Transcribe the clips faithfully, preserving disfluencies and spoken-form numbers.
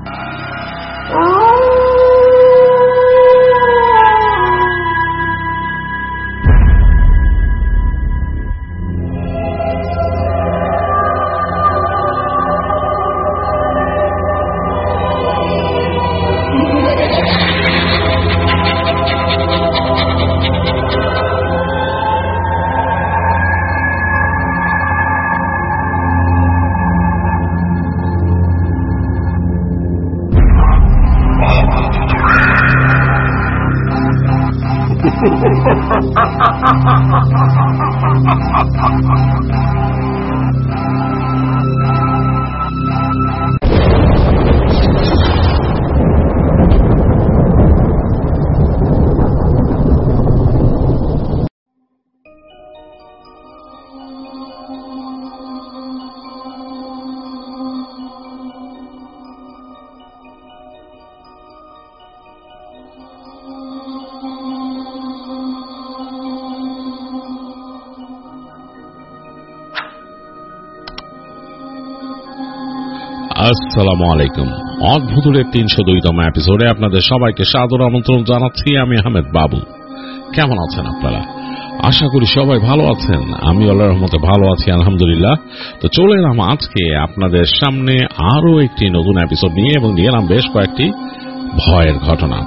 আসসালামু আলাইকুম। অদ্ভুতের তিনশো দুইতম এপিসোডে আপনাদের সবাইকে সাদর আমন্ত্রণ জানাচ্ছি। আমি আহমেদ বাবু। কেমন আছেন আপনারা? আশা করি সবাই ভালো আছেন। আমি আল্লাহর রহমতে ভালো আছি, আলহামদুলিল্লাহ। তো চলে এলাম আজকে আপনাদের সামনে আরো একটি নতুন এপিসোড নিয়ে, এবং নিয়ে এলাম বেশ কয়েকটি ভয়ের ঘটনা।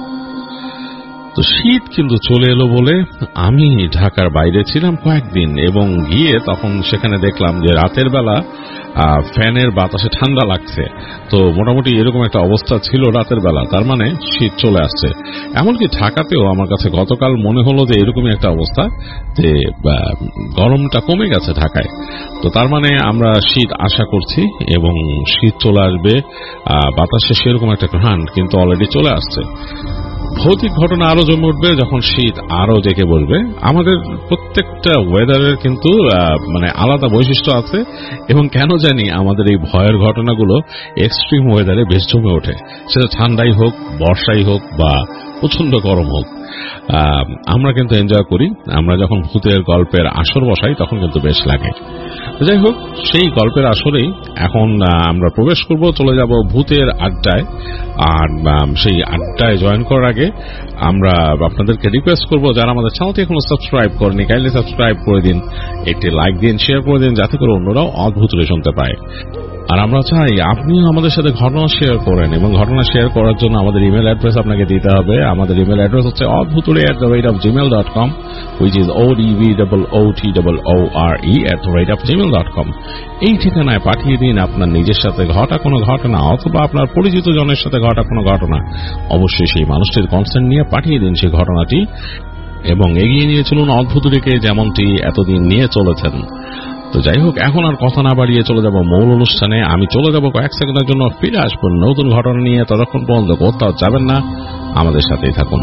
তো শীত কিন্তু চলে এলো বলে আমি ঢাকার বাইরে ছিলাম কয়েকদিন, এবং গিয়ে তখন সেখানে দেখলাম যে রাতের বেলা ফ্যানের বাতাসে ঠান্ডা লাগছে। তো মোটামুটি এরকম একটা অবস্থা ছিল রাতের বেলা, তার মানে শীত চলে আসছে। এমনকি ঢাকাতেও আমার কাছে গতকাল মনে হলো যে এরকমই একটা অবস্থা, যে গরমটা কমে গেছে ঢাকায়। তো তার মানে আমরা শীত আশা করছি, এবং শীত চলে আসবে। বাতাসে সেরকম একটা ঘ্রাণ কিন্তু অলরেডি চলে আসছে। ভৌতিক ঘটনা আরো জমে উঠবে যখন শীত আরো জেগে বসবে। আমাদের প্রত্যেকটা ওয়েদারের কিন্তু মানে আলাদা বৈশিষ্ট্য আছে, এবং কেন জানি আমাদের এই ভয়ের ঘটনাগুলো এক্সট্রিম ওয়েদারে বেশ জমে ওঠে। সেটা ঠান্ডাই হোক, বর্ষাই হোক, বা প্রচন্ড গরম হোক, আমরা কিন্তু এনজয় করি। আমরা যখন ভূতের গল্পের আসর বসাই তখন কিন্তু বেশ লাগে। যাই হোক, সেই গল্পের আসরেই এখন আমরা প্রবেশ করব, চলে যাব ভূতের আড্ডায়। আর সেই আড্ডায় জয়েন করার আগে আমরা আপনাদেরকে রিকোয়েস্ট করব, যারা আমাদের চ্যানেলটি এখনো সাবস্ক্রাইব করেনি, কাইন্ডলি সাবস্ক্রাইব করে দিন, একটি লাইক দিন, শেয়ার করে দিন, যাতে করে অন্যরাও অদ্ভুতরে শুনতে পায়। আর আমরা চাই আপনিও আমাদের সাথে ঘটনা শেয়ার করেন, এবং ঘটনা শেয়ার করার জন্য আমাদের ইমেল অ্যাড্রেস আপনাকে দিতে হবে। আমাদের ইমেল অ্যাড্রেস হচ্ছে অদ্ভুতুড়ে at the rate of Gmail dot com, which is O D V double O T double O R E at the rate of Gmail dot com. এই ঠিকানায় পাঠিয়ে দিন আপনার নিজের সাথে ঘটা কোনো ঘটনা, অথবা আপনার পরিচিত জনের সাথে ঘটা কোনো ঘটনা। অবশ্যই সেই মানুষটির কনসেন্ট নিয়ে পাঠিয়ে দিন সেই ঘটনাটি, এবং এগিয়ে নিয়ে চলুন অদ্ভুতুড়েকে যেমনটি এতদিন নিয়ে চলেছেন। তো যাই হোক, এখন আর কথা না বাড়িয়ে চলে যাব মূল অনুষ্ঠানে। আমি চলে যাব কয়েক সেকেন্ডের জন্য, ফিরে আসবো নতুন ঘটনা নিয়ে। ততক্ষণ পর্যন্ত কোথাও যাবেন না, আমাদের সাথেই থাকুন।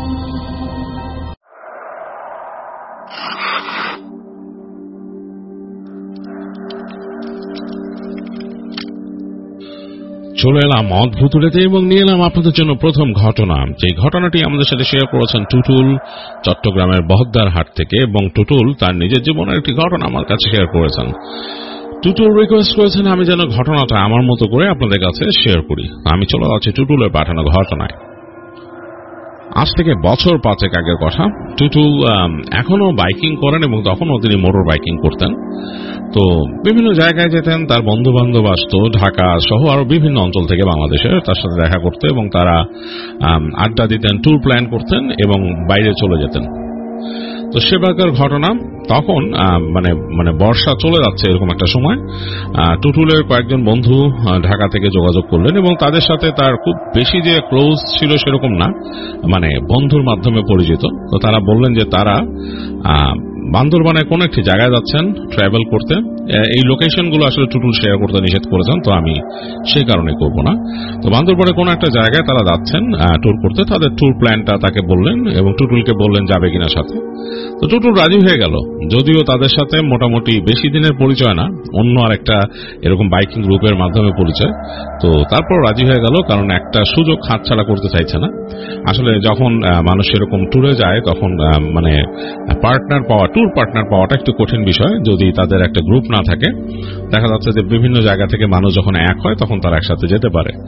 চলে এলাম অদ্ভুতুড়েতে, এবং নিয়ে এলাম আপনাদের জন্য প্রথম ঘটনা। যে ঘটনাটি আমাদের সাথে শেয়ার করেছেন টুটুল, চট্টগ্রামের বহদ্দার হাট থেকে। এবং টুটুল তার নিজের জীবনের একটি ঘটনা আমার কাছে শেয়ার করেছেন। টুটুল রিকোয়েস্ট করেছেন আমি যেন ঘটনাটা আমার মতো করে আপনাদের কাছে শেয়ার করি। আমি চলে যাচ্ছি টুটুলের পাঠানো ঘটনায়। আজ থেকে বছর পাঁচেক আগের কথা। টুটুল এখনো বাইকিং করেন, এবং তখনও তিনি মোটর বাইকিং করতেন। তো বিভিন্ন জায়গায় যেতেন, তার বন্ধু বান্ধব আসতো ঢাকা সহ আরো বিভিন্ন অঞ্চল থেকে বাংলাদেশের, তার সাথে দেখা করতে, এবং তারা আড্ডা দিতেন, ট্যুর প্ল্যান করতেন, এবং বাইরে চলে যেতেন। তো সেবারকার ঘটনা, তখন মানে মানে বর্ষা চলে যাচ্ছে এরকম একটা সময়। টুটুলের কয়েকজন বন্ধু ঢাকা থেকে যোগাযোগ করলেন, এবং তাদের সাথে তার খুব বেশি যে ক্লোজ ছিল সেরকম না, মানে বন্ধুর মাধ্যমে পরিচিত। তো তারা বললেন যে তারা বান্দরবানের কোন একটি জায়গায় যাচ্ছেন ট্রাভেল করতে। এই লোকেশনগুলো আসলে টুটুল শেয়ার করতে নিষেধ করেছেন, তো আমি সেই কারণে করব না। তো বান্দরবানের কোন একটা জায়গায় তারা যাচ্ছেন ট্যুর করতে। তাদের ট্যুর প্ল্যানটা তাকে বললেন, এবং টুটুলকে বললেন যাবে কিনা সাথে। তো টুটুল রাজি হয়ে গেল, যদিও তাদের সাথে মোটামুটি বেশি দিনের পরিচয় না, অন্য আর একটা এরকম বাইকিং গ্রুপের মাধ্যমে পরিচয়। তো তারপর রাজি হয়ে গেল, কারণ একটা সুযোগ হাতছাড়া করতে চাইছে না। আসলে যখন মানুষ এরকম ট্যুরে যায়, তখন মানে পার্টনার পাওয়া, ট্যুর পার্টনার পাওয়াটা একটু কঠিন বিষয় যদি তাদের একটা গ্রুপ না থাকে। দেখা যাচ্ছে যে বিভিন্ন জায়গা থেকে মানুষ যখন এক হয় তখন তারা একসাথে যেতে পারে।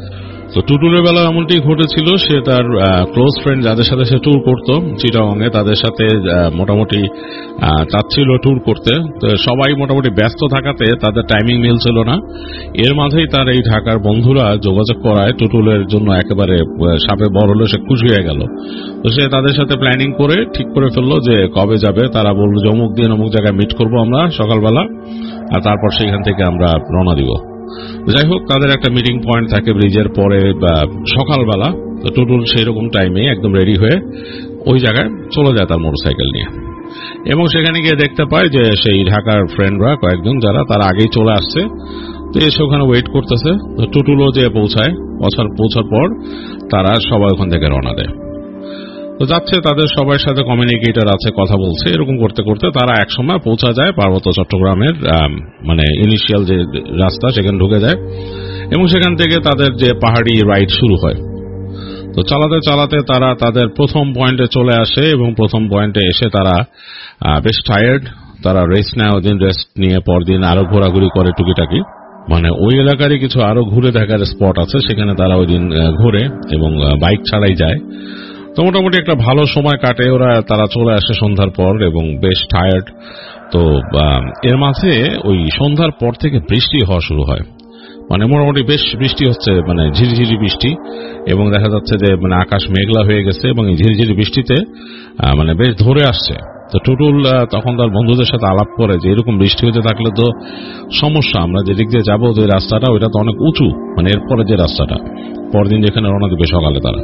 তো টুটুলের বেলা এমনটি ঘটেছিল, সে তার ক্লোজ ফ্রেন্ড যাদের সাথে সে ট্যুর করতো চিটাগংয়ে, তাদের সাথে মোটামুটি চাচ্ছিল ট্যুর করতে। তো সবাই মোটামুটি ব্যস্ত থাকাতে তাদের টাইমিং মিলছিল না। এর মাঝেই তার এই ঢাকার বন্ধুরা যোগাযোগ করায় টুটুলের জন্য একেবারে সাপে বড় হলে সে খুশি হয়ে গেল। তো সে তাদের সাথে প্ল্যানিং করে ঠিক করে ফেললো যে কবে যাবে। তারা বলল যে অমুক দিন অমুক জায়গায় মিট করবো আমরা সকালবেলা, আর তারপর সেখান থেকে আমরা রওনা দিব। যাই হোক, তাদের একটা মিটিং পয়েন্ট থাকে ব্রিজের পরে বা সকালবেলা। তো টুটুল সেই রকম টাইমে একদম রেডি হয়ে ওই জায়গায় চলে যায় তার মোটরসাইকেল নিয়ে, এবং সেখানে গিয়ে দেখতে পায় যে সেই ঢাকার ফ্রেন্ডরা কয়েকজন যারা তারা আগেই চলে আসছে। তো এসে ওখানে ওয়েট করতেছে। তো টুটুলও যে পৌঁছায়, পৌঁছার পর তারা সবাই ওখান থেকে রওনা দেয়। তো যাচ্ছে, তাদের সবার সাথে কমিউনিকেটর আছে, কথা বলছে। এরকম করতে করতে তারা একসময় পৌঁছা যায় পার্বত্য চট্টগ্রামের মানে ইনিশিয়াল যে রাস্তা, সেখানে ঢুকে যায়, এবং সেখান থেকে তাদের যে পাহাড়ি রাইড শুরু হয়। তো চালাতে চালাতে তারা তাদের প্রথম পয়েন্টে চলে আসে, এবং প্রথম পয়েন্টে এসে তারা বেশ টায়ার্ড। তারা রেস্ট নেয়, ওদিন রেস্ট নিয়ে পরদিন আরো ঘোরাঘুরি করে টুকিটাকি। মানে ওই এলাকারই কিছু আরো ঘুরে দেখার স্পট আছে, সেখানে তারা ওই দিন ঘুরে এবং বাইক ছাড়াই যায়। তো মোটামুটি একটা ভালো সময় কাটে ওরা। তারা চলে আসে সন্ধ্যার পর এবং বেশ টায়ার্ড। তো এর মাঝে ওই সন্ধ্যার পর থেকে বৃষ্টি হওয়া শুরু হয়। মানে মোটামুটি বেশ বৃষ্টি হচ্ছে, মানে ঝিরিঝিরি বৃষ্টি, এবং দেখা যাচ্ছে যে মানে আকাশ মেঘলা হয়ে গেছে, এবং এই ঝিরিঝিরি বৃষ্টিতে মানে বেশ ধরে আসছে। তো টুটুল তখন তার বন্ধুদের সাথে আলাপ করে যে এরকম বৃষ্টি হতে থাকলে তো সমস্যা, আমরা যেদিক দিয়ে যাবো যে রাস্তাটা ওইটা তো অনেক উঁচু, মানে এরপরে যে রাস্তাটা পরদিন যেখানে রওনা দিবে সকালে তারা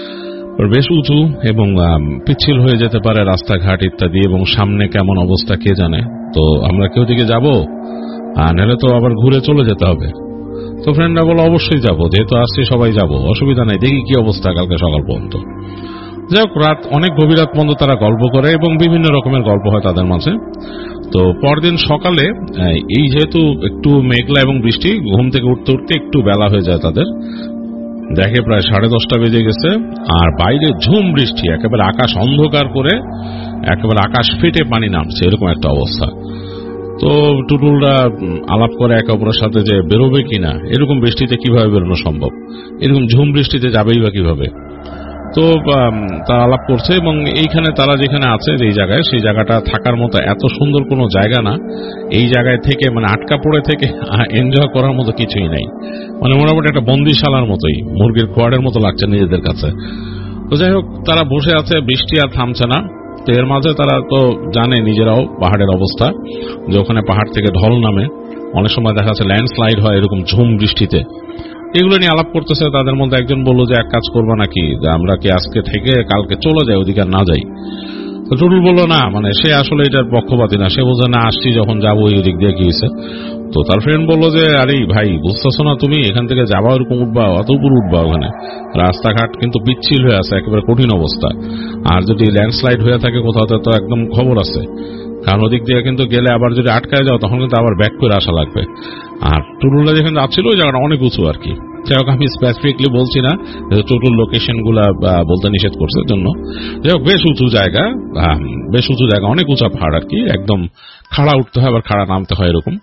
বেশ উঁচু এবং পিচ্ছিল হয়ে যেতে পারে রাস্তাঘাট ইত্যাদি, এবং সামনে কেমন অবস্থা কে জানে। তো আমরা কেউ দিকে যাবো, নাহলে তো আবার ঘুরে চলে যেতে হবে। তো ফ্রেন্ডরা বলো অবশ্যই যাবো, যেহেতু আসছি সবাই যাবো, অসুবিধা নাই, দেখি কি অবস্থা কালকে সকাল পর্যন্ত। যাই হোক, রাত অনেক গভীর রাত পর্যন্ত তারা গল্প করে এবং বিভিন্ন রকমের গল্প হয় তাদের মাঝে। তো পরদিন সকালে এই যেহেতু একটু মেঘলা এবং বৃষ্টি, ঘুম থেকে উঠতে উঠতে একটু বেলা হয়ে যায় তাদের। দেখে প্রায় সাড়ে দশটা বেজে গেছে, আর বাইরে ঝুম বৃষ্টি, একেবারে আকাশ অন্ধকার করে একেবারে আকাশ ফেটে পানি নামছে, এরকম একটা অবস্থা। তো টুটুলরা আলাপ করে একে অপরের সাথে যে বেরোবে কিনা, এরকম বৃষ্টিতে কিভাবে বেরোনো সম্ভব, এরকম ঝুম বৃষ্টিতে যাবেই বা কিভাবে। তো তারা আলাপ করছে, এবং এইখানে তারা যেখানে আছে এই জায়গায়, সেই জায়গাটা থাকার মতো এত সুন্দর কোনো জায়গা না। এই জায়গায় থেকে মানে আটকা পড়ে থেকে এনজয় করার মতো কিছুই নাই। মানে মোটামুটি একটা বন্দিশালার মতোই, মুরগির খোয়াড়ের মতো লাগছে নিজেদের কাছে। তো যাই হোক, তারা বসে আছে, বৃষ্টি আর থামছে না। তো এর মাঝে তারা তো জানে নিজেরাও পাহাড়ের অবস্থা, যে ওখানে পাহাড় থেকে ঢল নামে, অনেক সময় দেখা যাচ্ছে ল্যান্ডস্লাইড হয় এরকম ঝুম বৃষ্টিতে। এগুলো নিয়ে আলাপ করতেছে। তাদের মধ্যে একজন বললো যে এক কাজ করবো নাকি, আমরা কি আজকে থেকে কালকে চলে যাই, ওদিকে আর না যাই। তো টুটুল বললো না, মানে সে আসলে এটার পক্ষপাতী না, সে বলছে না আসছি যখন যাবো ওই দিক দিয়ে কি হয়েছে। তো তার ফ্রেন্ড বললো যে আরে ভাই, বুঝতেছো না তুমি, এখান থেকে যাবা ওরকম উঠবা, অত উপর উঠবা, ওখানে রাস্তাঘাট কিন্তু পিচ্ছিল হয়ে আছে, একেবারে কঠিন অবস্থা। আর যদি ল্যান্ডস্লাইড হয়ে থাকে কোথাও তো একদম খবর আছে, কারণ ওদিক দিয়ে কিন্তু গেলে আবার যদি আটকায় যাও তখন কিন্তু আবার ব্যাক করে আসা লাগবে। আর টুটুলরা যেখানে যাচ্ছিল ওই জায়গাটা অনেক উঁচু আর কি। যাই হোক, আমি স্পেসিফিকলি বলছি না, টোটাল লোকেশন গুলা বলতে নিষেধ করছে জন্য। যাই হোক, বেশ উঁচু জায়গা, বেশ উঁচু জায়গা, অনেক উঁচা পাহাড় আর কি, একদম খাড়া উঠতে হয় আবার খাড়া নামতে হয় এরকম।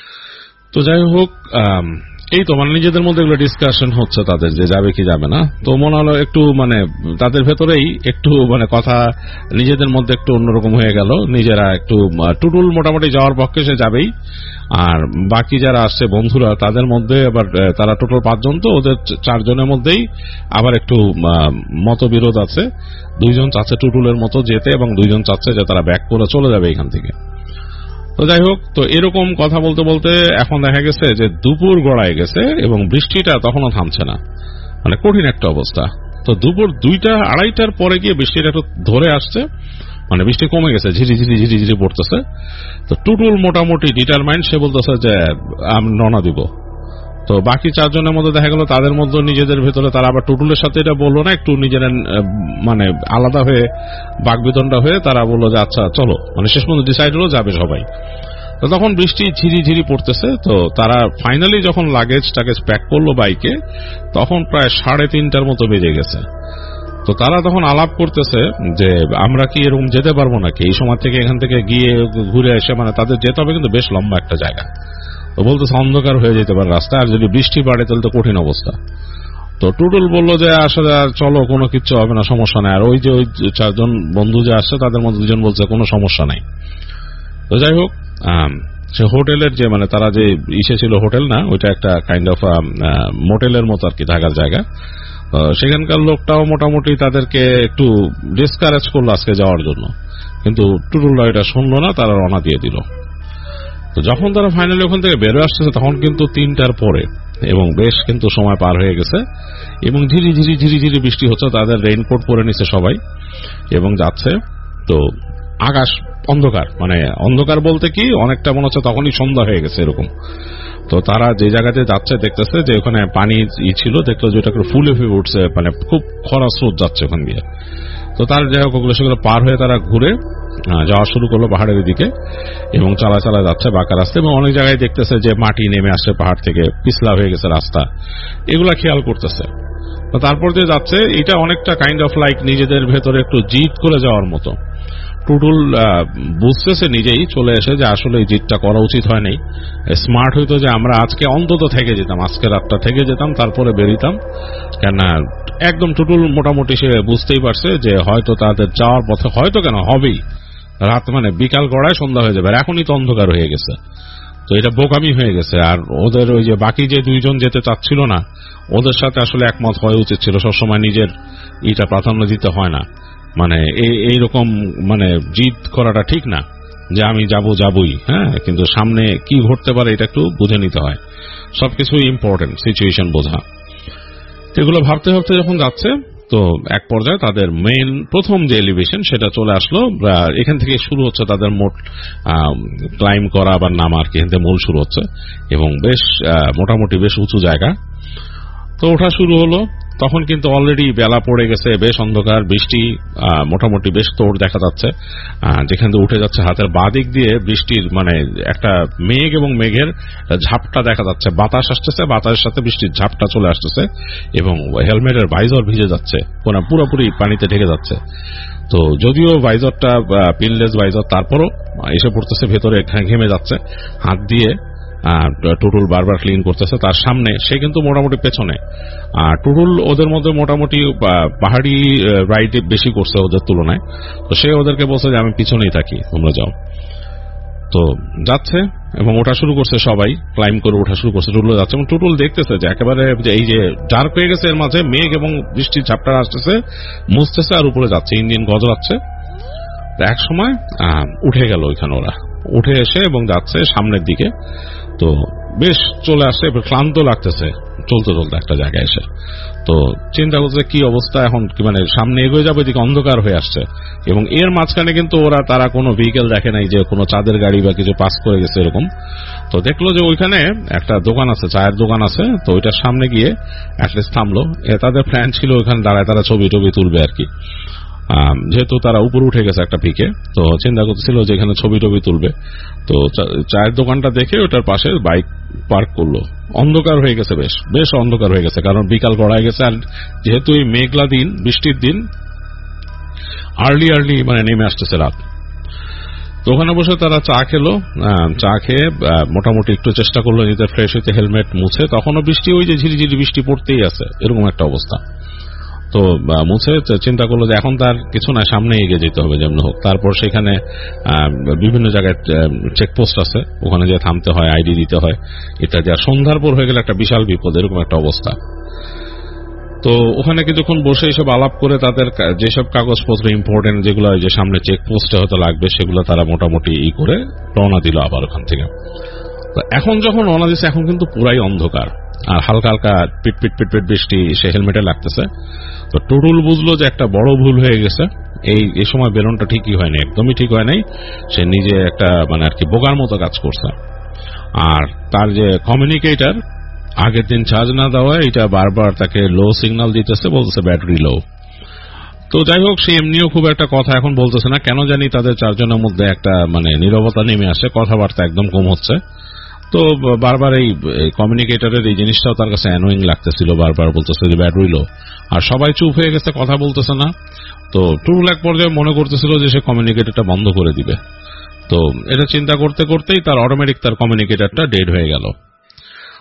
তো যাই হোক, এই তো মানে নিজেদের মধ্যে এগুলো ডিসকাশন হচ্ছে তাদের, যে যাবে কি যাবে না। তো মনে হলো একটু মানে তাদের ভেতরেই একটু মানে কথা নিজেদের মধ্যে একটু অন্যরকম হয়ে গেল। নিজেরা একটু, টুটুল মোটামুটি যাওয়ার পক্ষে সে যাবেই, আর বাকি যারা আসছে বন্ধুরা তাদের মধ্যে আবার তারা টোটাল পাঁচজন, তো ওদের চারজনের মধ্যেই আবার একটু মতবিরোধ আছে। দুইজন চাচ্ছে টুটুলের মতো যেতে, এবং দুইজন চাচ্ছে যে তারা ব্যাক করে চলে যাবে এখান থেকে। তো যাই হোক, তো এরকম কথা বলতে বলতে এখন দেখা গেছে যে দুপুর গড়ায় গেছে, এবং বৃষ্টিটা তখনও থামছে না, মানে কঠিন একটা অবস্থা। তো দুপুর দুইটা আড়াইটার পরে গিয়ে বৃষ্টিটা একটু ধরে আসছে, মানে বৃষ্টি কমে গেছে, ঝিরি ঝিরি ঝিরি ঝিরি পড়তেছে। তো টুটুল মোটামুটি ডিটারমাইন্ড, সে বলতেছে যে আমি রওনা দিব। তো বাকি চারজনের মধ্যে দেখা গেল তাদের মধ্যে নিজেদের ভেতরে তারা আবার টুটুলের সাথে এটা বললো না, একটু নিজেরা মানে আলাদা হয়ে বাকবিতণ্ডা হয়ে তারা বললো যে আচ্ছা চলো, মানে শেষ পর্যন্ত ডিসাইড হলো যাবে সবাই। তো তখন বৃষ্টি ঝিরি ঝিরি পড়তেছে। তো তারা ফাইনালি যখন লাগেজ টাগেজ প্যাক করলো বাইকে, তখন প্রায় সাড়ে তিনটার মতো বেজে গেছে। তো তারা তখন আলাপ করতেছে যে আমরা কি এরকম যেতে পারবো নাকি, এই সময় থেকে এখান থেকে গিয়ে ঘুরে এসে, মানে তাদের যেতে হবে কিন্তু বেশ লম্বা একটা জায়গা। তো বলতেছে অন্ধকার হয়ে যেতে পারে রাস্তা, আর যদি বৃষ্টি বাড়ে তাহলে তো কঠিন অবস্থা। তো টুটুল বলল যে আসলে আর চলো, কোনো কিছু হবে না, সমস্যা নাই। আর ওই যে ওই চারজন বন্ধু যে আসছে তাদের মধ্যে দুজন বলছে কোনো সমস্যা নাই। তো যাই হোক, সে হোটেলের যে মানে তারা যে ইসে ছিল, হোটেল না, ওইটা একটা কাইন্ড অফ মোটেলের মতো আর কি, থাকার জায়গা। সেখানকার লোকটাও মোটামুটি তাদেরকে একটু ডিসকারেজ করলো আজকে যাওয়ার জন্য, কিন্তু টুটুলরা এটা শুনলো না, তারা রওনা দিয়ে দিল। তো যখন তারা ফাইনালি ওখান থেকে বেরোয় আসতেছে তখন কিন্তু তিনটার পরে, এবং বেশ কিন্তু সময় পার হয়ে গেছে, এবং ঝিরি ঝিরি ঝিরি ঝিরি বৃষ্টি হচ্ছে। তাদের রেইনকোট পরে নিচ্ছে সবাই এবং যাচ্ছে। তো আকাশ অন্ধকার, মানে অন্ধকার বলতে কি অনেকটা মনে হচ্ছে তখনই সন্ধ্যা হয়ে গেছে এরকম। তো তারা যে জায়গাতে যাচ্ছে দেখতেছে যে ওখানে পানি ই ছিল, দেখলো যে ওটা ফুলে ফুলে উঠছে, মানে খুব খরা স্রোত যাচ্ছে ওখান দিয়ে। তো তার যাই হোক ওগুলো সেগুলো পার হয়ে তারা ঘুরে যাওয়া শুরু করলো পাহাড়ের দিকে, এবং চালা চালা যাচ্ছে বাঁকা রাস্তা, এবং অনেক জায়গায় দেখতেছে যে মাটি নেমে আসছে পাহাড় থেকে, পিছলা হয়ে গেছে রাস্তা, এগুলা খেয়াল করতেছে। তো তারপর যে যাচ্ছে এটা অনেকটা কাইন্ড অফ লাইক নিজেদের ভেতরে একটু জিদ করে যাওয়ার মতো। টুটুল বুঝতেছে নিজেই চলে এসে যে আসলে এই জিদটা করা উচিত হয়নি, স্মার্ট হইতো যে আমরা আজকে অন্তত থেকে যেতাম, আজকে রাতটা থেকে যেতাম, তারপরে বেরিতাম। কেন একদম টুটুল মোটামুটি সে বুঝতেই পারছে যে হয়তো তাদের যাওয়ার পথে হয়তো কেন হবেই রাত, মানে বিকাল গড়ায় সন্ধ্যা হয়ে যাবে, আর এখনই তো অন্ধকার হয়ে গেছে। তো এটা বোকামি হয়ে গেছে। আর ওদের ওই যে বাকি যে দুইজন যেতে চাচ্ছিল না, ওদের সাথে আসলে একমত হওয়া উচিত ছিল। সবসময় নিজের এটা প্রাধান্য দিতে হয় না, মানে এইরকম মানে জিদ করাটা ঠিক না যে আমি যাব যাবই, হ্যাঁ, কিন্তু সামনে কি ঘটতে পারে এটা একটু বুঝে নিতে হয়। সবকিছুই ইম্পর্টেন্ট, সিচুয়েশন বোঝা। এগুলো ভাবতে ভাবতে যখন যাচ্ছে, তো এক পর্যায়ে তাদের মেইন প্রথম যে এলিভেশন সেটা চলে আসলো। এখান থেকে শুরু হচ্ছে তাদের মোট ক্লাইম করা বা নামা আর কি, এখান থেকে মূল শুরু হচ্ছে, এবং বেশ মোটামুটি বেশ উঁচু জায়গা। তো ওঠা শুরু হলো, তখন কিন্তু অলরেডি বেলা পড়ে গেছে, বেশ অন্ধকার, বৃষ্টি মোটামুটি বেশ তোড় দেখা যাচ্ছে। যেখান থেকে উঠে যাচ্ছে হাতের বাঁ দিক দিয়ে বৃষ্টির মানে একটা মেঘ এবং মেঘের ঝাপটা দেখা যাচ্ছে, বাতাস আসতেছে, বাতাসের সাথে বৃষ্টির ঝাপটা চলে আসতেছে, এবং হেলমেটের ভাইজর ভিজে যাচ্ছে, পুরোপুরি পানিতে ঢেকে যাচ্ছে। তো যদিও ভাইজরটা পিনলেস ভাইজর, তারপরও এসে পড়তেছে ভেতরে, ঘেমে যাচ্ছে, হাত দিয়ে টুটুল বারবার ক্লিন করতেছে। তার সামনে সে কিন্তু মোটামুটি পেছনে। টুটুল ওদের মধ্যে মোটামুটি পাহাড়ি রাইড বেশি করছে ওদের তুলনায়, তো সে ওদেরকে বলছে যে আমি পিছনেই থাকি, তোমরা যাও। তো যাচ্ছে এবং ওঠা শুরু করছে, সবাই ক্লাইম করে ওঠা শুরু করছে। টুটুল যাচ্ছে এবং টুটুল দেখতেছে যে একেবারে এই যে ডার্ক হয়ে গেছে, এর মাঝে মেঘ এবং বৃষ্টির ঝাপটা আসতেছে, মুছতেছে, আর উপরে যাচ্ছে, ইঞ্জিন গজরাচ্ছে। এক সময় উঠে গেল ওইখানে, ওরা উঠে এসে এবং যাচ্ছে সামনের দিকে। তো বেশ চলে আসছে, ক্লান্ত লাগতেছে চলতে চলতে একটা জায়গায় এসে। তো চিন্তা করছে কি অবস্থা এখন, মানে সামনে এগিয়ে যাবে, এদিকে অন্ধকার হয়ে আসছে, এবং এর মাঝখানে কিন্তু ওরা তারা কোনো ভেহিকেল দেখে নাই যে কোনো চাঁদের গাড়ি বা কিছু পাস করে গেছে এরকম। তো দেখলো যে ওইখানে একটা দোকান আছে, চায়ের দোকান আছে। তো ওইটার সামনে গিয়ে অ্যাটলিস্ট থামলো। তাদের প্ল্যান ছিল ওইখানে দাঁড়ায় তারা ছবি টবি তুলবে আর কি, যেহেতু তারা উপরে উঠে গেছে একটা পিকে। তো চিন্তা করতেছিল যে এখানে ছবি টবি তুলবে। তো চায়ের দোকানটা দেখে ওটার পাশে বাইক পার্ক করলো। অন্ধকার হয়ে গেছে, বেশ বেশ অন্ধকার হয়ে গেছে, কারণ বিকাল গড়ায় গেছে। আর যেহেতু এই মেঘলা দিন, বৃষ্টির দিন, আর্লি আর্লি মানে নেমে আসতেছে রাত। তো ওখানে বসে তারা চা খেলো। চা খেয়ে মোটামুটি একটু চেষ্টা করলো নিজেদের ফ্রেশ হইতে, হেলমেট মুছে। তখনও বৃষ্টি ওই যে ঝিরিঝিরি বৃষ্টি পড়তেই আছে, এরকম একটা অবস্থা। তো মুছে চিন্তা করলো যে এখন তার কিছু না, সামনে এগিয়ে যেতে হবে যেমন হোক। তারপর সেখানে বিভিন্ন জায়গায় চেকপোস্ট আছে, ওখানে যে থামতে হয়, আইডি দিতে হয় ইত্যাদি। আর সন্ধ্যার পর হয়ে গেলে একটা বিশাল বিপদ, এরকম একটা অবস্থা। তো ওখানে কিছুক্ষণ বসে এসব আলাপ করে তাদের যেসব কাগজপত্র ইম্পর্টেন্ট যেগুলো যে সামনে চেকপোস্টে হয়তো লাগবে, সেগুলো তারা মোটামুটি ই করে রওনা দিল আবার ওখান থেকে। তো এখন যখন রওনা দিচ্ছে, এখন কিন্তু পুরাই অন্ধকার, আর হালকা হালকা পিট পিট পিট পিট বৃষ্টি সে হেলমেটে লাগতেছে। তো টুটুল বুঝলো যে একটা বড় ভুল হয়ে গেছে, এই এই সময় বেরোনটা ঠিকই হয়নি, একদমই ঠিক হয় নাই। সে নিজে একটা মানে আর কি বোকার মতো কাজ করছে। আর তার যে কমিউনিকেটর আগের দিন চার্জ না দেওয়া, এটা বারবার তাকে লো সিগন্যাল দিতেছে, বলতেছে ব্যাটারি লো। তো যাই হোক, সে এমনিও খুব একটা কথা এখন বলতেছে না, কেন জানি তাদের চারজনের মধ্যে একটা মানে নীরবতা নেমে আসে, কথাবার্তা একদম কম হচ্ছে। তো বারবার এই কমিউনিকেটরের এই জিনিসটাও তার কাছে অ্যানোয়িং লাগতেছিল, বারবার বলতেছে যে ব্যাটারি লো, আর সবাই চুপ হয়ে গেছে, কথা বলতেছে না। তো টুটুল এক পর্যায়ে মনে করতেছিল যে সে কমিউনিকেটরটা বন্ধ করে দিবে। তো এটা চিন্তা করতে করতেই তার অটোমেটিক তার কমিউনিকেটরটা ডেড হয়ে গেল।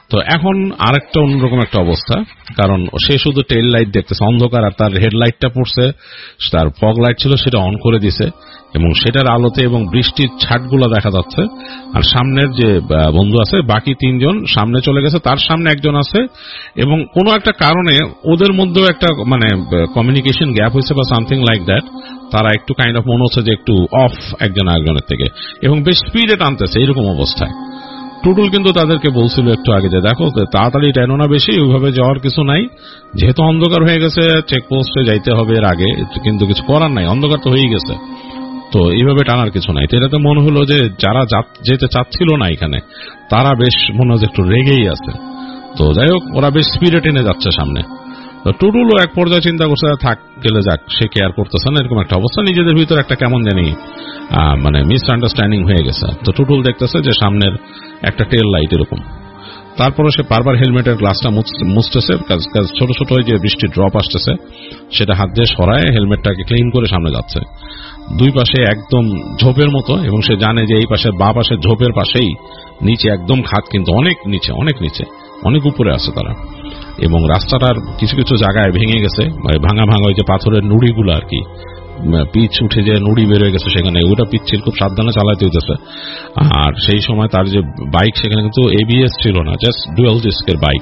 তো এখন আরেকটা অন্যরকম একটা অবস্থা, কারণ সে শুধু টেল লাইট দেখতেছে, অন্ধকার, আর তার হেডলাইটটা পড়ছে, তার ফগ লাইট ছিল সেটা অন করে দিছে এবং সেটার আলোতে এবং বৃষ্টির ছাটগুলো দেখা যাচ্ছে। আর সামনের যে বন্ধু আছে বাকি তিনজন সামনে চলে গেছে, তার সামনে একজন আছে এবং কোনো একটা কারণে ওদের মধ্যেও একটা মানে কমিউনিকেশন গ্যাপ হয়েছে বা সামথিং লাইক দ্যাট। তারা একটু কাইন্ড অফ মনে হচ্ছে যে একটু অফ একজন আরেকজনের থেকে এবং বেশ স্পিডে টানতেছে এরকম অবস্থায়। টুটুল কিন্তু তাদেরকে বলছিল একটু আগে যে দেখো তাড়াতাড়ি টানো না বেশি, ওইভাবে যাওয়ার কিছু নাই, যেহেতু অন্ধকার হয়ে গেছে চেকপোস্টে যাইতে হবে এর আগে, কিন্তু কিছু করার নাই, অন্ধকার তো হয়েই গেছে, তো এইভাবে টানার কিছু নাই। তো এটাতে মনে হলো যে যারা যেতে চাচ্ছিল না এখানে তারা বেশ মনে হচ্ছে একটু রেগেই আছে। তো যাই হোক, ওরা বেশ স্পিডে টেনে যাচ্ছে সামনে। তো টুটুলও এক পর্যায়ে চিন্তা করছে থাক গেলে যাক, সে কেয়ার করতেছে না, এরকম একটা অবস্থা। নিজেদের ভিতরে একটা কেমন জানি মানে মিসআন্ডারস্ট্যান্ডিং হয়ে গেছে। তো টুটুল দেখতেছে যে সামনের একটা টেল লাইট এরকম, তারপরে সে বারবার হেলমেটের গ্লাসটা মুছতেছে, ছোট ছোট যে বৃষ্টির ড্রপ আসতেছে সেটা হাত দিয়ে সরায় হেলমেটটাকে ক্লিন করে সামনে যাচ্ছে। দুই পাশে একদম ঝোপের মতো, এবং সে জানে যে এই পাশে বা পাশে ঝোপের পাশেই নিচে একদম খাদ, কিন্তু অনেক নিচে অনেক নিচে অনেক উপরে আছে তারা, এবং রাস্তাটার কিছু কিছু জায়গায় ভেঙে গেছে, ভাঙা ভাঙা ওই যে পাথরের নুড়িগুলো আর কি, পিচ উঠে যে নুড়ি বেরোয় গেছে সেখানে, ওইটা পিচ্ছিল, খুব সাবধানে চালাতে হইতেছে। আর সেই সময় তার যে বাইক সেখানে কিন্তু এবিএস ছিল না, জাস্ট ডুয়াল ডিস্কের বাইক।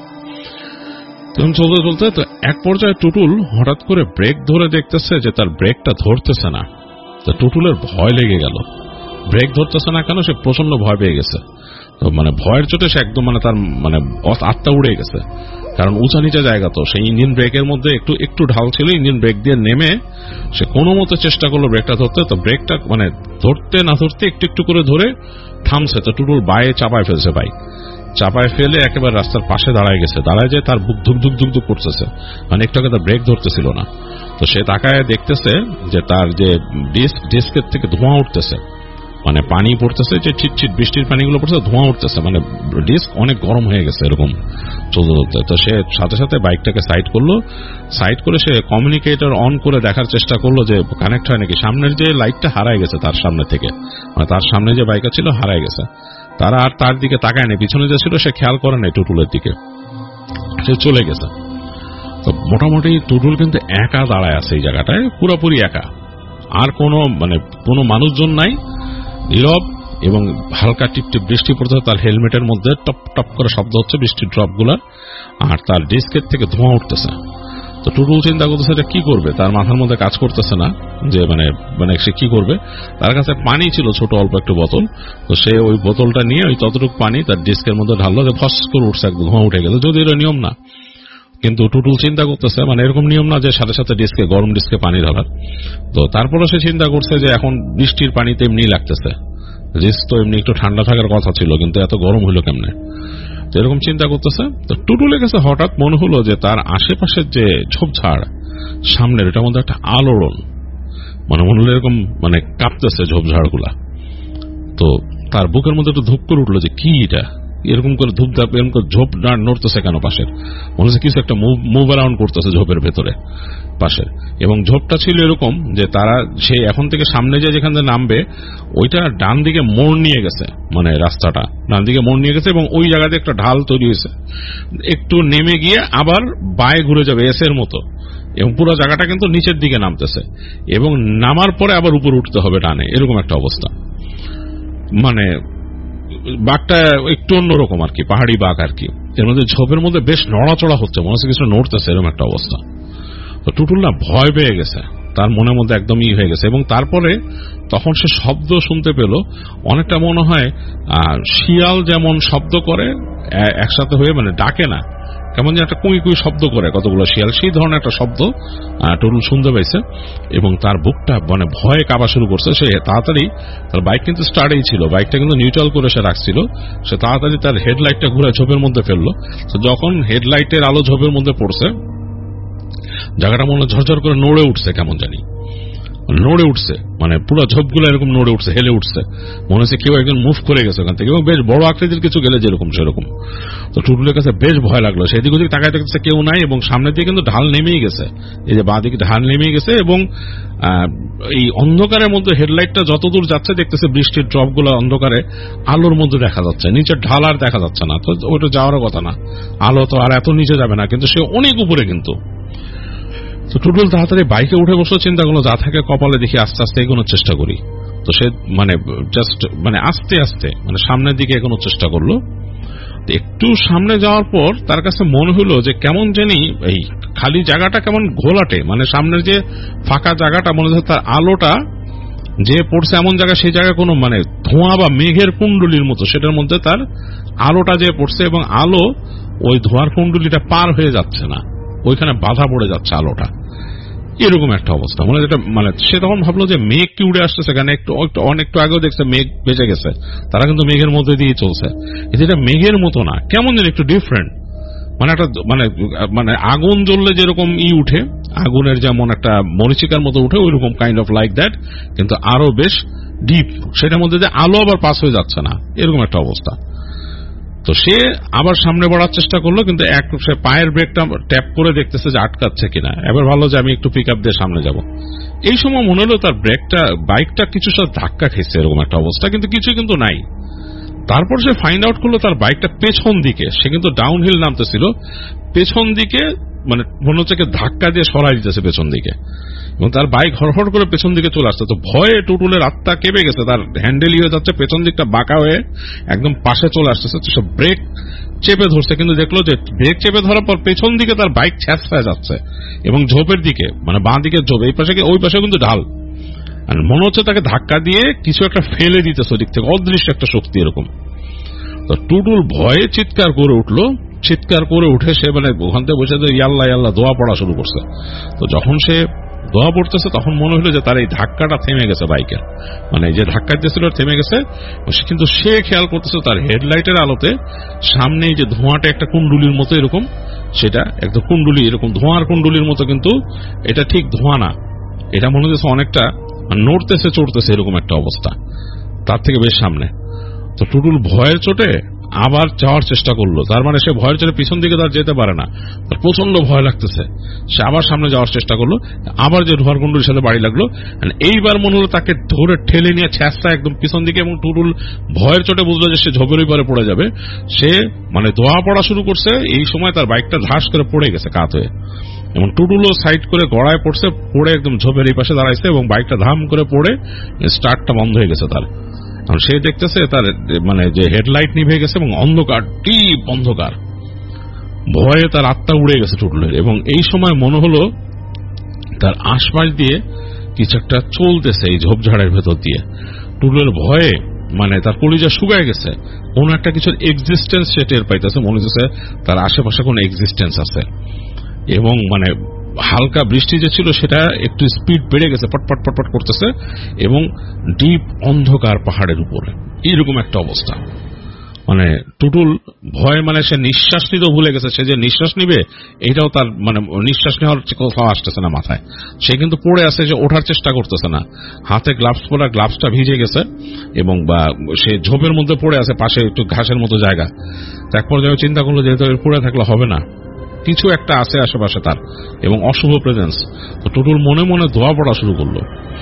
তখন চলতে চলতে তো এক পর্যায়ে টুটুল হঠাৎ করে ব্রেক ধরে দেখতেছে যে তার ব্রেকটা ধরতেছে না। তো টুটুলের ভয় লেগে গেল, ব্রেক ধরতেছে না কেন, সে প্রচন্ড ভয় পেয়ে গেছে। তো মানে ভয়ের চোটে সে একদম মানে তার মানে আত্মা উড়ে গেছে, কারণ উঁচা নিচা জায়গা, তো সেই ইঞ্জিন ব্রেকের মধ্যে একটু একটু ঢাল ছিল, ইঞ্জিন ব্রেক দিয়ে নেমে সে কোনো মতো চেষ্টা করলো ব্রেকটা ধরতে। তো ব্রেকটা মানে ধরতে না ধরতে একটু একটু করে ধরে থামছে। তো টুটুল বায়ে চাপায় ফেলছে, বাইক চাপায় ফেলে একেবারে রাস্তার পাশে দাঁড়ায় গেছে। দাঁড়ায় যে তার বুক ধুক ধুক ধুক ধুক করতেছে, মানে একটু আগে তার ব্রেক ধরতেছিল না। তো সে তাকায় দেখতেছে যে তার যে ডিস্ক, ডিস্কের থেকে ধোঁয়া উঠতেছে, মানে পানি পড়তেছে, যে চিটচিট বৃষ্টির পানিগুলো পড়ছে, ধোঁয়া উঠতেছে, মানে ডিস্ক অনেক গরম হয়ে গেছে এরকম চলতে চলতে। তো সে সাথে সাথে বাইকটাকে সাইড করলো, সাইড করে সে কমিউনিকেটর অন করে দেখার চেষ্টা করলো যে কানেক্ট হয় নাকি। সামনের যে লাইটটা হারায় গেছে তার সামনে থেকে, মানে তার সামনে যে বাইকটা ছিল হারায় গেছে। তারা আর তার দিকে তাকায় নেই, পিছনে যে ছিল সে খেয়াল করে নাই টুটুলের দিকে, সে চলে গেছে। তো মোটামুটি টুটুল কিন্তু একা দাঁড়ায় আছে এই জায়গাটায়, পুরোপুরি একা, আর কোনো মানে কোনো মানুষজন নাই, নীরব, এবং হালকা টিপটিপ বৃষ্টি পড়তে, তার হেলমেটের মধ্যে টপ টপ করে শব্দ হচ্ছে বৃষ্টির ড্রপগুলো, আর তার ডিস্কের থেকে ধোঁয়া উঠতেছে। তো টুটুল চিন্তা করতেছে এটা কি করবে, তার মাথার মধ্যে কাজ করতেছে না যে মানে মানে সে কি করবে। তার কাছে পানি ছিল ছোট অল্প একটু বোতল, তো সে ওই বোতলটা নিয়ে ওই ততটুকু পানি তার ডিস্কের মধ্যে ঢাললো, ফস করে উঠছে, একদম ধোঁয়া উঠে গেছে। যদি এটা নিয়ম না, কিন্তু টুটুল চিন্তা করতেছে মানে এরকম নিয়ম না যে সাথে সাথে ডিস্কে, গরম ডিস্কে পানি ঢালার। তো তারপরে সে চিন্তা করছে যে এখন বৃষ্টির পানিতে এমনি লাগতেছে, ডিস্ক তো এমনি একটু ঠান্ডা থাকার কথা ছিল, কিন্তু এত গরম হইলো কেমনে, এরকম চিন্তা করতেছে। তো টুটুলের কাছে হঠাৎ মনে হলো যে তার আশেপাশের যে ঝোপঝাড় সামনের, এটার মধ্যে একটা আলোড়ন, মানে মনে হলো এরকম মানে কাঁপতেছে ঝোপঝাড় গুলা। তো তার বুকের মধ্যে একটু ধূপ করে উঠলো যে কি এটা, এরকম করে ধূপ ধাপ এরকম করে ঝোপ নড়তেছে কেন পাশের, মনে হচ্ছে কিছু একটা মুভ অ্যারাউন্ড করতেছে ঝোপের ভেতরে পাশে। এবং ঝোপটা ছিল এরকম যে তারা সে এখন থেকে সামনে যে যেখান থেকে নামবে ওইটা ডান দিকে মোড় নিয়ে গেছে, মানে রাস্তাটা ডান দিকে মোড় নিয়ে গেছে, এবং ওই জায়গাতে একটা ঢাল তৈরি হয়েছে, একটু নেমে গিয়ে আবার বায়ে ঘুরে যাবে এস এর মতো, এবং পুরো জায়গাটা কিন্তু নিচের দিকে নামতেছে, এবং নামার পরে আবার উপর উঠতে হবে টানে, এরকম একটা অবস্থা। মানে বাঘটা একটু অন্যরকম আর কি, পাহাড়ি বাঘ আর কি, এর মধ্যে ঝোপের মধ্যে বেশ নড়াচড়া হচ্ছে, মনে হচ্ছে কিছু নড়তেছে, এরকম একটা অবস্থা। তো টুটুল না ভয় পেয়ে গেছে, তার মনের মধ্যে একদম ই হয়ে গেছে। এবং তারপরে তখন সে শব্দ শুনতে পেল, অনেকটা মনে হয় শিয়াল যেমন শব্দ করে একসাথে হয়ে, মানে ডাকে না, কেমন যেন একটা কুই কুই শব্দ করে কতগুলো শিয়াল, সেই ধরনের একটা শব্দ টুটুল শুনতে পাইছে। এবং তার বুকটা মানে ভয়ে কাঁপা শুরু করছে। সে তাড়াতাড়ি, তার বাইক কিন্তু স্টার্টেই ছিল, বাইকটা কিন্তু নিউট্রাল করে সে রাখছিল, সে তাড়াতাড়ি তার হেডলাইটটা ঘুরে ঝোপের মধ্যে ফেললো। তো যখন হেডলাইটের আলো ঝোপের মধ্যে পড়ছে, জায়গাটা মনে ঝরঝর করে নড়ে উঠছে কেমন জানি, নড়ে উঠছে, মানে পুরো ঝোপগুলো এরকম নড়ে উঠছে, হেলে উঠছে, মনে হচ্ছে কেউ একজন মুভ করে গেছে ওখান থেকে, এবং বেশ বড় আকৃতির কিছু গেলে যেরকম সেরকম। তো টুটুলের কাছে বেশ ভয় লাগলো, সেদিক ওদিক তাকায় দেখছে কেউ নাই, এবং সামনে দিয়ে কিন্তু ঢাল নেমেই গেছে, এই যে বাঁ দিকে ঢাল নেমেই গেছে, এবং এই অন্ধকারের মধ্যে হেডলাইটটা যতদূর যাচ্ছে দেখতেছে বৃষ্টির ড্রপগুলো অন্ধকারে আলোর মধ্যে দেখা যাচ্ছে, নিচের ঢাল আর দেখা যাচ্ছে না। তো ওইটা যাওয়ারও কথা না, আলো তো আর এত নিচে যাবে না, কিন্তু সে অনেক উপরে। কিন্তু তো টুটুল তাড়াতাড়ি বাইকে উঠে বসে চিন্তা করলো যা থাকে কপালে দেখি আস্তে আস্তে এগোনোর চেষ্টা করি। তো সে মানে জাস্ট মানে আস্তে আস্তে মানে সামনের দিকে এগোনোর চেষ্টা করলো। একটু সামনে যাওয়ার পর তার কাছে মনে হলো যে কেমন জানি এই খালি জায়গাটা কেমন ঘোলাটে, মানে সামনের যে ফাঁকা জায়গাটা মনে হচ্ছে তার আলোটা যে পড়ছে এমন জায়গা, সেই জায়গায় কোনো মানে ধোঁয়া বা মেঘের কুণ্ডলির মতো সেটার মধ্যে তার আলোটা যে পড়ছে, এবং আলো ওই ধোঁয়ার কুণ্ডলিটা পার হয়ে যাচ্ছে না, ওইখানে বাধা পড়ে যাচ্ছে আলোটা, এরকম একটা অবস্থা। মানে যেটা মানে সে তখন ভাবলো যে মেঘ কি উড়ে আসতেছে, সেখানে একটু অনেকটু আগেও দেখছে মেঘ ভেসে গেছে, তারা কিন্তু মেঘের মধ্যে দিয়ে চলছে, এটা মেঘের মতো না, কেমন যেন একটু ডিফারেন্ট, মানে একটা মানে মানে আগুন জ্বললে যেরকম ই উঠে, আগুনের যেমন একটা মরিচিকার মতো উঠে, ওইরকম কাইন্ড অফ লাইক দ্যাট, কিন্তু আরো বেশ ডিপ, সেটার মধ্যে যে আলো আবার পাস হয়ে যাচ্ছে না, এরকম একটা অবস্থা। তো সে আবার সামনে বাড়ার চেষ্টা করলো, কিন্তু এক সে পায়ের ব্রেকটা ট্যাপ করে দেখতেছে যে আটকাচ্ছে কিনা, এবার ভালো যে আমি একটু পিক আপ দিয়ে সামনে যাব। এই সময় মনে হলো তার ব্রেকটা বাইকটা কিছু সাথে ধাক্কা খেয়েছে, এরকম একটা অবস্থা, কিন্তু কিছু কিন্তু নাই। তারপর সে ফাইন্ড আউট করলো তার বাইকটা পেছন দিকে, সে কিন্তু ডাউন হিল নামতেছিল, পেছন দিকে মানে মনে হচ্ছে ধাক্কা দিয়ে সরাই দিতেছে পেছন দিকে, এবং তার বাইক হড়হড় করে পেছন দিকে চলে আসছে। তো ভয়ে টুটুলের আত্মা কেঁপে গেছে, তার হ্যান্ডেল হয়ে যাচ্ছে, পেছন দিকটা বাঁকা হয়ে একদম পাশে চলে আসতেছে। তো সে ব্রেক চেপে ধরছে, কিন্তু দেখলো যে ব্রেক চেপে ধরার পর পেছন দিকে তার বাইক ছ্যাঁচড়ায় যাচ্ছে, এবং ঝোপের দিকে মানে বাঁ দিকে ঝোপ, এই পাশে ওই পাশে কিন্তু ঢাল, মনে হচ্ছে তাকে ধাক্কা দিয়ে কিছু একটা ফেলে দিতেছে ওদিক থেকে, অদৃশ্য একটা শক্তি এরকম। তো টুটুল ভয়ে চিৎকার করে উঠলো, চিৎকার করে উঠে সে মানে ওখান থেকে বসে ইয়াল্লা ইয়াল্লা দোয়া পড়া শুরু করছে। তো যখন সে দোয়া পড়তেছে তখন মনে হলো যে তার এই ধাক্কাটা থেমে গেছে, বাইকের মানে যে ধাক্কা দিয়েছিল থেমে গেছে, কিন্তু সে খেয়াল করতেছে তার হেডলাইটের আলোতে সামনে যে ধোঁয়াটা একটা কুণ্ডুলির মতো এরকম, সেটা একদম কুণ্ডুলি এরকম ধোঁয়ার কুণ্ডুলির মতো, কিন্তু এটা ঠিক ধোঁয়া না, এটা মনে হচ্ছে অনেকটা নড়তেছে চড়তেছে এরকম একটা অবস্থা, তার থেকে বেশ সামনে। তো টুটুল ভয়ের চোটে আবার যাওয়ার চেষ্টা করলো, তার মানে সে ভয়ের চোটে পিছন দিকে তার যেতে পারে না, তার প্রচন্ড ভয় লাগতেছে, সে আবার সামনে যাওয়ার চেষ্টা করলো, আবার যে ধোয়ার কুণ্ডুলির সাথে বাড়ি লাগলো, এইবার মনে হলো তাকে ধরে ঠেলে নিয়ে ছ্যাঁচড়া একদম পিছন দিকে, এবং টুটুল ভয়ের চোটে বুঝলো যে সে ঝোপের পরে পড়ে যাবে, সে মানে দোয়া পড়া শুরু করছে। এই সময় তার বাইকটা ধাস করে পড়ে গেছে কাত হয়ে, এবং টুটুলও সাইড করে গড়ায় পড়ছে, পড়ে একদম ঝোপের এই পাশে দাঁড়াইছে, এবং বাইকটা ধাম করে পড়ে স্টার্টটা বন্ধ হয়ে গেছে তার। সে দেখতেছে তার মানে যে হেডলাইট নিভে গেছে, এবং অন্ধকার, টিপ অন্ধকার, ভয়ে তার আত্মা উড়ে গেছে টুটুলের। এবং এই সময় মনে হলো তার আশপাশ দিয়ে কিছু একটা চলতেছে এই ঝোপঝাড়ের ভেতর দিয়ে। টুটুলের ভয়ে মানে তার কলিজা শুকায় গেছে, কোন একটা কিছুর এক্সিস্টেন্স সে টের পাইতেছে, মনে হচ্ছে তার আশেপাশে কোন এক্সিস্টেন্স আছে, এবং মানে হালকা বৃষ্টি যে ছিল সেটা একটু স্পিড বেড়ে গেছে, পটপট পটপট করতেছে, এবং ডিপ অন্ধকার পাহাড়ের উপরে, এইরকম একটা অবস্থা। মানে টুটুল ভয় মানে সে নিঃশ্বাস নিতেও ভুলে গেছে, সে যে নিঃশ্বাস নিবে এটাও তার মানে নিঃশ্বাস নেওয়ার কোথাও আসতেছে না মাথায়, সে কিন্তু পড়ে আছে, যে ওঠার চেষ্টা করতেছে না, হাতে গ্লাভস পরা, গ্লাভসটা ভিজে গেছে, এবং বা সে ঝোপের মধ্যে পড়ে আছে, পাশে একটু ঘাসের মতো জায়গা। এক পর্যায়ে চিন্তা করলো যেহেতু পড়ে থাকলে হবে না, কিছু একটা আছে আশেপাশে তার, এবং অশুভ প্রেজেন্স। তো টুটুল মনে মনে দোয়া পড়া শুরু করলো,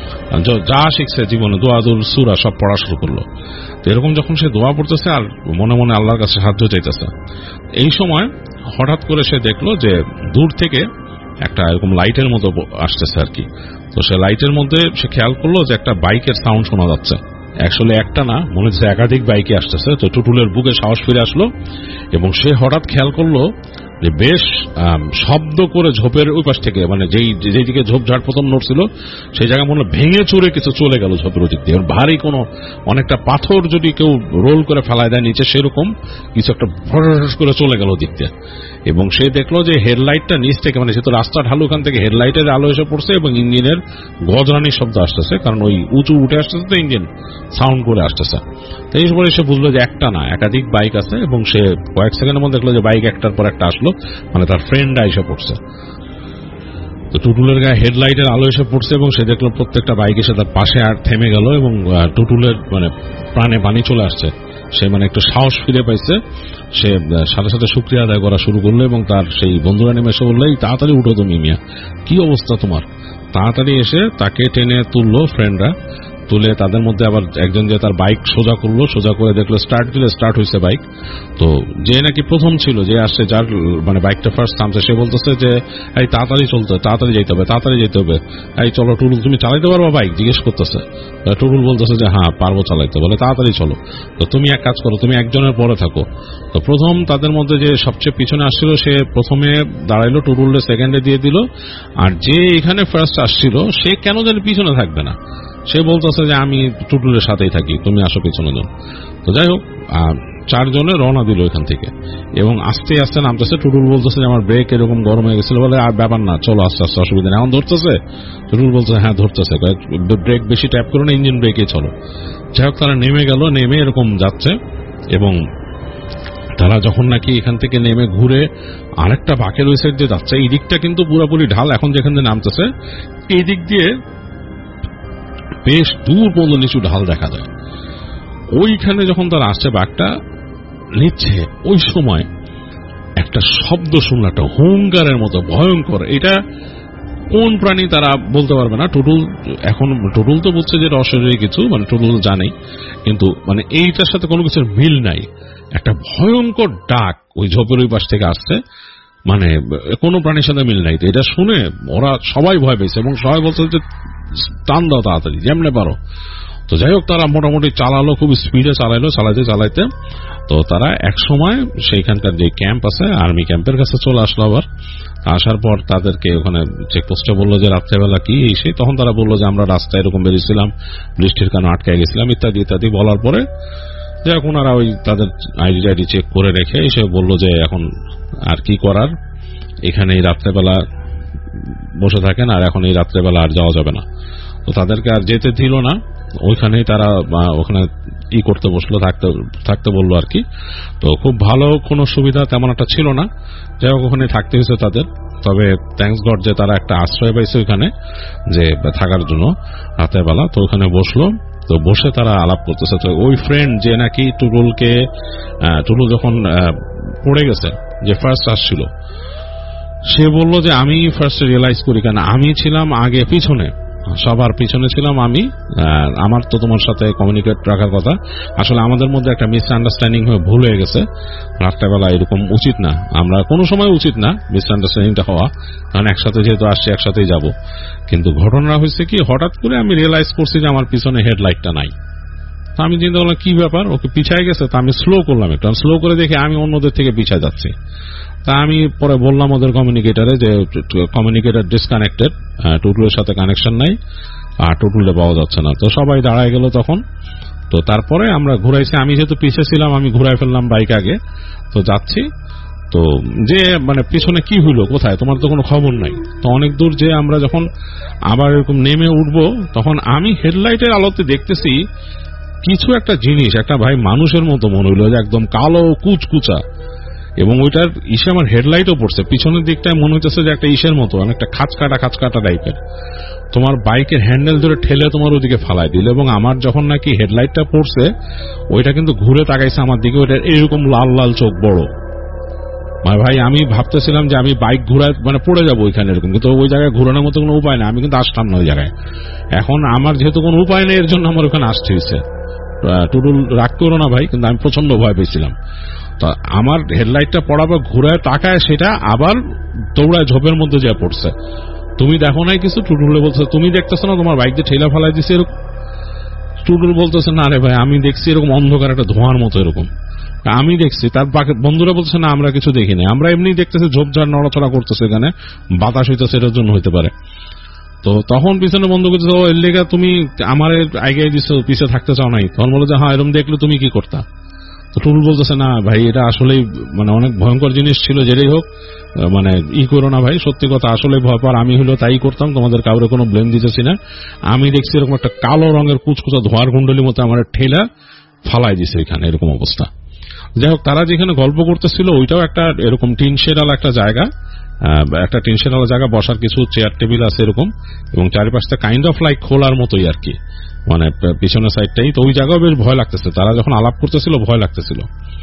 যা শিখছে জীবনে দোয়া দুল সূরা সব পড়া শুরু করলো। তো এরকম যখন সে দোয়া পড়তেছে আর মনে মনে আল্লাহর কাছে সাহায্য চাইতেছে, এই সময় হঠাৎ করে সে দেখলো যে দূর থেকে একটা এরকম লাইটের মতো আসতেছে আর কি। তো সে লাইটের মধ্যে সে খেয়াল করলো যে একটা বাইকের সাউন্ড শোনা যাচ্ছে, আসলে একটা না, মনে হচ্ছে একাধিক বাইকে আসতেছে। তো টুটুলের বুকে সাহস ফিরে আসলো, এবং সে হঠাৎ খেয়াল করলো যে বেশ শব্দ করে ঝোপের ওই পাশ থেকে, মানে যেই যেই দিকে ঝোপঝাড় প্রথম নড়ছিল সেই জায়গা মনে ভেঙে চুরে কিছু চলে গেল ঝোপের ওদিক দিয়ে, ভারী কোনো অনেকটা পাথর যদি কেউ রোল করে ফেলায় দেয় নিচে, সেরকম কিছু একটা ভরস করে চলে গেল ওদিক দিয়ে। এবং সে দেখলো যে হেডলাইটটা নিচ থেকে, মানে যেহেতু রাস্তা ঢালু, ওখান থেকে হেডলাইটের আলো এসে পড়ছে, এবং ইঞ্জিনের গজরানির শব্দ আসতেছে, কারণ ওই উঁচু উঠে আসতেছে তো ইঞ্জিন সাউন্ড করে আসতেছে। তো এই সময় সে বুঝলো যে একটা না একাধিক বাইক আছে, এবং সে কয়েক সেকেন্ডের মধ্যে দেখলো যে বাইক একটার পর একটা আসলো, মানে তার ফ্রেন্ডরা এসে পড়ছে। তো টুটুলের গায়ে হেডলাইটের আলো এসে পড়ছে এবং সে দেখলো প্রত্যেকটা বাইক এসে তার পাশে আর থেমে গেল এবং টুটুলের মানে প্রাণে পানি চলে আসছে। সে মানে একটু সাহস ফিরে পাইছে, সে সাথে সাথে শুকরিয়া আদায় করা শুরু করলো এবং তার সেই বন্ধুরা নেমে এসে বললো, এই তাড়াতাড়ি উঠো তুমি মিয়া, কি অবস্থা তোমার। তাড়াতাড়ি এসে তাকে টেনে তুললো ফ্রেন্ডরা, তুলে তাদের মধ্যে আবার একজন যে তার বাইক সোজা করলো, সোজা করে দেখলো স্টার্ট দিলে স্টার্ট হয়েছে বাইক। তো যে নাকি প্রথম ছিল, যে আসছে, যার মানে বাইকটা ফার্স্ট থামছে, সে বলতেছে যে এই তাড়াতাড়ি চলতে, তাড়াতাড়ি যেতে হবে, তাড়াতাড়ি যেতে হবে, এই চলো টুটুল তুমি চালাইতে পারবো বাইক, জিজ্ঞেস করতেছে। টুটুল বলতেছে যে হ্যাঁ পারবো চালাইতে, বলে তাড়াতাড়ি চলো। তো তুমি এক কাজ করো, তুমি একজনের পরে থাকো। তো প্রথম তাদের মধ্যে যে সবচেয়ে পিছনে আসছিল সে প্রথমে দাঁড়াইলো, টুটুলকে সেকেন্ডে দিয়ে দিল, আর যে এখানে ফার্স্ট আসছিল সে কেন জানি পিছনে থাকবে না, সে বলতেছে যে আমি টুটুলের সাথেই থাকি, তুমি আসো পিছনে যাও। তো যাই হোক, চারজনে রওনা দিল এখান থেকে এবং আস্তে আস্তে নামতেছে। টুটুল বলতেছে যে আমার ব্রেক এরকম গরম হয়ে গেছিল, বলে আর ব্যাপার না, চলো আস্তে আস্তে, অসুবিধা নেই। এখন ধরতেছে, টুটুল বলছে হ্যাঁ ধরতেছে, ব্রেক বেশি ট্যাপ করো না, ইঞ্জিন ব্রেকে চলো। যাই হোক, তারা নেমে গেল, নেমে এরকম যাচ্ছে এবং তারা যখন নাকি এখান থেকে নেমে ঘুরে আরেকটা বাঁকের ওই সাইড দিয়ে যাচ্ছে, এই দিকটা কিন্তু পুরোপুরি ঢাল, এখন যেখান দিয়ে নামতেছে এই দিক দিয়ে বেশ দূর পর্যন্ত নিচু ঢাল দেখা যায়। ওইখানে যখন তারা আসছে বাঘটা নিচ্ছে, ওই সময় একটা শব্দ শুনল, একটা হুঙ্কারের মতো ভয়ঙ্কর। এটা কোন প্রাণী তারা বলতে পারবে না। টুটুল এখন টুটুল তো বলছে যে অশরীরী কিছু, মানে টুটুল জানে, কিন্তু মানে এইটার সাথে কোনো কিছুর মিল নাই। একটা ভয়ঙ্কর ডাক ওই ঝোপের ওই পাশ থেকে আসছে, মানে কোনো প্রাণীর সাথে মিল নাই। তো এটা শুনে ওরা সবাই ভয় পেয়েছে এবং সবাই বলছে যে টান দাও তাড়াতাড়ি, যেমনে পারো। তো যাই হোক, তারা মোটামুটি চালালো, খুব স্পিডে চালাইলো, চালাইতে চালাইতে তো তারা এক সময় সেইখানকার যে ক্যাম্প আছে আর্মি ক্যাম্পের কাছে চলে আসলো। আবার আসার পর তাদেরকে ওখানে চেকপোস্টে বললো যে রাত্রেবেলা কি এই সেই, তখন তারা বললো যে আমরা রাস্তায় এরকম বেরিয়েছিলাম, বৃষ্টির কারণে আটকে গেছিলাম, ইত্যাদি ইত্যাদি বলার পরে যাই হোক ওনারা ওই তাদের আইডি টাইডি চেক করে রেখে এসে বললো যে এখন আর কি করার, এখানে এই রাত্রেবেলা বসে থাকেন, আর এখন এই রাত্রেবেলা আর যাওয়া যাবে না। তো তাদেরকে আর যেতে দিল না, ওইখানেই তারা ওখানে ই করতে বসলো, থাকতে থাকতে বললো আর কি। তো খুব ভালো কোনো সুবিধা তেমন একটা ছিল না, যাই হোক ওখানে থাকতে হয়েছে তাদের। তবে থ্যাঙ্কস গড যে তারা একটা আশ্রয় পাইছে ওইখানে যে থাকার জন্য রাতের বেলা। তো ওখানে বসলো, তো বসে তারা আলাপ করতেছে। তো ওই ফ্রেন্ড যে নাকি টুটুলকে, টুটুল যখন পড়ে গেছে, যে ফার্স্ট আসছিল, সে বলল যে আমি ফার্স্ট রিয়েলাইজ করি, কেন আমি ছিলাম আগে পিছনে, সবার পিছনে ছিলাম আমি, আমার তো তোমার সাথে কমিউনিকেট রাখার কথা, আসলে আমাদের মধ্যে একটা মিসআন্ডারস্ট্যান্ডিং হয়ে ভুল হয়ে গেছে, রাত্রেবেলা এরকম উচিত না, আমরা কোনো সময় উচিত না মিসআন্ডারস্ট্যান্ডিংটা হওয়া, কারণ একসাথে যেহেতু আসছি একসাথেই যাব। কিন্তু ঘটনা হয়েছে কি, হঠাৎ করে আমি রিয়েলাইজ করছি যে আমার পিছনে হেডলাইটটা নাই। তো আমি চিন্তা করলাম কি ব্যাপার, ওকে পিছায় গেছে। তো আমি স্লো করলাম একটু, স্লো করে দেখে আমি অন্যদের থেকে পিছায় যাচ্ছি। তা আমি পরে বললাম ওদের কমিউনিকেটারে যে কমিউনিকেটার ডিসকানেক্টেড, টুটুলের সাথে কানেকশন নাই আর টুটুলে পাওয়া যাচ্ছে না। তো সবাই দাঁড়ায় গেল তখন। তো তারপরে আমরা ঘুরাইছি, আমি যেহেতু পিছিয়ে ছিলাম আমি ঘুরাই ফেললাম বাইক আগে। তো যাচ্ছি, তো যে মানে পিছনে কি হইলো কোথায় তোমার তো কোনো খবর নাই। তো অনেক দূর যে আমরা যখন আবার এরকম নেমে উঠবো, তখন আমি হেডলাইটের আলোতে দেখতেছি কিছু একটা জিনিস, একটা ভাই মানুষের মতো মনে হইলো, যে একদম কালো কুচকুচা, এবং ওইটার ইসে আমার হেডলাইটও পড়ছে পিছনের দিকটায়, মনে হইতেছে যে একটা ইসের মতো, অনেকটা খাঁচকাটা খাঁচকাটা টাইপের। তোমার বাইকের হ্যান্ডেল ধরে ঠেলে তোমার ওইদিকে ফালাই দিল, এবং আমার যখন নাকি হেডলাইটটা পড়ছে ওইটা কিন্তু ঘুরে তাকাইছে আমার দিকে, ওইটা এরকম লাল লাল চোখ বড়। মানে ভাই আমি ভাবতেছিলাম যে আমি বাইক ঘুরায় মানে পড়ে যাবো ওইখানে এরকম, কিন্তু ওই জায়গায় ঘুরানোর মতো কোনো উপায় নেই, আমি কিন্তু আসতাম না ওই জায়গায়। এখন আমার যেহেতু কোনো উপায় নেই, এর জন্য আমার ওখানে আসতে হয়েছে। টুটুল রাগ করো না ভাই, কিন্তু আমি প্রচন্ড ভয় পেয়েছিলাম। তো আমার হেডলাইটটা পড়াবার ঘুরায় তাকায়, সেটা আবার দৌড়ায় ঝোপের মধ্যে যা পড়ছে। তুমি দেখো নাই কিছু? টুটুলে বলছে তুমি দেখতেছো না তোমার বাইক দিয়ে ঠেলা ফেলাই দিছে এরকম? টুটুল বলতেছে না রে ভাই আমি দেখছি এরকম অন্ধকার একটা ধোঁয়ার মতো এরকম, আমি দেখছি। তার বন্ধুরা বলছে না আমরা কিছু দেখি নাই, আমরা এমনি দেখতেছি ঝোপঝাড় নড়াচড়া করতেছে, এখানে বাতাস হইতেছে, এটার জন্য হইতে পারে। তো তখন পিছনে বন্ধু করতেছে ও এর লেগা তুমি আমার আগে দিছো, পিছিয়ে থাকতে চাও নাই। তখন বলো যে হ্যাঁ এরকম দেখলে তুমি কি করতা? তো টুটুল বলতেছে না ভাই এটা আসলেই মানে অনেক ভয়ঙ্কর জিনিস ছিল, যেটাই হোক মানে ই করো না ভাই, সত্যি কথা আসলে ভয় পাওয়ার আমি হলো তাই করতাম, তোমাদের কাউরে কোনো ব্লেম দিতেছি না। আমি দেখছি এরকম একটা কালো রঙের কুচকুচা ধোয়ার কুণ্ডলির মতো আমার ঠেলা ফালাই দিছে এখানে, এরকম অবস্থা। যাই হোক তারা যেখানে গল্প করতেছিল ওইটাও একটা এরকম টিন শেডাল একটা জায়গা, একটা টেনশন ওয়ালা জায়গা, বসার কিছু চেয়ার টেবিল আছে এরকম, এবং চারিপাশটা কাইন্ড অফ লাইক খোলার মতোই আর কি, মানে পিছনের সাইডটাই। তো ওই জায়গাও বেশ ভয় লাগতেছে, তারা যখন আলাপ করতেছিল ভয় লাগতেছিল।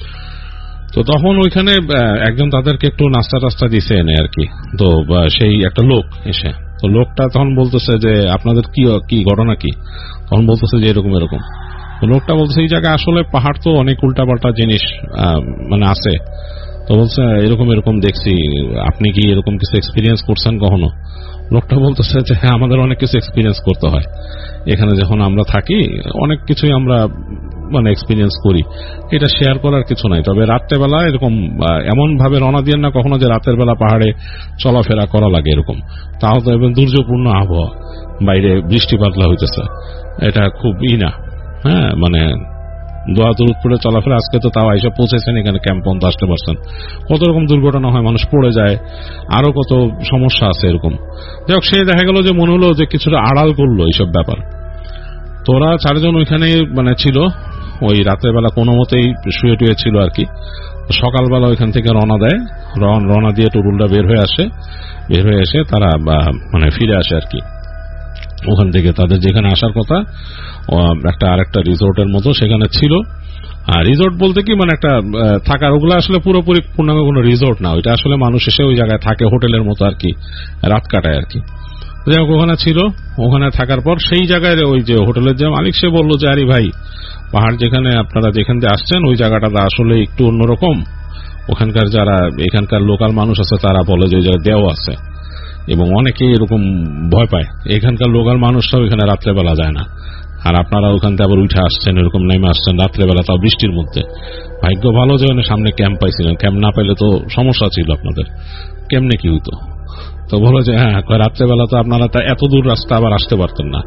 তো তখন ওইখানে একজন তাদেরকে একটু নাস্তা টাস্তা দিছে এনে আর কি। তো সেই একটা লোক এসে, তো লোকটা তখন বলতেছে যে আপনাদের কি কি ঘটনা কি, তখন বলতেছে যে এরকম এরকম। লোকটা বলছে এই জায়গায় আসলে পাহাড় তো অনেক উল্টাপাল্টা জিনিস মানে আছে, তো বলছে এরকম এরকম দেখছি, আপনি কি এরকম কিছু এক্সপিরিয়েন্স করছেন কখনো? লোকটা বলতেছে যে হ্যাঁ, আমাদের অনেক কিছু এক্সপিরিয়েন্স করতে হয় এখানে, যখন আমরা থাকি অনেক কিছুই আমরা মানে এক্সপিরিয়েন্স করি, এটা শেয়ার করার কিছু নাই। তবে রাত্রেবেলা এরকম এমন ভাবে রওনা দিয়ে না কখনো যে রাতের বেলা পাহাড়ে চলাফেরা করা লাগে এরকম, তাও তো এবং দুর্যোগপূর্ণ আবহাওয়া, বাইরে বৃষ্টি বাদলা হইতেছে, এটা খুব ই না, হ্যাঁ মানে দোয়া দূর করে চলাফেরা। আজকে তো তাও এইসব পৌঁছেছেন এখানে, ক্যাম্প পর্যন্ত আসতে পারছেন। কত রকম দুর্ঘটনা হয়, মানুষ পড়ে যায়, আরো কত সমস্যা আছে এরকম। যাই হোক, সে দেখা গেল যে মনে হলো যে কিছুটা আড়াল করলো এইসব ব্যাপার। তোরা চারজন ওইখানে মানে ছিল, ওই রাতের বেলা কোনো মতেই শুয়ে টুয়ে ছিল আর কি। সকালবেলা ওইখান থেকে রওনা দেয়, রওনা দিয়ে টুরুলটা বের হয়ে আসে, বের হয়ে এসে তারা মানে ফিরে আসে আর কি ওখান থেকে। তাদের যেখানে আসার কথা একটা আরেকটা রিসোর্টের মতো সেখানে ছিল। আর রিসোর্ট বলতে কি মানে একটা থাকার, ওগুলো আসলে পুরোপুরি পূর্ণাঙ্গ কোনো রিসোর্ট না, ওইটা আসলে মানুষ এসে ওই জায়গায় থাকে, হোটেলের মতো আর কি, রাত কাটায় আর কি। যাই হোক, ওখানে ছিল, ওখানে থাকার পর সেই জায়গায় ওই যে হোটেলের যে মালিক সে বললো যে আরে ভাই, পাহাড় যেখানে আপনারা যেখান দিয়ে আসছেন ওই জায়গাটা আসলে একটু অন্যরকম, ওখানকার যারা এখানকার লোকাল মানুষ আছে তারা বলে যে ওই জায়গায় দেও আছে, এবং অনেকে এরকম ভয় পায়। এখানকার লোকাল মানুষরাও এখানে রাত্রেবেলা যায় না, আর আপনারা ওখান থেকে আবার উঠে আসছেন, এরকম নেমে আসছেন রাত্রেবেলা, তাও বৃষ্টির মধ্যে। ভাগ্য ভালো যে সামনে ক্যাম্প পাইছিলেন, ক্যাম্প না পাইলে তো সমস্যা ছিল আপনাদের, কেমনে কি হইতো। তো বলো যে হ্যাঁ, রাত্রেবেলা তো আপনারা এত দূর রাস্তা আবার আসতে পারতেন না।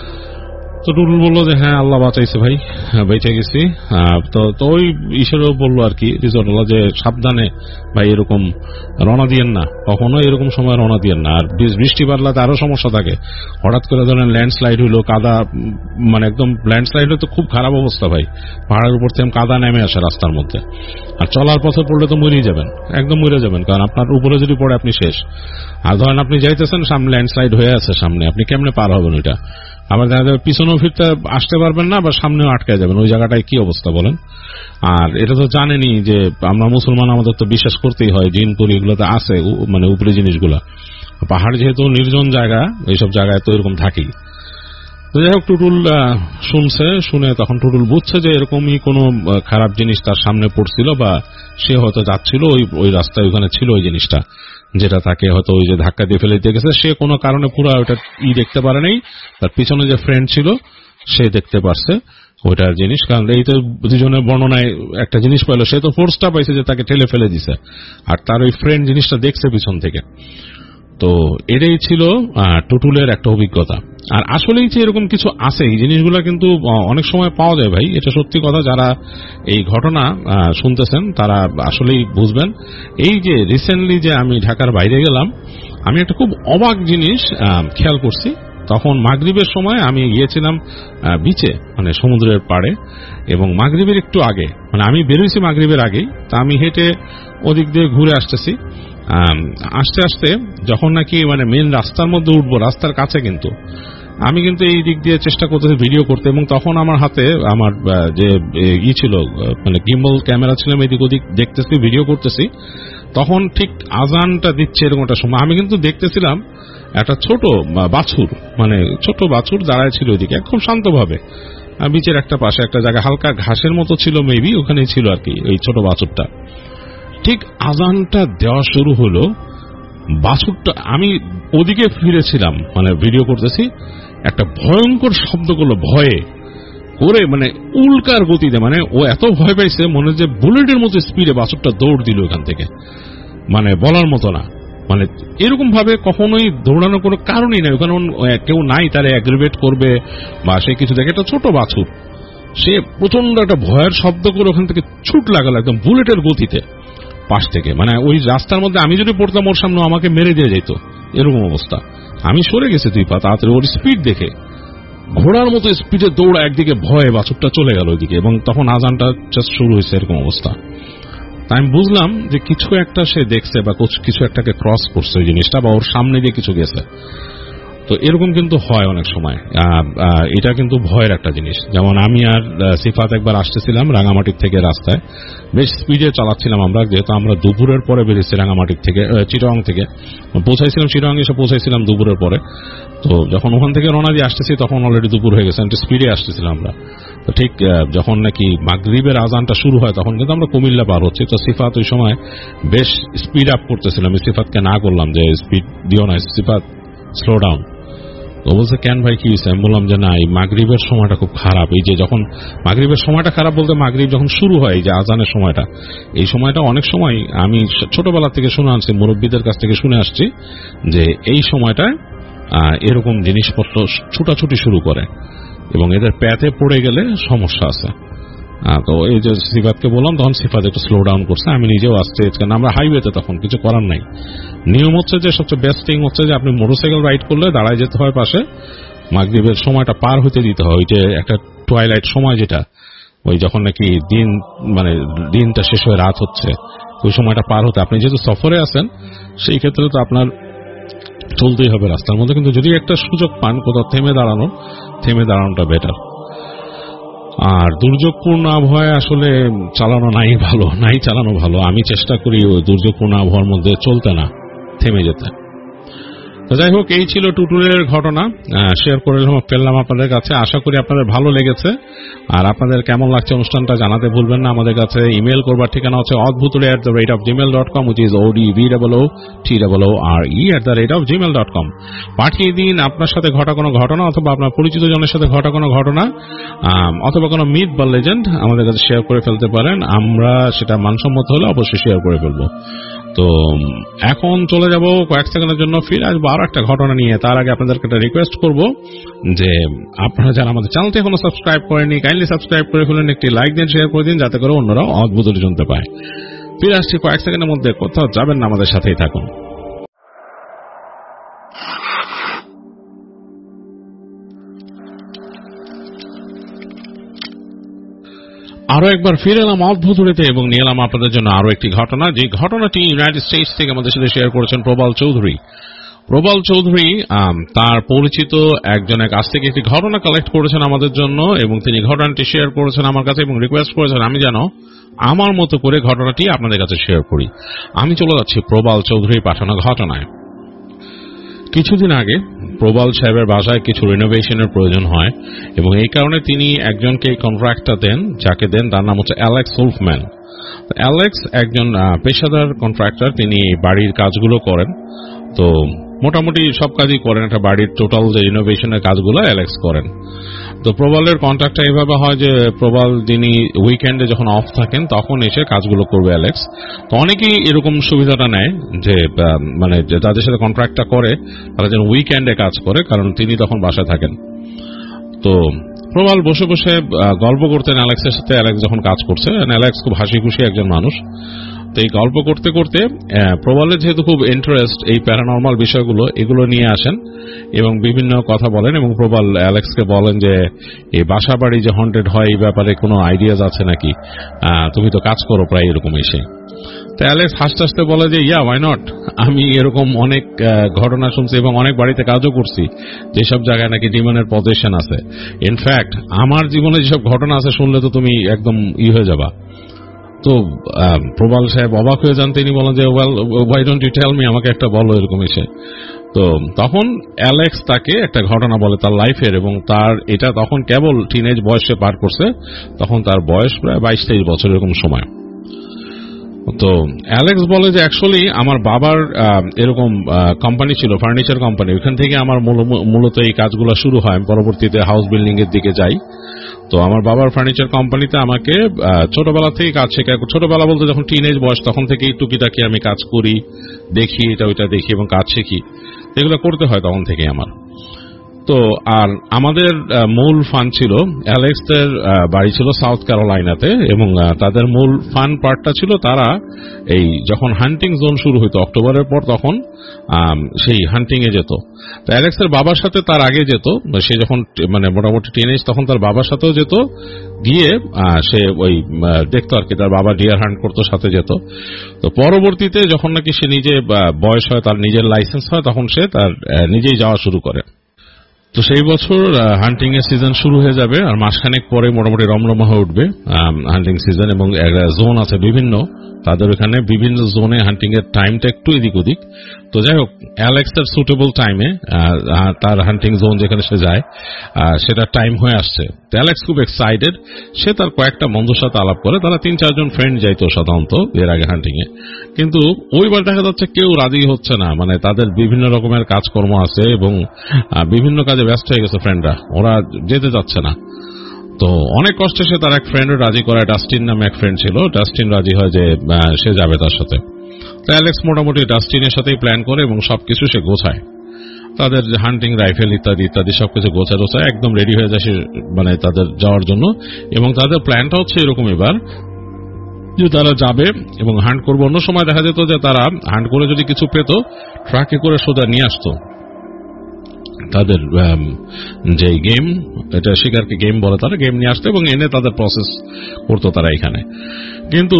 তো টুটুল বললো যে হ্যাঁ, আল্লাহ বাঁচাইছে ভাই, বেঁচে গেছি। তো ওই ঈশ্বরও বললো আর কি রিসোর্টওয়ালা যে সাবধানে ভাই, এরকম রওনা দিয়েন না, কখনো এরকম সময় রওনা দিয়েন না। আর বৃষ্টি বাদলাতে আরো সমস্যা থাকে, হঠাৎ করে ধরেন ল্যান্ডস্লাইড হইলো, কাদা মানে একদম ল্যান্ডস্লাইড হলে তো খুব খারাপ অবস্থা ভাই, পাহাড়ের উপর থেকে কাদা নেমে আসে রাস্তার মধ্যে। আর চলার পথে পড়লে তো মরেই যাবেন, একদম মরে যাবেন, কারণ আপনার উপরে যদি পড়ে আপনি শেষ। আর ধরেন আপনি যাইতেছেন, সামনে ল্যান্ডস্লাইড হয়ে আছে সামনে, আপনি কেমনে পার হবেন ওইটা? আবার দেখা যাবে পিছনেও ফিরতে আসতে পারবেন না, আবার সামনেও আটকে যাবেন, ওই জায়গাটায় কি অবস্থা বলেন। আর এটা তো জানেনই যে আমরা মুসলমান, আমাদের তো বিশ্বাস করতেই হয় জিনপুর এগুলোতে আছে, মানে উপরে জিনিসগুলা। পাহাড় যেহেতু নির্জন জায়গা, এইসব জায়গায় তো এরকম থাকেই। তো যাই হোক, টুটুল শুনছে, শুনে তখন টুটুল বুঝছে যে এরকমই কোনো খারাপ জিনিস তার সামনে পড়ছিল, বা সে হয়তো যাচ্ছিল ওই ওই রাস্তায়, ওখানে ছিল ওই জিনিসটা, যেটা তাকে হয়তো ওই যে ধাক্কা দিয়ে ফেলে দিয়ে গেছে। সে কোনো কারণে পুরো ওইটা ই দেখতে পারে নাই, তার পিছনে যে ফ্রেন্ড ছিল সে দেখতে পারছে ওইটার জিনিস। কারণ এই তো দুজনের বর্ণনায় একটা জিনিস পাইলো, সে তো ফোর্সটা পাইছে যে তাকে ঠেলে ফেলে দিছে, আর তার ওই ফ্রেন্ড জিনিসটা দেখছে পিছন থেকে। তো এটাই ছিল টুটুলের একটা অভিজ্ঞতা। আর আসলেই যে এরকম কিছু আছে, এই জিনিসগুলো কিন্তু অনেক সময় পাওয়া যায় ভাই, এটা সত্যি কথা। যারা এই ঘটনা শুনতেছেন তারা আসলেই বুঝবেন। এই যে রিসেন্টলি যে আমি ঢাকার বাইরে গেলাম, আমি একটা খুব অবাক জিনিস খেয়াল করছি। তখন মাগরিবের সময় আমি গিয়েছিলাম বিচে, মানে সমুদ্রের পাড়ে, এবং মাগরিবের একটু আগে, মানে আমি বেরোইছি মাগরিবের আগেই, তা আমি হেঁটে ওদিক দিয়ে ঘুরে আসতেছি। আসতে আসতে যখন নাকি মানে মেন রাস্তার মধ্যে উঠবো, রাস্তার কাছে, কিন্তু আমি কিন্তু এই দিক দিয়ে চেষ্টা করতেছি ভিডিও করতে, এবং তখন আমার হাতে আমার যে ই ছিল মানে গিম্বল ক্যামেরা ছিল, এদিক ওদিক দেখতেছি, ভিডিও করতেছি। তখন ঠিক আজানটা দিচ্ছে এরকম একটা সময় আমি কিন্তু দেখতেছিলাম একটা ছোট বাছুর, মানে ছোট বাছুর দাঁড়ায় ছিল ওইদিকে খুব শান্তভাবে, বিচের একটা পাশে একটা জায়গা হালকা ঘাসের মতো ছিল, মেবি ওখানেই ছিল আর কি ওই ছোট বাছুরটা। ঠিক আজানটা দেওয়া শুরু হলো, বাছুরটা, আমি ওদিকে ফিরেছিলাম, মানে ভিডিও করতেছি, একটা ভয়ঙ্কর শব্দ করলো, ভয়ে করে মানে উল্কার গতিতে, মানে ও এত ভয় পাইছে মনে হচ্ছে বুলেটের মতো স্পিডে বাছুরটা দৌড় দিল ওখান থেকে, মানে বলার মতো না। মানে এরকম ভাবে কখনোই দৌড়ানোর কোনো কারণই নাই, ওখানে কেউ নাই তারা অ্যাগ্রিভেট করবে বা সে কিছু দেখে। একটা ছোট বাছুর, সে প্রচন্ড একটা ভয়ের শব্দ করে ওখান থেকে ছুট লাগালো একদম বুলেটের গতিতে পাশ থেকে, মানে ওই রাস্তার মধ্যে আমি যদি পড়তাম ওর সামনে আমাকে মেরে দিয়ে যেত, এরকম অবস্থা। আমি সরে গেছি দুই পা, তাড়াতাড়ি ওর স্পিড দেখে ঘোড়ার মতো স্পিডে দৌড়া, একদিকে ভয়ে বাছুরটা চলে গেল ওইদিকে, এবং তখন আজানটা জাস্ট শুরু হয়েছে, এরকম অবস্থা। তাই আমি বুঝলাম যে কিছু একটা সে দেখছে বা কিছু একটাকে ক্রস করছে ওই জিনিসটা, বা ওর সামনে দিয়ে কিছু গেছে। তো এরকম কিন্তু হয় অনেক সময়। এটা কিন্তু ভয়ের একটা জিনিস। যেমন আমি আর সিফাত একবার আসতেছিলাম রাঙামাটির থেকে, রাস্তায় বেশ স্পিডে চালাচ্ছিলাম আমরা, যেহেতু আমরা দুপুরের পরে বেরিয়েছি রাঙামাটির থেকে, চিটাগাং থেকে পৌঁছাইছিলাম। চিটাগাং এসে পৌঁছাইছিলাম দুপুরের পরে। তো যখন ওখান থেকে রওনা দিয়ে আসতেছি তখন অলরেডি দুপুর হয়ে গেছে, একটু স্পিডে আসতেছিলাম আমরা। তো ঠিক যখন নাকি মাগরিবের আজানটা শুরু হয় তখন কিন্তু আমরা কুমিল্লা পার হচ্ছি। তো সিফাত ওই সময় বেশ স্পিড আপ করতেছিলাম। আমি সিফাতকে না করলাম যে স্পিড দিও না, সিফাত স্লো ডাউন। তো বলছে কেন ভাই কি হয়েছে? আমি বললাম যে না, এই মাগরিবের সময়টা খুব খারাপ। এই যে যখন মাগরিবের সময়টা খারাপ বলতে মাগরিব যখন শুরু হয়, এই যে আজানের সময়টা, এই সময়টা অনেক সময় আমি ছোটবেলা থেকে শুনে আসছি, মুরব্বীদের কাছ থেকে শুনে আসছি যে এই সময়টা এরকম জিনিসপত্র ছুটাছুটি শুরু করে এবং এদের প্যাতে পড়ে গেলে সমস্যা আছে। তো এই যে সিফাতকে বললাম, তখন সিফাত একটু স্লো ডাউন করছে। আমি নিজেও আসতে, কারণ আমরা হাইওয়েতে, তখন কিছু করার নাই। নিয়ম হচ্ছে যে সবচেয়ে বেস্ট থিং হচ্ছে যে আপনি মোটরসাইকেল রাইড করলে দাঁড়ায় যেতে হয় পাশে, মাগরিবের সময়টা পার হতে দিতে হয়। ওই যে একটা টুয়াইলাইট সময়, যেটা ওই যখন নাকি দিন মানে দিনটা শেষ হয়ে রাত হচ্ছে, ওই সময়টা পার হতে, আপনি যেহেতু সফরে আছেন সেই ক্ষেত্রে তো আপনার চলতেই হবে রাস্তার মধ্যে। কিন্তু যদি একটা সুযোগ পান কোথাও থেমে দাঁড়ানো, থেমে দাঁড়ানোটা বেটার। আর দুর্যোগপূর্ণ আবহাওয়ায় আসলে চালানো নাই ভালো, নাই চালানো ভালো। আমি চেষ্টা করি ওই দুর্যোগপূর্ণ আবহাওয়ার মধ্যে চলতে না, থেমে যেতে। তো যাই হোক, এই ছিল টুটুলের ঘটনা, শেয়ার করে ফেললাম আপনাদের কাছে। আশা করি আপনাদের ভালো লেগেছে। আর আপনাদের কেমন লাগছে অনুষ্ঠানটা জানাতে ভুলবেন না। আমাদের কাছে ইমেল করবার ঠিকানা হচ্ছে অদ্ভুতুড়ে at the rate of Gmail dot com, which is O D V double O T double O R E at the rate of Gmail dot com. পাঠিয়ে দিন আপনার সাথে ঘটা কোনো ঘটনা, অথবা আপনার পরিচিত জনের সাথে ঘটা কোনো ঘটনা, অথবা কোনো মিথ বা লেজেন্ড আমাদের কাছে শেয়ার করে ফেলতে পারেন। আমরা সেটা মানসম্মত হলে অবশ্যই শেয়ার করে ফেলবো। তো এখন চলে যাব কয়েক সেকেন্ডের জন্য, ফিরে আসবো আরো একটা ঘটনা নিয়ে। তার আগে আপনাদেরকে একটা রিকোয়েস্ট করব যে আপনারা যারা আমাদের চ্যানেলটি এখনো সাবস্ক্রাইব করেনি, কাইন্ডলি সাবস্ক্রাইব করে ফেলুন, একটি লাইক দিন, শেয়ার করে দিন, যাতে করে অন্যরাও অদ্ভুত শুনতে পায়। ফিরে আসছি কয়েক সেকেন্ডের মধ্যে, কোথাও যাবেন না, আমাদের সাথেই থাকুন। আরো একবার ফিরে এলাম অদ্ভুতুড়িতে এবং নিয়ে এলাম আপনাদের জন্য আরো একটি ঘটনা, যে ঘটনাটি ইউনাইটেড স্টেটস থেকে আমাদের সাথে শেয়ার করেছেন প্রবাল চৌধুরী। প্রবাল চৌধুরী তার পরিচিত একজনের কাছ থেকে একটি ঘটনা কালেক্ট করেছেন আমাদের জন্য, এবং তিনি ঘটনাটি শেয়ার করেছেন আমার কাছে এবং রিকোয়েস্ট করেছেন আমি যেন আমার মতো করে ঘটনাটি আপনাদের কাছে শেয়ার করি। আমি চলে যাচ্ছি প্রবাল চৌধুরী পাঠানো ঘটনায়। কিছুদিন আগে প্রবাল সাহেবের বাসায় কিছু রিনোভেশনের প্রয়োজন হয়, এবং এই কারণে তিনি একজনকে এই কন্ট্রাক্টটা দেন, যাকে দেন তার নাম হচ্ছে অ্যালেক্স উলফম্যান। অ্যালেক্স একজন পেশাদার কন্ট্রাক্টর, তিনি বাড়ির কাজগুলো করেন। তো মোটামুটি সব কাজই করেন, একটা বাড়ির টোটাল যে রিনোভেশনের কাজগুলো অ্যালেক্স করেন। তো প্রবালের কন্ট্রাক্টটা এইভাবে হয় যে প্রবাল তিনি উইকেন্ডে যখন অফ থাকেন তখন এসে কাজগুলো করবে অ্যালেক্স। তো অনেকেই এরকম সুবিধাটা নেয় যে মানে যাদের সাথে কন্ট্রাক্টটা করে তারা যেন উইকেন্ডে কাজ করে, কারণ তিনি তখন বাসায় থাকেন। তো প্রবাল বসে বসে গল্প করতেন অ্যালেক্সের সাথে, অ্যালেক্স যখন কাজ করছে। অ্যালেক্স খুব হাসি খুশি একজন মানুষ। তো এই গল্প করতে করতে প্রবালের যেহেতু খুব ইন্টারেস্ট এই প্যারানর্মাল বিষয়গুলো, এগুলো নিয়ে আসেন এবং বিভিন্ন কথা বলেন, এবং প্রবাল অ্যালেক্সকে বলেন যে এই বাসা বাড়ি যে হন্টেড হয় এই ব্যাপারে কোনো আইডিয়াজ আছে নাকি, তুমি তো কাজ করো প্রায় এরকম এসে। তো অ্যালেক্স হাসতে হাসতে বলে যে ইয়া ওয়াই নট, আমি এরকম অনেক ঘটনা শুনছি এবং অনেক বাড়িতে কাজও করছি যেসব জায়গায় নাকি ডিমান্ডের পজিশন আছে। ইনফ্যাক্ট আমার জীবনে যেসব ঘটনা আছে শুনলে তো তুমি একদম ই হয়ে যাবা। তো প্রবাল সাহেব অবাক হয়ে যান, তিনি বলেন যে well why don't you tell me, আমাকে একটা বলো এরকম এসে। তো তখন অ্যালেক্স তাকে একটা ঘটনা বলে তার লাইফের, এবং তার এটা তখন কেবল টিনেজ বয়সে পার করছে, তখন তার বয়স প্রায় বাইশ তেইশ বছর এরকম সময়। তো অ্যালেক্স বলে যে অ্যাকচুয়ালি আমার বাবার এরকম কোম্পানি ছিল, ফার্নিচার কোম্পানি, ওইখান থেকে আমার মূলত এই কাজগুলো শুরু হয়। আমি পরবর্তীতে হাউস বিল্ডিং এর দিকে যাই। তো আমার বাবার ফার্নিচার কোম্পানিতে আমাকে ছোটবেলা থেকে কাজ শেখা, ছোটবেলা বলতে যখন টিনেজ বয়স তখন থেকেই টুকিটাকি আমি কাজ করি, দেখি এটা ওইটা দেখি এবং কাজ শিখি, এগুলো করতে হয় তখন থেকে আমার। তো আর আমাদের মূল ফান ছিল, অ্যালেক্সদের বাড়ি ছিল সাউথ ক্যারোলাইনাতে, এবং তাদের মূল ফান পার্টটা ছিল তারা এই যখন হান্টিং জোন শুরু হইতো অক্টোবরের পর, তখন সেই হান্টিং এ যেত। তো অ্যালেক্সের বাবার সাথে তার আগে যেত, সে যখন মানে মোটামুটি টিনেজ, তখন তার বাবার সাথেও যেত, গিয়ে সে ওই দেখতো আর কি, তার বাবা ডিয়ার হান্ট করতো, সাথে যেত। তো পরবর্তীতে যখন নাকি সে নিজে বয়স হয়, তার নিজের লাইসেন্স হয়, তখন সে তার নিজেই যাওয়া শুরু করে। তো সেই বছর হান্টিং এর সিজন শুরু হয়ে যাবে, আর মাসখানেক পরে মোটামুটি রমরমা হয়ে উঠবে হান্টিং সিজন, এবং জোন আছে বিভিন্ন, তাদের ওখানে বিভিন্ন জোনে হান্টিং এর টাইমটা একটু এদিক ওদিক। তো যাই হোক, অ্যালেক্সের সুটেবল টাইমে তার হান্টিং জোন যেখানে সে যায় সেটা টাইম হয়ে আসছে। তো অ্যালেক্স খুব এক্সাইটেড, সে তার কয়েকটা বন্ধুর সাথে আলাপ করে, তারা তিন চারজন ফ্রেন্ড যাইতো সাধারণত এর আগে হান্টিং এ, কিন্তু ওইবার দেখা যাচ্ছে কেউ রাজি হচ্ছে না, মানে তাদের বিভিন্ন রকমের কাজকর্ম আছে এবং বিভিন্ন কাজে ব্যস্ত হয়ে গেছে ফ্রেন্ডরা, ওরা যেতে যাচ্ছে না। তো অনেক কষ্টে সে তার এক ফ্রেন্ড রাজি করায়, ডাস্টিন নামে এক ফ্রেন্ড ছিল, ডাস্টিন রাজি হয় যে সে যাবে তার সাথে। তো অ্যালেক্স মোটামুটি ডাস্টিনের সাথেই প্ল্যান করে এবং সবকিছু সে গোছায়, তাদের হান্টিং রাইফেল ইত্যাদি ইত্যাদি সবকিছু গোছায় গোছায় একদম রেডি হয়ে যায় সে, মানে তাদের যাওয়ার জন্য। এবং তাদের প্ল্যানটা হচ্ছে এরকম এবার যে তারা যাবে এবং হান্ট করবে। অন্য সময় দেখা যেত যে তারা হান্ট করে যদি কিছু পেত, ট্রাকে করে সোজা নিয়ে আসতো তাদের যে গেম, এটা শিকারকে গেম বলে, তারা গেম নিয়ে আসতো এবং এনে তাদের প্রসেস করতো তারা এখানে। কিন্তু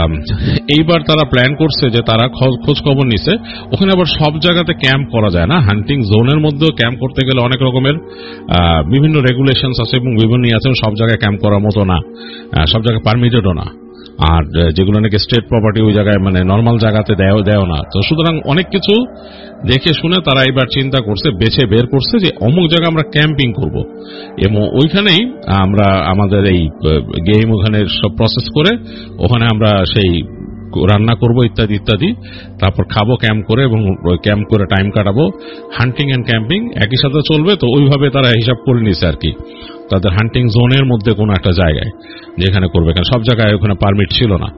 এইবার তারা প্ল্যান করছে যে তারা খোঁজ খবর নিছে, ওখানে আবার সব জায়গাতে ক্যাম্প করা যায় না, হান্টিং জোনের মধ্যেও ক্যাম্প করতে গেলে অনেক রকমের বিভিন্ন রেগুলেশনস আছে এবং বিভিন্ন আছে, সব জায়গায় ক্যাম্প করার মতো না, সব জায়গায় পারমিটেডও না, আর যেগুলো নাকি স্টেট প্রপার্টি ওই জায়গায় মানে নর্মাল জায়গাতে দেয় দেয় না। তো সুতরাং অনেক কিছু দেখে শুনে তারা এবার চিন্তা করছে, বেছে বের করছে যে অমুক জায়গায় আমরা ক্যাম্পিং করব এবং ওইখানেই আমরা আমাদের এই গেম ওখানে সব প্রসেস করে ওখানে আমরা সেই রান্না করব ইত্যাদি ইত্যাদি, তারপর খাবো ক্যাম্প করে এবং ক্যাম্প করে টাইম কাটাবো। হান্টিং এন্ড ক্যাম্পিং একই সাথে চলবে। তো ওইভাবে তারা হিসাব করে নিছে আর কি, তাদের হান্টিং জোনের মধ্যে কোনো একটা জায়গায় যেখানে করবে, কারণ সব জায়গায় ওখানে পারমিট ছিল না।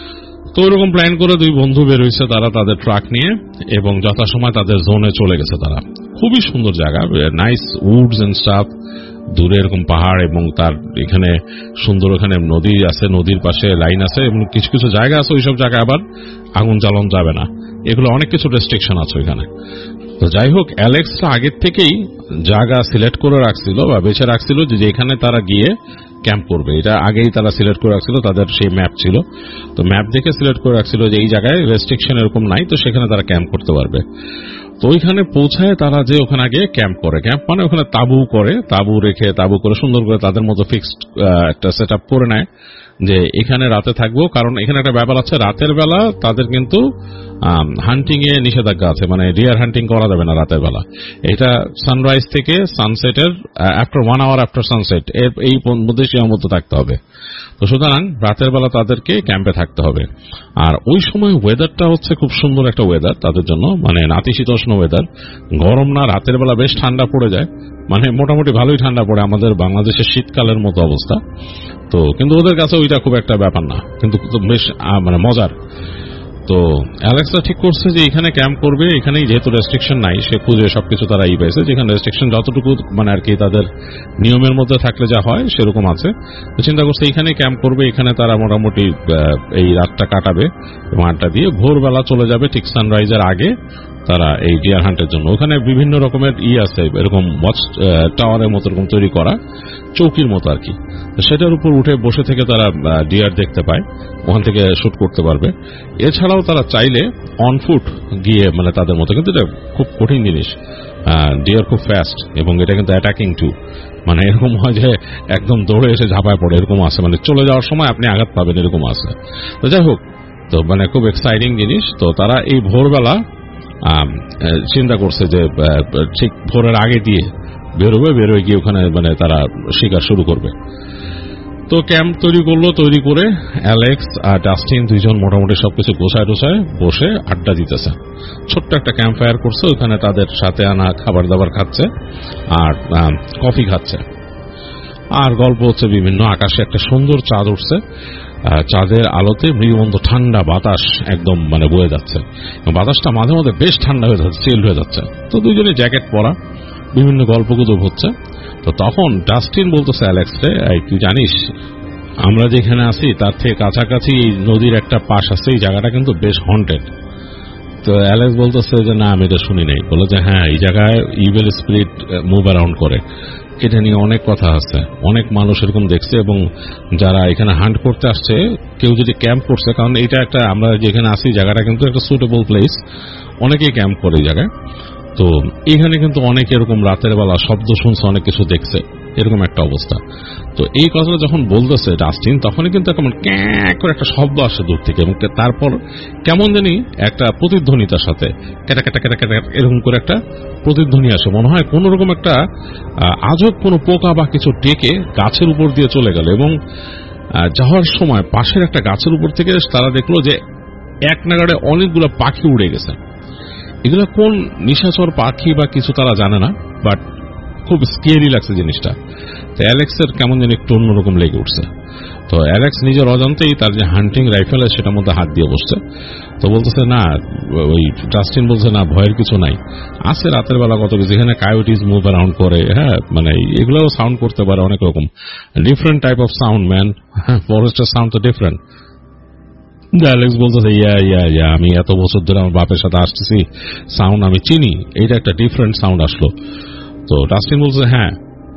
তো ওইরকম প্ল্যান করে দুই বন্ধু বের হয়েছে তারা তাদের ট্রাক নিয়ে, এবং যথাসময় তাদের জোনে চলে গেছে তারা। খুবই সুন্দর জায়গা, নাইস উডস এন্ড স্টাফ, দূরে এরকম পাহাড় এবং তার এখানে সুন্দর, ওখানে নদী আছে, নদীর পাশে লাইন আছে এবং কিছু কিছু জায়গা আছে ওইসব জায়গায় আবার আগুন জ্বালানো যাবে না, এগুলো অনেক কিছু রেস্ট্রিকশন আছে ওইখানে। তো যাই হোক, অ্যালেক্সরা আগের থেকেই জায়গা সিলেক্ট করে রাখছিল বা বেছে রাখছিল যে যেখানে তারা গিয়ে ক্যাম্প করবে, এটা আগেই তারা সিলেক্ট করে রাখছিল, তাদের সেই ম্যাপ ছিল। তো ম্যাপ দেখে সিলেক্ট করে রাখছিল যে এই জায়গায় রেস্ট্রিকশন এরকম নাই, তো সেখানে তারা ক্যাম্প করতে পারবে। তো ওইখানে পৌঁছায় তারা যে ওখানে আগে ক্যাম্প করে, ক্যাম্প মানে ওখানে তাবু করে, তাবু রেখে তাবু করে সুন্দর করে তাদের মতো ফিক্সড একটা সেট আপ করে নেয় যে এখানে রাতে থাকবো। কারণ এখানে একটা ব্যাপার আছে, রাতের বেলা তাদের কিন্তু হান্টিং এ নিষেধাজ্ঞা আছে, মানে ডিয়ার হান্টিং করা যাবে না রাতের বেলা। এটা সানরাইজ থেকে সানসেটের after one hour after sunset এর এই মধ্যে সীমাবদ্ধ থাকতে হবে। তো সুতরাং রাতের বেলা তাদেরকে ক্যাম্পে থাকতে হবে। আর ওই সময় ওয়েদারটা হচ্ছে খুব সুন্দর একটা ওয়েদার তাদের জন্য, মানে নাতিশীতোষ্ণ ওয়েদার, গরম না, রাতের বেলা বেশ ঠান্ডা পড়ে যায়, মানে মোটামুটি ভালোই ঠান্ডা পড়ে, আমাদের বাংলাদেশের শীতকালের মতো অবস্থা। তো কিন্তু ওদের কাছে ওইটা খুব একটা ব্যাপার না, কিন্তু বেশ মানে মজার। তো অ্যালেক্সরা ঠিক করছে যে এখানে ক্যাম্প করবে, এখানেই যেহেতু রেস্ট্রিকশন নাই, সে খুঁজে সবকিছু তারা ই পেয়েছে, যেখানে রেস্ট্রিকশন যতটুকু মানে আর কি তাদের নিয়মের মধ্যে থাকলে যা হয় সেরকম আছে। তো চিন্তা করছে এখানে ক্যাম্প করবে, এখানে তারা মোটামুটি এই রাতটা কাটাবে এবং আড্ডা দিয়ে ভোরবেলা চলে যাবে ঠিক সানরাইজের আগে তারা এই ডিয়ার হান্টের জন্য। ওখানে বিভিন্ন রকমের ই আছে, এরকম ওয়াচ টাওয়ারের মতো এরকম তৈরি করা, চৌকির মতো আর কি, সেটার উপর উঠে বসে থেকে তারা ডিয়ার দেখতে পায়, ওখান থেকে শুট করতে পারবে। এছাড়াও তারা চাইলে অন ফুট গিয়ে মানে তাদের মতো, কিন্তু এটা খুব কঠিন জিনিস, ডিয়ার খুব ফাস্ট এবং এটা কিন্তু অ্যাটাকিং টু, মানে এরকম হয় যে একদম দৌড়ে এসে ঝাঁপায় পড়ে, এরকম আছে, মানে চলে যাওয়ার সময় আপনি আঘাত পাবেন এরকম আছে। তো যাই হোক, তো মানে খুব এক্সাইটিং জিনিস। তো তারা এই ভোরবেলা চিন্তা করছে যে ঠিক ভোরের আগে দিয়ে বেরোবে, বেরোয় গিয়ে ওখানে মানে তারা শিকার শুরু করবে। তো ক্যাম্প তৈরি করলো, তৈরি করে অ্যালেক্স আর ডাস্টিন দুইজন মোটামুটি সবকিছু গোছায় টোছায় বসে আড্ডা দিতেছে। ছোট্ট একটা ক্যাম্প ফায়ার করছে, ওখানে তাদের সাথে আনা খাবার দাবার খাচ্ছে আর কফি খাচ্ছে আর গল্প হচ্ছে বিভিন্ন। আকাশে একটা সুন্দর চাঁদ উঠছে, চাঁদের আলোতে মৃদুমন্দ ঠান্ডা বাতাস একদম মানে বয়ে যাচ্ছে, বাতাসটা মাঝে মাঝে বেশ ঠান্ডা হয়ে যাচ্ছে, চিল হয়ে যাচ্ছে। তো দুইজনে জ্যাকেট পরা, বিভিন্ন গল্পগুজব হচ্ছে। তো তখন ডাস্টিন বলতেছে অ্যালেক্সরে, এই তুই জানিস আমরা যেখানে আছি তার থেকে কাছাকাছি এই নদীর একটা পাশ আছে, এই জায়গাটা কিন্তু বেশ হন্টেড। তো অ্যালেক্স বলতেছে যে না আমি এটা শুনি নাই। বলে যে হ্যাঁ এই জায়গায় ইভিল স্পিরিট মুভ অ্যারাউন্ড করে, এটা নিয়ে অনেক কথা আছে, অনেক মানুষ এরকম দেখছে এবং যারা এখানে হান্ট করতে আসছে কেউ যদি ক্যাম্প করছে, কারণ এটা একটা আমরা যেখানে আসি জায়গাটা কিন্তু একটা সুটেবল প্লেস, অনেকেই ক্যাম্প করে এই জায়গায়। তো এখানে কিন্তু অনেক এরকম রাতের বেলা শব্দ শুনছে, অনেক কিছু দেখছে, এরকম একটা অবস্থা। তো এই কথাটা যখন বলতেছে ডাস্টিন তখনই কিন্তু কেমন ক্যাঁ করে একটা শব্দ আসে দূর থেকে এবং তারপর কেমন জানি একটা প্রতিধ্বনিতার সাথে ক্যাটা ক্যাটা ক্যাটা ক্যাটা এরকম করে একটা প্রতিধ্বনি আসে, মনে হয় কোন রকম একটা আজব কোনো পোকা বা কিছু ডেকে গাছের উপর দিয়ে চলে গেল। এবং যাওয়ার সময় পাশের একটা গাছের উপর থেকে তারা দেখলো যে এক নাগাড়ে অনেকগুলো পাখি উড়ে গেছে। এগুলো কোন নিশাচর পাখি বা কিছু তারা জানে না, বাট খুব স্কেরি লাগছে জিনিসটা। তো অ্যালেক্সের কেমন যেন একটু অন্যরকম লেগে উঠছে। তো অ্যালেক্স নিজের অজান্তেই তার যে হান্টিং রাইফেল আছে সেটার মধ্যে হাত দিয়ে বসছে। তো বলতেছে না, ওই ডাস্টিন বলছে না ভয়ের কিছু নাই, আছে রাতের বেলা কত কিছু, এখানে কায়োটিস মুভ অ্যারাউন্ড করে, হ্যাঁ মানে এগুলোও সাউন্ড করতে পারে অনেক রকম, different type of sound man, হ্যাঁ ফরেস্টের সাউন্ড তো ডিফারেন্ট। অ্যালেক্স বলতেছে ইয়া ইয়া ইয়া আমি এত বছর ধরে আমার বাপের সাথে আসতেছি, সাউন্ড আমি চিনি, এইটা একটা ডিফারেন্ট সাউন্ড আসলো। তো ডাস্টিন বলছে হ্যাঁ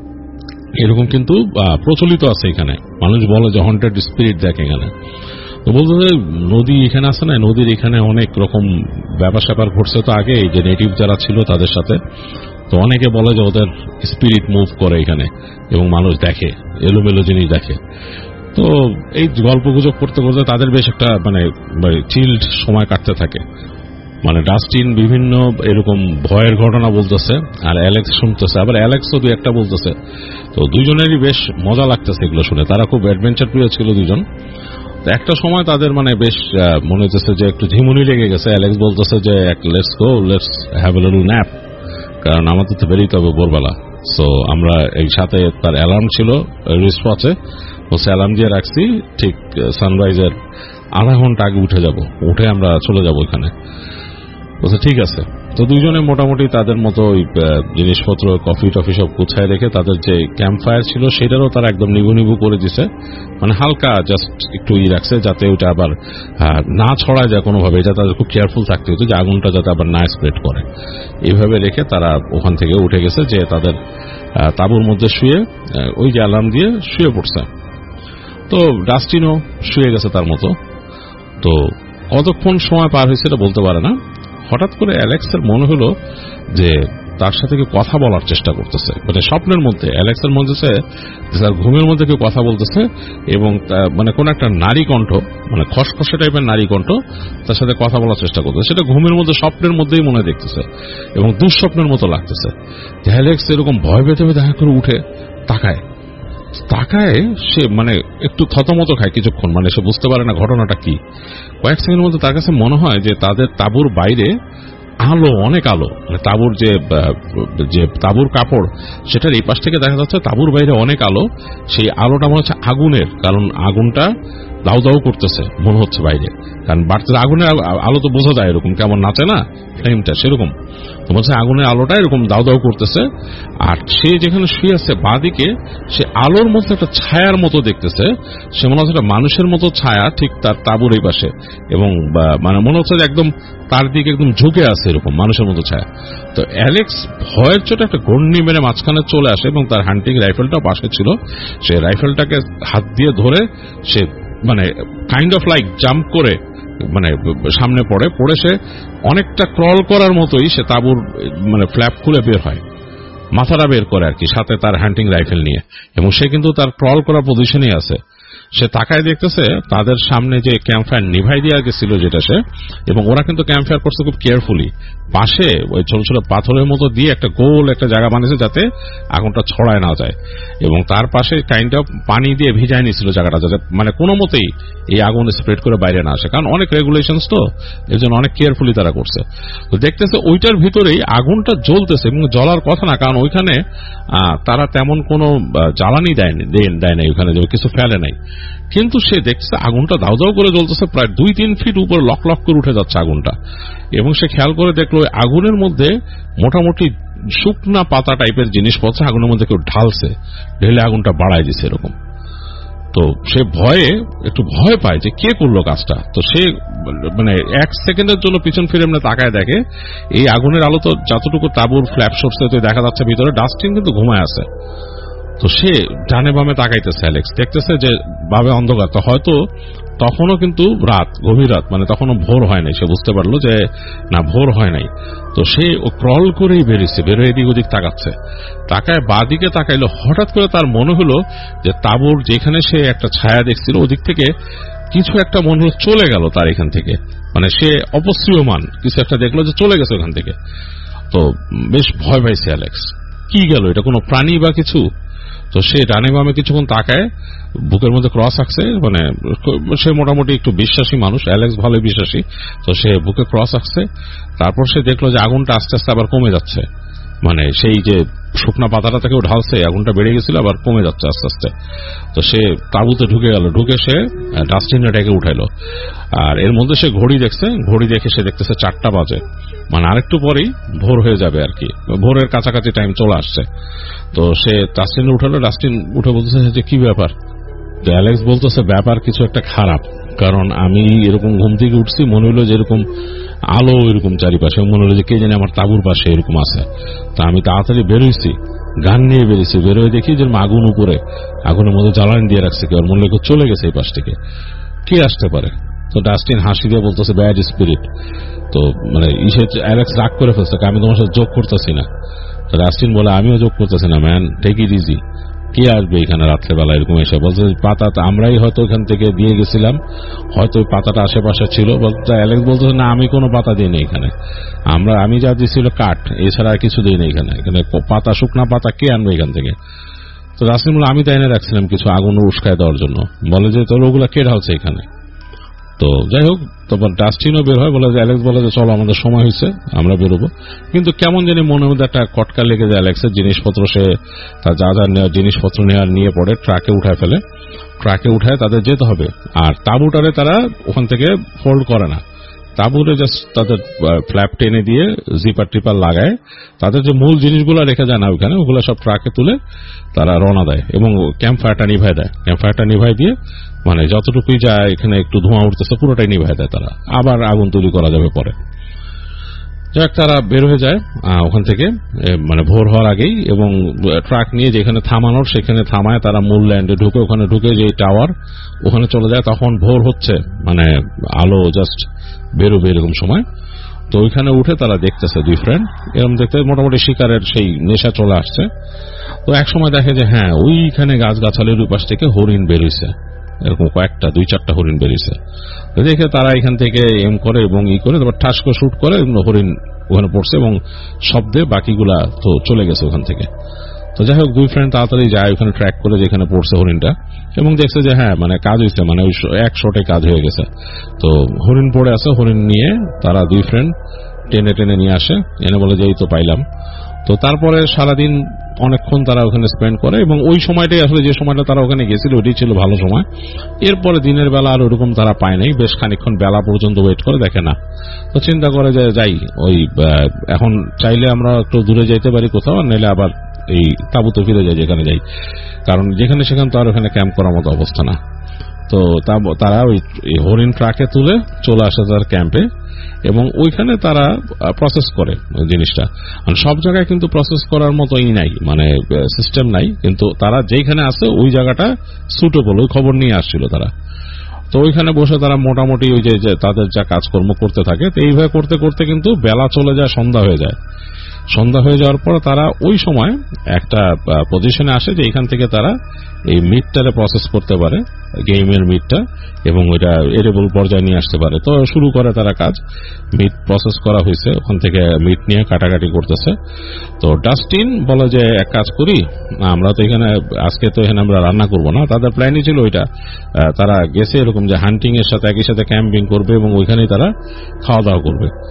এরকম কিন্তু প্রচলিত আছে এখানে, মানুষ বলে যে হন্টেড স্পিরিট দেখে এখানে। তো বলতে নদী এখানে আছে না, নদীর এখানে অনেক রকম ব্যাপার স্যাপার ঘটছে তো আগে, যে নেটিভ যারা ছিল তাদের সাথে। তো অনেকে বলে যে ওদের স্পিরিট মুভ করে এখানে এবং মানুষ দেখে, এলোমেলো জিনিস দেখে। তো এই গল্প গুজব করতে করতে তাদের বেশ একটা মানে চিল্ড সময় কাটতে থাকে। মানে ডাস্টিন বিভিন্ন এরকম ভয়ের ঘটনা বলতেছে আর অ্যালেক্স শুনতেছে, আবার অ্যালেক্সও দুই একটা বলতেছে। তো দুইজনেরই বেশ মজা লাগতেছে এগুলো শুনে, তারা খুব অ্যাডভেঞ্চার প্রিয় ছিল দুজন। তো একটা সময় তাদের মানে বেশ মনে হচ্ছে যে একটু ঝিমুনি লেগে গেছে। অ্যালেক্স বলতেছে যে let's go, let's have a little nap, কারণ আমাদের তো বেরিয়ে হবে ভোরবেলা। সো আমরা এই সাথে তার অ্যালার্ম ছিল রিস্টওয়াচে, বলছে অ্যালার্ম দিয়ে রাখছি, ঠিক সানরাইজের আধা ঘন্টা আগে উঠে যাব, উঠে আমরা চলে যাব ওখানে। বলছে ঠিক আছে। তো দুইজনে মোটামুটি তাদের মতো ওই জিনিসপত্র কফি টফি সব গুছায় রেখে তাদের যে ক্যাম্প ফায়ার ছিল সেটারও তারা একদম নিভু নিভু করে দিছে, মানে হালকা জাস্ট একটু ই রাখছে যাতে ওইটা আবার না ছড়ায় যায় কোনোভাবে, এটা তাদের খুব কেয়ারফুল থাকতে হতো যে আগুনটা যাতে আবার না স্প্রেড করে। এইভাবে রেখে তারা ওখান থেকে উঠে গেছে, যে তাদের তাঁবুর মধ্যে শুয়ে ওই যে অ্যালার্ম দিয়ে শুয়ে পড়ছে। তো ডাস্টিনও শুয়ে গেছে তার মতো। তো কতক্ষণ সময় পার হয়েছে এটা বলতে পারে না, হঠাৎ করে অ্যালেক্সের মনে হলো যে তার সাথে কেউ কথা বলার চেষ্টা করতেছে, মানে স্বপ্নের মধ্যে অ্যালেক্সের মনে হচ্ছে তার ঘুমের মধ্যে কেউ কথা বলতেছে এবং মানে কোন একটা নারী কণ্ঠ, মানে খসখসে টাইপের নারী কণ্ঠ তার সাথে কথা বলার চেষ্টা করতেছে। সেটা ঘুমের মধ্যে স্বপ্নের মধ্যেই মনে দেখতেছে এবং দুঃস্বপ্নের মতো লাগতেছে। অ্যালেক্স এরকম ভয় পেতে পেতে দেখা করে উঠে তাকায়, তাকায় সে মানে একটু থতমত খায় কিছুক্ষণ, মানে সে বুঝতে পারে না ঘটনাটা কি। কয়েক সেকেন্ডের মধ্যে তার কাছে মনে হয় যে তাদের তাঁবুর বাইরে আলো, অনেক আলো, মানে তাঁবুর যে যে তাঁবুর কাপড় সেটার এই পাশ থেকে দেখা যাচ্ছে তাঁবুর বাইরে অনেক আলো। সেই আলোটা মনে হচ্ছে আগুনের, কারণ আগুনটা দাউ দাউ করতেছে মনে হচ্ছে বাইরে, কারণ বাড়তে আগুনের আলো তো বোঝা যায় এরকম কেমন নাচে না ফ্লেমটা, সেরকম তো বলছে আগুনের আলোটা এরকম দাউ দাউ করতেছে। আর সে যেখানে শুয়ে আছে বাঁদিকে সে আলোর মধ্যে একটা ছায়ার মতো দেখতেছে, সে মনে হচ্ছে একটা মানুষের মতো ছায়া ঠিক তার তাঁবুর এই পাশে, এবং মানে মনে হচ্ছে যে একদম তার দিকে একদম ঝুঁকে আছে এরকম মানুষের মতো ছায়া। তো অ্যালেক্স ভয়ের চোটে একটা গন্ডি মেরে মাঝখানে চলে আসে এবং তার হান্টিং রাইফেলটা পাশে ছিল, সে রাইফেলটাকে হাত দিয়ে ধরে সে মানে কাইন্ড অফ লাইক জাম্প করে মানে সামনে পড়ে পড়ে সে অনেকটা ক্রল করার মতোই সে তাঁবুর মানে ফ্ল্যাপ খুলে বের হয়, মাথাটা বের করে আর কি, সাথে তার হান্টিং রাইফেল নিয়ে, এবং সে কিন্তু তার ক্রল করা পজিশনেই আছে। সে তাকায় দেখতেছে তাদের সামনে যে ক্যাম্প ফায়ার নিভাই দিয়ে গেছিল যেটা সে, এবং ওরা কিন্তু ক্যাম্প ফায়ার করছে খুব কেয়ারফুলি, পাশে ওই ছোট ছোট পাথরের মতো দিয়ে একটা গোল একটা জায়গা বানিয়েছে যাতে আগুনটা ছড়ায় না যায়, এবং তার পাশে কাইন্ড অফ পানি দিয়ে ভিজায় নিয়েছিল জায়গাটা যাতে মানে কোনো মতেই এই আগুন স্প্রেড করে বাইরে না আসে, কারণ অনেক রেগুলেশনস তো এর জন্য অনেক কেয়ারফুলি তারা করছে। তো দেখতেছে ওইটার ভিতরেই আগুনটা জ্বলতেছে এবং জ্বলার কথা না, কারণ ওইখানে তারা তেমন কোনো জ্বালানি দেয়নি দেয় নাই, ওইখানে কিছু ফেলে নাই, কিন্তু সে দেখছে আগুনটা দাউ দাউ করে জ্বলতেছে, প্রায় দুই তিন ফিট উপরে লক লক করে উঠে যাচ্ছে আগুনটা। এবং সে খেয়াল করে দেখলো আগুনের মধ্যে মোটামুটি শুকনা পাতা টাইপের জিনিসপত্র আগুনের মধ্যে কেউ ঢালছে, ঢেলে আগুনটা বাড়ায় দিছে এরকম। তো সে ভয়ে একটু ভয় পায় যে কে করলো কাজটা। তো সে মানে এক সেকেন্ডের জন্য পিছন ফিরে এমনি তাকায়, দেখে এই আগুনের আলো তো যতটুকু তাঁবুর ফ্ল্যাপ সরছে দেখা যাচ্ছে ভিতরে ডাস্টিন কিন্তু ঘুমায় আছে। তো সে ডানে বামে তাকাইতেছে, অ্যালেক্স দেখতেছে যে বাবে অন্ধকার, তো হয়তো তখনও কিন্তু রাত, গভীর রাত, মানে তখনও ভোর হয় নাই। সে বুঝতে পারলো যে না ভোর হয় নাই। তো সে ও ক্রল করেই বেরিয়েছে, বেরোয় এদিক ওদিক তাকাচ্ছে, তাকায় বা দিকে তাকাইলো। হঠাৎ করে তার মনে হলো যে তাঁবুর যেখানে সে একটা ছায়া দেখছিল ওদিক থেকে কিছু একটা মনে হলো চলে গেল তার এখান থেকে, মানে সে অপসৃয়মান কিছু একটা দেখলো যে চলে গেছে ওখান থেকে। তো বেশ ভয় পাইছে অ্যালেক্স, কি গেল, এটা কোনো প্রাণী বা কিছু? তো সে ডানে বামে কিছুক্ষণ তাকায়, বুকের মধ্যে ক্রস আঁকছে, মানে সে মোটামুটি একটু বিশ্বাসী মানুষ, অ্যালেক্স ভালো বিশ্বাসী। তো সে বুকে ক্রস আঁকছে, তারপর সে দেখলো যে আগুনটা আস্তে আস্তে আবার কমে যাচ্ছে, মানে সেই যে শুকনা পাতাটা থেকেও ঢালছে আগুনটা বেড়ে গেছিল, আবার কমে যাচ্ছে আস্তে আস্তে। তো সে তাঁবুতে ঢুকে গেল, ঢুকে সে ডাস্টবিনে ডেকে উঠাইলো। আর এর মধ্যে সে ঘড়ি দেখছে, ঘড়ি দেখে সে দেখতেছে চারটা বাজে, মানে আরেকটু পরেই ভোর হয়ে যাবে আর কি, ভোরের কাছাকাছি টাইম চলে আসছে। তো সে ডাস্টবিনে উঠালো, ডাস্টবিন উঠে বলতেছে যে কি ব্যাপার? তো অ্যালেক্স বলতেছে ব্যাপার কিছু একটা খারাপ, কারণ আমি এরকম ঘুম থেকে উঠছি, মনে হলো যে এরকম আলো এরকম চারিপাশে, মনে হলো যে কে জানে আমার তাঁবুর পাশে এরকম আছে। তা আমি তাড়াতাড়ি বেরোইছি, গান নিয়ে বেরিয়েছি, বেরোয় দেখি যে আগুন উপরে, আগুনের মধ্যে জ্বালানি দিয়ে রাখছে কেউ, মনে হলো চলে গেছে এই পাশ থেকে, কে আসতে পারে? তো ডাস্টিন হাসি দিয়ে বলতেছে ব্যাড স্পিরিট। তো মানে ইসে অ্যালেক্স রাগ করে ফেলছে, আমি তোমার সাথে যোগ করতেছি না। তো ডাস্টিন বলে আমিও যোগ করতেছি না ম্যান, টেক ইট ইজি, কে আসবে এখানে রাত্রেবেলা এরকম এসে? বলছে পাতা আমরাই হয়তো এখান থেকে দিয়ে গেছিলাম, হয়তো ওই পাতাটা আশেপাশে ছিল। বলতে অ্যালেক্স বলতেছে না আমি কোনো পাতা দিইনি এখানে, আমরা আমি যা দিয়েছিল কাঠ, এছাড়া আর কিছু দিইনি এখানে, এখানে পাতা শুকনা পাতা কে আনবে এখান থেকে? তো ডাস্টিন বলে আমি তাই এনে রাখছিলাম কিছু আগুন উস্কায় দেওয়ার জন্য। বলে যে তোর ওগুলা কে ঢালছে এখানে? তো যাই হোক, তারপর ডাস্টিনও বের হয়, বলে যে অ্যালেক্স বলে যে চলো আমাদের সময় হয়েছে আমরা বেরোবো। কিন্তু কেমন জানি মনের মধ্যে একটা কটকা লেগে যায় অ্যালেক্সের, জিনিসপত্র সে তার যা যা জিনিসপত্র নেওয়ার নিয়ে পড়ে ট্রাকে উঠায় ফেলে, ট্রাকে উঠায় তাদের যেতে হবে। আর তাঁবুটারে তারা ওখান থেকে ফোল্ড করে না, তাঁবুরে জাস্ট তাদের ফ্ল্যাপ টেনে দিয়ে জিপার টিপার লাগায়, তাদের যে মূল জিনিসগুলো রেখে যায় না ওখানে, ওগুলো সব ট্রাকে তুলে তারা রওনা দেয় এবং ক্যাম্প ফায়ারটা নিভাই দেয়। ক্যাম্প ফায়ারটা নিভাই দিয়ে মানে যতটুকুই যায় এখানে একটু ধোঁয়া উঠতেছে পুরোটাই নিভাই দেয় তারা, আবার আগুন তৈরি করা যাবে পরে। যাক তারা বের হয়ে যায় ওখান থেকে মানে ভোর হওয়ার আগেই, এবং ট্রাক নিয়ে যেখানে থামানোর সেখানে থামায় তারা মূল ল্যান্ডে ঢুকে, ওখানে ঢুকে যে টাওয়ার ওখানে চলে যায়। তখন ভোর হচ্ছে, মানে আলো জাস্ট বেরোবে এরকম সময়। তো ওইখানে উঠে তারা দেখতেছে দুই ফ্রেন্ড, এরকম দেখতে মোটামুটি শিকারের সেই নেশা চলে আসছে। তো এক সময় দেখে যে হ্যাঁ ওইখানে গাছগাছালির উপাস থেকে হরিণ বেরিয়েছে, এরকম কয়েকটা দুই চারটা হরিণ বেরিয়েছে। দেখে তারা এখান থেকে এম করে এবং ই করে তারপর ঠাস করে শুট করে, হরিণ ওখানে পড়ছে এবং শব্দে বাকিগুলা তো চলে গেছে ওখান থেকে। তো যাই হোক দুই ফ্রেন্ড তাড়াতাড়ি যায় ওখানে ট্র্যাক করে যেখানে পড়ছে হরিণটা, এবং দেখছে যে হ্যাঁ মানে কাজ হয়েছে, মানে ওই এক শটে কাজ হয়ে গেছে। তো হরিণ পড়ে আছে, হরিণ নিয়ে তারা দুই ফ্রেন্ড টেনে টেনে নিয়ে আসে, এনে বলে যে এই তো পাইলাম। তো তারপরে সারাদিন অনেকক্ষণ তারা ওখানে স্পেন্ড করে, এবং ওই সময়টাই আসলে যে সময়টা তারা ওখানে গেছিল ওইটাই ছিল ভালো সময়। এরপরে দিনের বেলা আর ওরকম তারা পায় নাই, বেশ খানিকক্ষণ বেলা পর্যন্ত ওয়েট করে, দেখে না। তো চিন্তা করে যে যাই, ওই এখন চাইলে আমরা একটু দূরে যাইতে পারি কোথাও, নাহলে আবার এই তাঁবুতে ফিরে যাই যেখানে যাই, কারণ যেখানে সেখানে তো আর ওখানে ক্যাম্প করার মতো অবস্থা না। তো তারা ওই হরিণ ট্রাকে তুলে চলে আসে তার ক্যাম্পে, এবং ওইখানে তারা প্রসেস করে জিনিসটা। সব জায়গায় কিন্তু প্রসেস করার মতো ই নাই, মানে সিস্টেম নাই, কিন্তু তারা যেখানে আছে ওই জায়গাটা সুটেবল, ওই খবর নিয়ে আসছিল তারা। তো ওইখানে বসে তারা মোটামুটি ওই যে তাদের যা কাজকর্ম করতে থাকে, তো এইভাবে করতে করতে কিন্তু বেলা চলে যায়, সন্ধ্যা হয়ে যায়। সন্ধ্যা হয়ে যাওয়ার পর তারা ওই সময় একটা পজিশনে আসে যে এখান থেকে তারা এই মিটটারে প্রসেস করতে পারে, গেমের মিটটা, এবং ওইটা এডেবল পর্যায়ে নিয়ে আসতে পারে। তো শুরু করে তারা কাজ, মিট প্রসেস করা হয়েছে, ওখান থেকে মিট নিয়ে কাটাকাটি করতেছে। তো ডাস্টিন বলে যে এক কাজ করি, আমরা তো এখানে আজকে তো এখানে আমরা রান্না করব না, তাদের প্ল্যানই ছিল ওইটা। তারা গেছে এরকম যে হান্টিং এর সাথে একই সাথে ক্যাম্পিং করবে এবং ওইখানেই তারা খাওয়া দাওয়া করবে।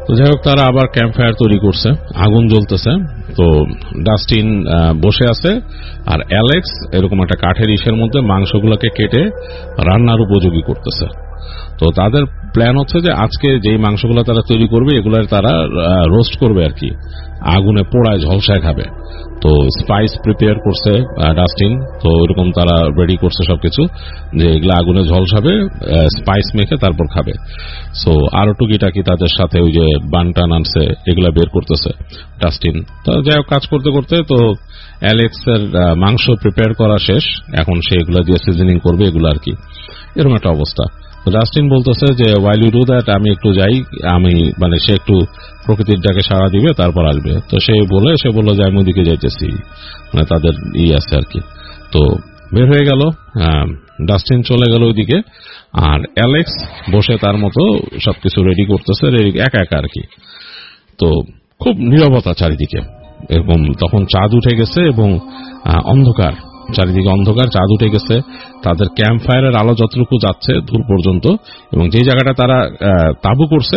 তো যাই হোক, তারা আবার ক্যাম্প ফায়ার তৈরি করছে, আগুন জ্বলতেছে। তো ডাস্টিন বসে আছে আর অ্যালেক্স এরকম একটা কাঠের ইসের মধ্যে মাংসগুলোকে কেটে রান্নার উপযোগী করতেছে। তো তাদের প্ল্যান হচ্ছে যে আজকে যেই মাংসগুলো তারা তৈরি করবে এগুলার তারা রোস্ট করবে আর কি, আগুনে পোড়ায় ঝলসায় খাবে। তো স্পাইস প্রিপেয়ার করছে ডাস্টিন, তো ওইরকম তারা রেডি করছে সবকিছু যে এগুলা আগুনে ঝলসাবে, স্পাইস মেখে তারপর খাবে। সো আরো টুকিটাকি তাদের সাথে ওই যে বানটান আনছে এগুলা বের করতেছে ডাস্টিন। তো যাই হোক, কাজ করতে করতে তো অ্যালেক্সের মাংস প্রিপেয়ার করা শেষ, এখন সে এগুলা দিয়ে সিজনিং করবে এগুলো আর কি, এরকম একটা অবস্থা। ডাস্টিন বলতেছে যে ওয়াইল ইউ ডু দ্যাট, আমি একটু যাই, আমি মানে সে একটু প্রকৃতির ডাকে সাড়া দিবে তারপর আসবে। তো সে বলে সে বললো যে আমি ওদিকে যাইতেছি, মানে তাদের ই আছে আর কি। তো বের হয়ে গেল, ডাস্টিন চলে গেল ওইদিকে, আর অ্যালেক্স বসে তার মতো সবকিছু রেডি করতেছে একা একা আর কি। তো খুব নীরবতা চারিদিকে, এরকম তখন চাঁদ উঠে গেছে এবং অন্ধকার, চারিদিকে অন্ধকার, চাঁদ উঠে গেছে। তাদের ক্যাম্প ফায়ারের আলো যতটুকু যাচ্ছে দূর পর্যন্ত, এবং যে জায়গাটা তারা তাঁবু করছে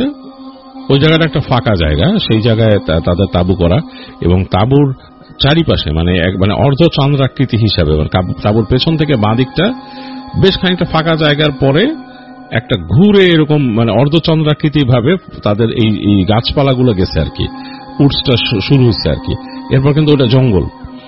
ওই জায়গাটা একটা ফাঁকা জায়গা, সেই জায়গায় তাদের তাঁবু করা, এবং তাঁবুর চারিপাশে মানে এক মানে অর্ধচন্দ্রাকৃতি হিসাবে তাঁবুর পেছন থেকে বাঁ দিকটা বেশ খানিকটা ফাঁকা জায়গার পরে একটা ঘুরে এরকম মানে অর্ধচন্দ্রাকৃতি ভাবে তাদের এই গাছপালাগুলো গেছে আর কি, উডসটা শুরু হচ্ছে আর কি। এরপর কিন্তু ওটা জঙ্গল,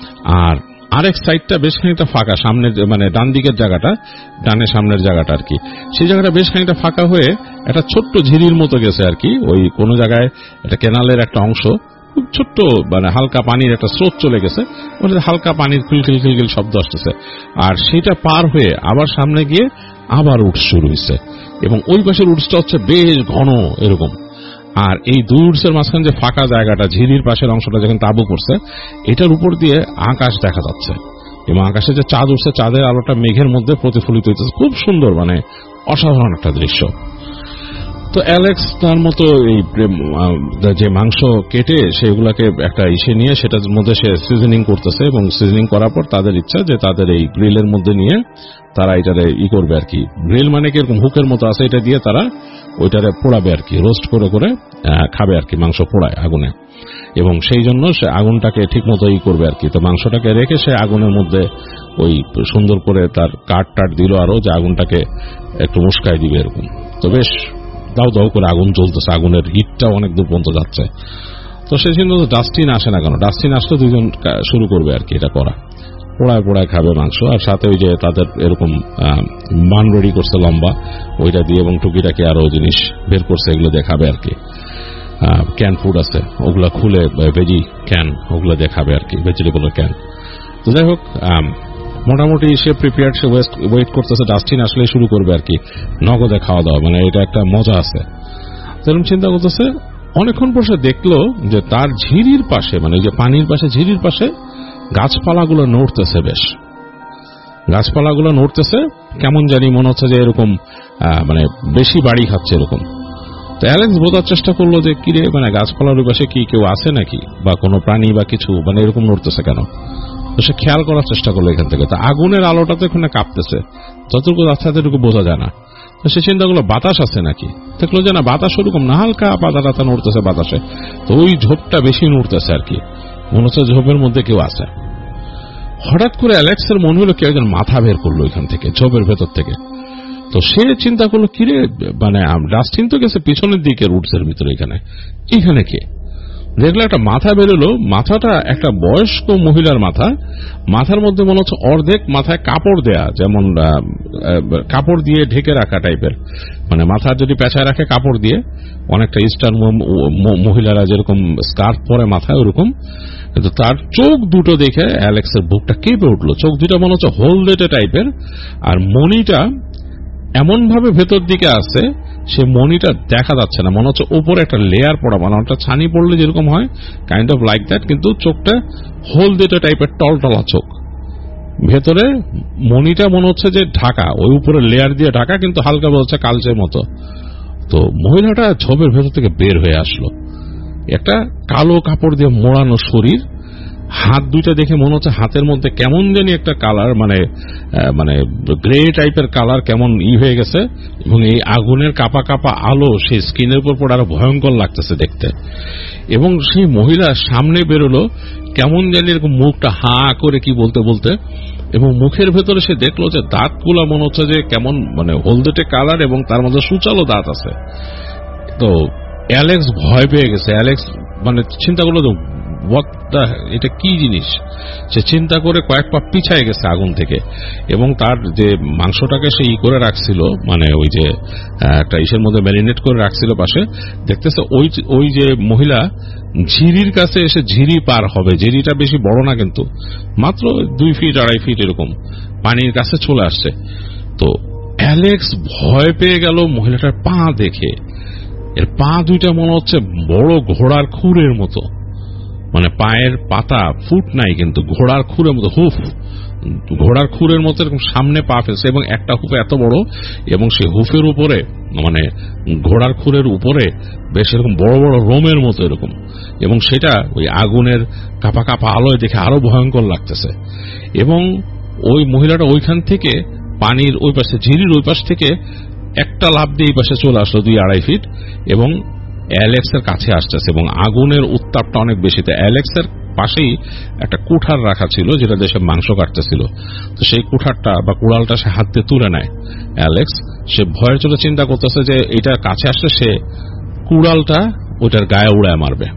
আর আরেক সাইডটা বেশ খানিকটা ফাঁকা, সামনের মানে ডান দিকের জায়গাটা, ডানের সামনের জায়গাটা আর কি, সেই জায়গাটা বেশ খানিকটা ফাঁকা হয়ে একটা ছোট্ট ঝিরির মতো গেছে আর কি। ওই কোন জায়গায় একটা ক্যানালের একটা অংশ, খুব ছোট্ট মানে হালকা পানির একটা স্রোত চলে গেছে, ওটা হালকা পানির খিলখিল খিলখিল শব্দ আসতেছে, আর সেটা পার হয়ে আবার সামনে গিয়ে আবার উডস শুরু হয়েছে, এবং ওই পাশের উডসটা হচ্ছে বেশ ঘন এরকম। আর এই দুই উডসের মাঝখানে যে ফাঁকা জায়গাটা, ঝিরির পাশের অংশটা যেখানে তাঁবু করছে, এটার উপর দিয়ে আকাশ দেখা যাচ্ছে, এবং আকাশে যে চাঁদ উঠছে, চাঁদের আলোটা মেঘের মধ্যে প্রতিফলিত হইতেছে, খুব সুন্দর, মানে অসাধারণ একটা দৃশ্য। তো অ্যালেক্স তার মতো এই যে মাংস কেটে সেগুলাকে একটা ইসে নিয়ে সেটার মধ্যে সে সিজনিং করতেছে, এবং সিজনিং করার পর তাদের ইচ্ছা যে তাদের এই গ্রিলের মধ্যে নিয়ে তারা এটারে ই করবে আর কি। গ্রিল মানে কি এরকম হুকের মতো আছে, এটা দিয়ে তারা ওইটারে পোড়াবে আর কি, রোস্ট করে করে খাবে আর কি, মাংস পোড়ায় আগুনে, এবং সেই জন্য সে আগুনটাকে ঠিক মতো ই করবে আর কি। তো মাংসটাকে রেখে সে আগুনের মধ্যে ওই সুন্দর করে তার কাঠ টাট দিল আরো, যে আগুনটাকে একটু মুস্কাই দিবে এরকম। তো বেশ দাও দাও করে আগুন চলতেছে, আগুনের হিটটা অনেক দূর পর্যন্ত যাচ্ছে। তো সেই জন্য ডাস্টিন আসে না কেন, ডাস্টিন আসলে দুজন শুরু করবে আর কি এটা করা, পোড়ায় পোড়ায় খাবে মাংস, আর সাথে ওই যে তাদের এরকম বান রেডি করছে লম্বা, ওইটা দিয়ে এবং টুকিটাকি আরো জিনিস বের করছে, এগুলো দেখাবে আর কি। ক্যান ফুড আছে, ওগুলা খুলে ভেজি ক্যান, ওগুলো দেখাবে আর কি, ভেজিটেবলের ক্যান। তো যাই হোক, মোটামুটি সে প্রিপেয়ার্ড, সে ওয়েট করতেছে ডাস্টিন আসলে শুরু করবে আর কি নগদে খাওয়া দাওয়া, মানে এটা একটা মজা আছে। এরকম চিন্তা করতেছে, অনেকক্ষণ পর সে দেখলো যে তার ঝিরির পাশে, মানে ওই যে পানির পাশে ঝিরির পাশে গাছপালাগুলো নড়তেছে, বেশ গাছপালাগুলো নড়তেছে, কেমন জানি মনে হচ্ছে যে এরকম মানে বেশি বাড়ি খাচ্ছে এরকম। তো অ্যালেক্স বোঝার চেষ্টা করলো যে কিরে, মানে গাছপালার ওই পাশে কি কেউ আছে নাকি, বা কোনো প্রাণী বা কিছু, মানে এরকম নড়তেছে কেন। তো সে খেয়াল করার চেষ্টা করলো এখান থেকে, তো আগুনের আলোটা তো এখানে কাঁপতেছে, যতটুকু যাচ্ছে ততটুকু বোঝা যায় না। তো সে চিন্তা করলো বাতাস আছে নাকি, দেখলো যে না, বাতাস ওরকম না, হালকা পাতা টাতা নড়তেছে বাতাসে। তো ওই ঝোপটা বেশি নড়তেছে আর কি, মনে হচ্ছে ঝোপের মধ্যে কেউ আছে। হঠাৎ করে অ্যালেক্সের মনে হলো কেউ একজন মাথা বের করলো এখান থেকে, ঝোপের ভেতর থেকে। তো সে চিন্তা করলো কিরে, মানে ডাস্টিন তো গেছে পিছনের দিকে উডসের ভিতরে, এখানে এখানে কে। দেখলো একটা মাথা বেরোলো, মাথাটা একটা বয়স্ক মহিলার মাথা, মাথার মধ্যে মনে হচ্ছে অর্ধেক মাথায় কাপড় দেয়া, যেমন কাপড় দিয়ে ঢেকে রাখা টাইপের, মানে মাথার যদি পেঁচায় রাখে কাপড় দিয়ে, অনেকটা ইস্টার্ন মহিলারা যেরকম স্কার্ফ পরে মাথায় ওরকম। কিন্তু তার চোখ দুটো দেখে অ্যালেক্সের বুকটা কেঁপে উঠলো, চোখ দুটো মনে হচ্ছে হলদেটে টাইপের, আর মণিটা এমন ভাবে ভেতর দিকে আছে সে মণিটা দেখা যাচ্ছে না, মনে হচ্ছে উপরে একটা লেয়ার পড়া, মানে একটা ছানি পড়লে যেরকম হয় কাইন্ড অফ লাইক দ্যাট, কিন্তু চোখটা হলদেটে টাইপের, টলটলা চোখ, ভেতরে মণিটা মনে হচ্ছে যে ঢাকা, ওই উপরে লেয়ার দিয়ে ঢাকা, কিন্তু হালকা বলছে কালচের মতো। তো মহিলাটা ঝোপের ভেতর থেকে বের হয়ে আসলো, একটা কালো কাপড় দিয়ে মোড়ানো শরীর, হাত দুইটা দেখে মনে হচ্ছে হাতের মধ্যে কেমন জানি একটা কালার, মানে মানে গ্রে টাইপের কালার কেমন ই হয়ে গেছে, এবং এই আগুনের কাপা কাপা আলো সেই স্কিনের উপর পড়ে আরো ভয়ঙ্কর লাগতেছে দেখতে। এবং সেই মহিলা সামনে বেরোলো কেমন জানি এরকম মুখটা হা করে কি বলতে বলতে, এবং মুখের ভেতরে সে দেখলো যে দাঁতগুলা মনে হচ্ছে যে কেমন মানে হলদেটে কালার, এবং তার মধ্যে সুচালো দাঁত আছে। তো অ্যালেক্স ভয় পেয়ে গেছে। অ্যালেক্স মানে চিন্তা করলো যে হোয়াট দ্য, এটা কি জিনিস। সে চিন্তা করে কয়েক পা পিছায় গেছে আগুন থেকে, এবং তার যে মাংসটাকে সে ই করে রাখছিল, মানে ওই যে একটা ইসের মধ্যে ম্যারিনেট করে রাখছিল পাশে, দেখতেছে ওই ওই যে মহিলা ঝিরির কাছে এসে ঝিরি পার হবে। ঝিরিটা বেশি বড় না, কিন্তু মাত্র দুই ফিট আড়াই ফিট এরকম পানির কাছে চলে আসছে। তো অ্যালেক্স ভয় পেয়ে গেল মহিলাটার পা দেখে। এর পা দুইটা মনে হচ্ছে বড় ঘোড়ার খুরের মতো, মানে পায়ের পাতা ফুট নাই কিন্তু ঘোড়ার খুরের মতো, হুফ ঘোড়ার খুরের মতো এরকম সামনে পা ফেলছে, এবং একটা হুফ এত বড়, এবং সে হুফের উপরে মানে ঘোড়ার খুরের উপরে বেশ এরকম বড় বড় রোমের মতো এরকম, এবং সেটা ওই আগুনের কাপা কাপা আলোয় দেখে আরো ভয়ঙ্কর লাগতেছে। এবং ওই মহিলাটা ওইখান থেকে পানির ওই পাশে ঝিরির ওই পাশ থেকে একটা লাফ দিয়ে এই পাশে চলে আসলো দুই আড়াই ফিট, এবং অ্যালেক্সের কাছে আসতেছে, এবং আগুনের উত্তাপটা অনেক বেশি। তো অ্যালেক্সের পাশেই একটা কুঠার রাখা ছিল যেটা দেশে মাংস কাটতেছিল। তো সেই কুঠারটা বা কুড়ালটা সে হাত দিয়ে তুলে নেয় অ্যালেক্স। সে ভয়ের চলে চিন্তা করতেছে যে এটা কাছে আসলে সে কুড়ালটা ওইটার গায়ে উড়ায় মারবে।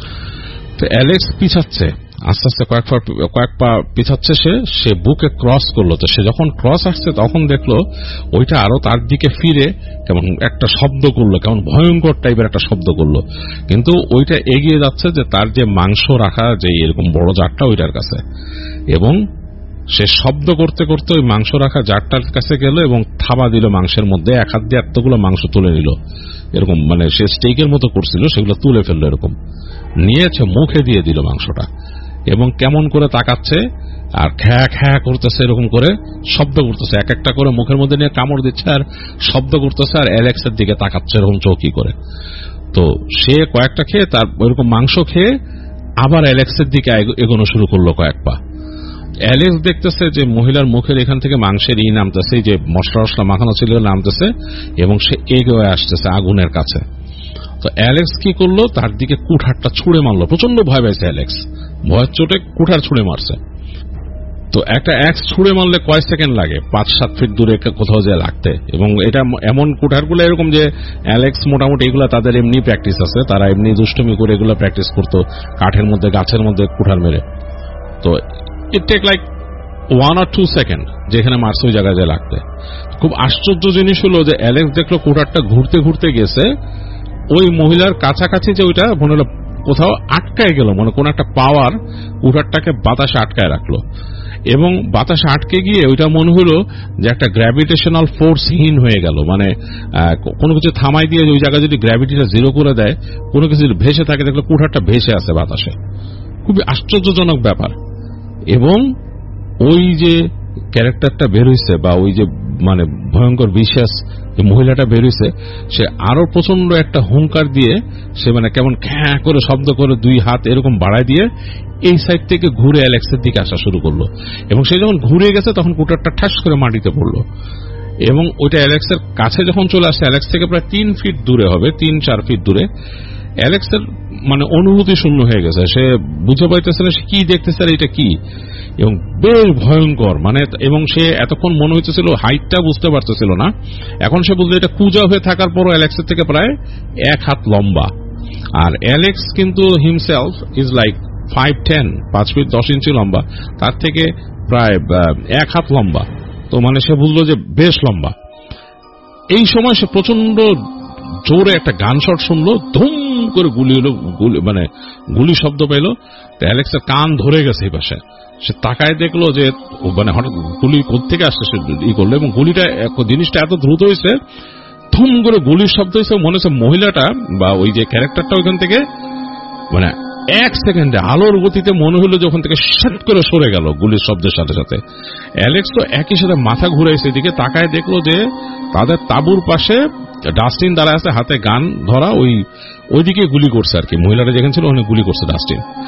তো অ্যালেক্স পিছাচ্ছে আস্তে আস্তে, কয়েক পা কয়েক পা পিছাচ্ছে সে সে বুকে ক্রস করলো। তো সে যখন ক্রস আসছে তখন দেখলো ওইটা আরো তার দিকে ফিরে কেমন একটা শব্দ করলো, কেমন ভয়ঙ্কর টাইপের একটা শব্দ করলো, কিন্তু ওইটা এগিয়ে যাচ্ছে যে তার যে মাংস রাখা যে এরকম বড় জারটা ওইটার কাছে, এবং সে শব্দ করতে করতে ওই মাংস রাখা জারটার কাছে গেল এবং থাবা দিল মাংসের মধ্যে। এক হাত দিয়ে এতগুলো মাংস তুলে নিল, এরকম মানে সে স্টেকের মতো করছিল সেগুলো তুলে ফেললো, এরকম নিয়েছে মুখে দিয়ে দিল মাংসটা, এবং কেমন করে তাকাচ্ছে আর খ্যা খ্যা করতেছে, এরকম করে শব্দ করতেছে, এক একটা করে মুখের মধ্যে নিয়ে কামড় দিচ্ছে আর শব্দ করতেছে, আর অ্যালেক্সের দিকে তাকাচ্ছে এরকম চৌকি করে। তো সে কয়েকটা খেয়ে তার ওইরকম মাংস খেয়ে আবার অ্যালেক্সের দিকে এগোনো শুরু করলো কয়েক পা। অ্যালেক্স দেখতেছে যে মহিলার মুখের এখান থেকে মাংসের ই নামতেছে, যে মশলা মশলা মাখানো ছিল নামতেছে, এবং সে এগিয়ে আসতেছে আগুনের কাছে। তো অ্যালেক্স কি করলো, তার দিকে কুঠারটা ছুঁড়ে মারলো। প্রচন্ড ভয় পাইছে অ্যালেক্স, ভয়ের চোটে কুঠার ছুঁড়ে মারছে। তো একটা অ্যাক্স ছুঁড়ে মারলে কয় সেকেন্ড লাগে, পাঁচ সাত ফিট দূরে কোথাও যে লাগতে, এবং এটা এমন কুঠারগুলো এরকম যে অ্যালেক্স মোটামুটি এগুলো তাদের এমনি প্র্যাকটিস আছে, তারা এমনি দুষ্টুমি করে এগুলো প্র্যাকটিস করতো কাঠের মধ্যে গাছের মধ্যে কুঠার মেরে। তো ইট টেক লাইক ওয়ান আর টু সেকেন্ড যেখানে মারছে ওই জায়গায় যে লাগতে। খুব আশ্চর্য জিনিস হলো যে অ্যালেক্স দেখলো কুঠারটা ঘুরতে ঘুরতে গেছে ওই মহিলার কাছাকাছি, যে ওইটা মনে হলো কোথাও আটকায় গেল, মানে কোন একটা পাওয়ার কুঠারটাকে বাতাসে আটকায় রাখলো, এবং বাতাসে আটকে গিয়ে ওইটা মনে হলো যে একটা গ্র্যাভিটেশনাল ফোর্সহীন হয়ে গেল, মানে কোনো কিছু থামাই দিয়ে ওই জায়গায় যদি গ্র্যাভিটিটা জিরো করে দেয়, কোনো কিছু ভেসে থাকে, দেখলো কুঠারটা ভেসে আছে বাতাসে। খুবই আশ্চর্যজনক ব্যাপার। এবং ওই যে ক্যারেক্টারটা বের হইছে, বা ওই যে মানে ভয়ঙ্কর বিশ্বাস যে মহিলাটা বের হইছে, সে আরো প্রচন্ড একটা হুঙ্কার দিয়ে সে মানে কেমন খ্যাঁ করে শব্দ করে দুই হাত এরকম বাড়ায় দিয়ে এই সাইড থেকে ঘুরে অ্যালেক্সের দিকে আসা শুরু করলো, এবং সে যখন ঘুরে গেছে তখন কুটারটা ঠাস করে মাটিতে পড়লো, এবং ওইটা অ্যালেক্সের কাছে যখন চলে আসছে, অ্যালেক্স থেকে প্রায় তিন ফিট দূরে হবে, তিন চার ফিট দূরে, অ্যালেক্সের মানে অনুভূতি শূন্য হয়ে গেছে। সে বুঝে পাইতেছে না সে কি দেখতেছে আর এটা কি, এবং বেশ ভয়ঙ্কর মানে। এবং সে এতক্ষণ মনে হইতেছিল হাইটটা বুঝতে পারতেছিল না, এখন সে বুঝলো এটা কুজা হয়ে থাকার পরও অ্যালেক্সের থেকে প্রায় এক হাত লম্বা। আর অ্যালেক্স কিন্তু himself is like five ten, পাঁচ ফিট দশ ইঞ্চি লম্বা, তার থেকে প্রায় এক হাত লম্বা। তো মানে সে বুঝলো যে বেশ লম্বা। এই সময় সে প্রচন্ড জোরে একটা গান শট শুনলো, ধুম করে গুলি হলো, মানে গুলি শব্দ পেল। অ্যালেক্সের কান ধরে গেছে এই পাশে। সে তাকায় দেখলো যে মানে হঠাৎ গুলি কোত্থেকে আসছে, সে ই করলো, এবং গুলিটা জিনিসটা এত দ্রুত হয়েছে, ধুম করে গুলির শব্দ হয়েছে। মনে হচ্ছে মহিলাটা বা ওই যে ক্যারেক্টারটা ওইখান থেকে মানে এক সেকেন্ডে আলোর গতিতে মনে হলো যে ওখান থেকে শাট করে সরে গেল গুলির শব্দের সাথে সাথে। অ্যালেক্স তো একই সাথে মাথা ঘুরাইছে এদিকে, তাকায় দেখলো যে তাদের তাঁবুর পাশে ডাস্টিন দাঁড়ায় আছে, হাতে গান ধরা, ওই ওইদিকে গুলি করছে আর কি, মহিলাটা যেখানে ছিল ওখানে গুলি করছে ডাস্টিন।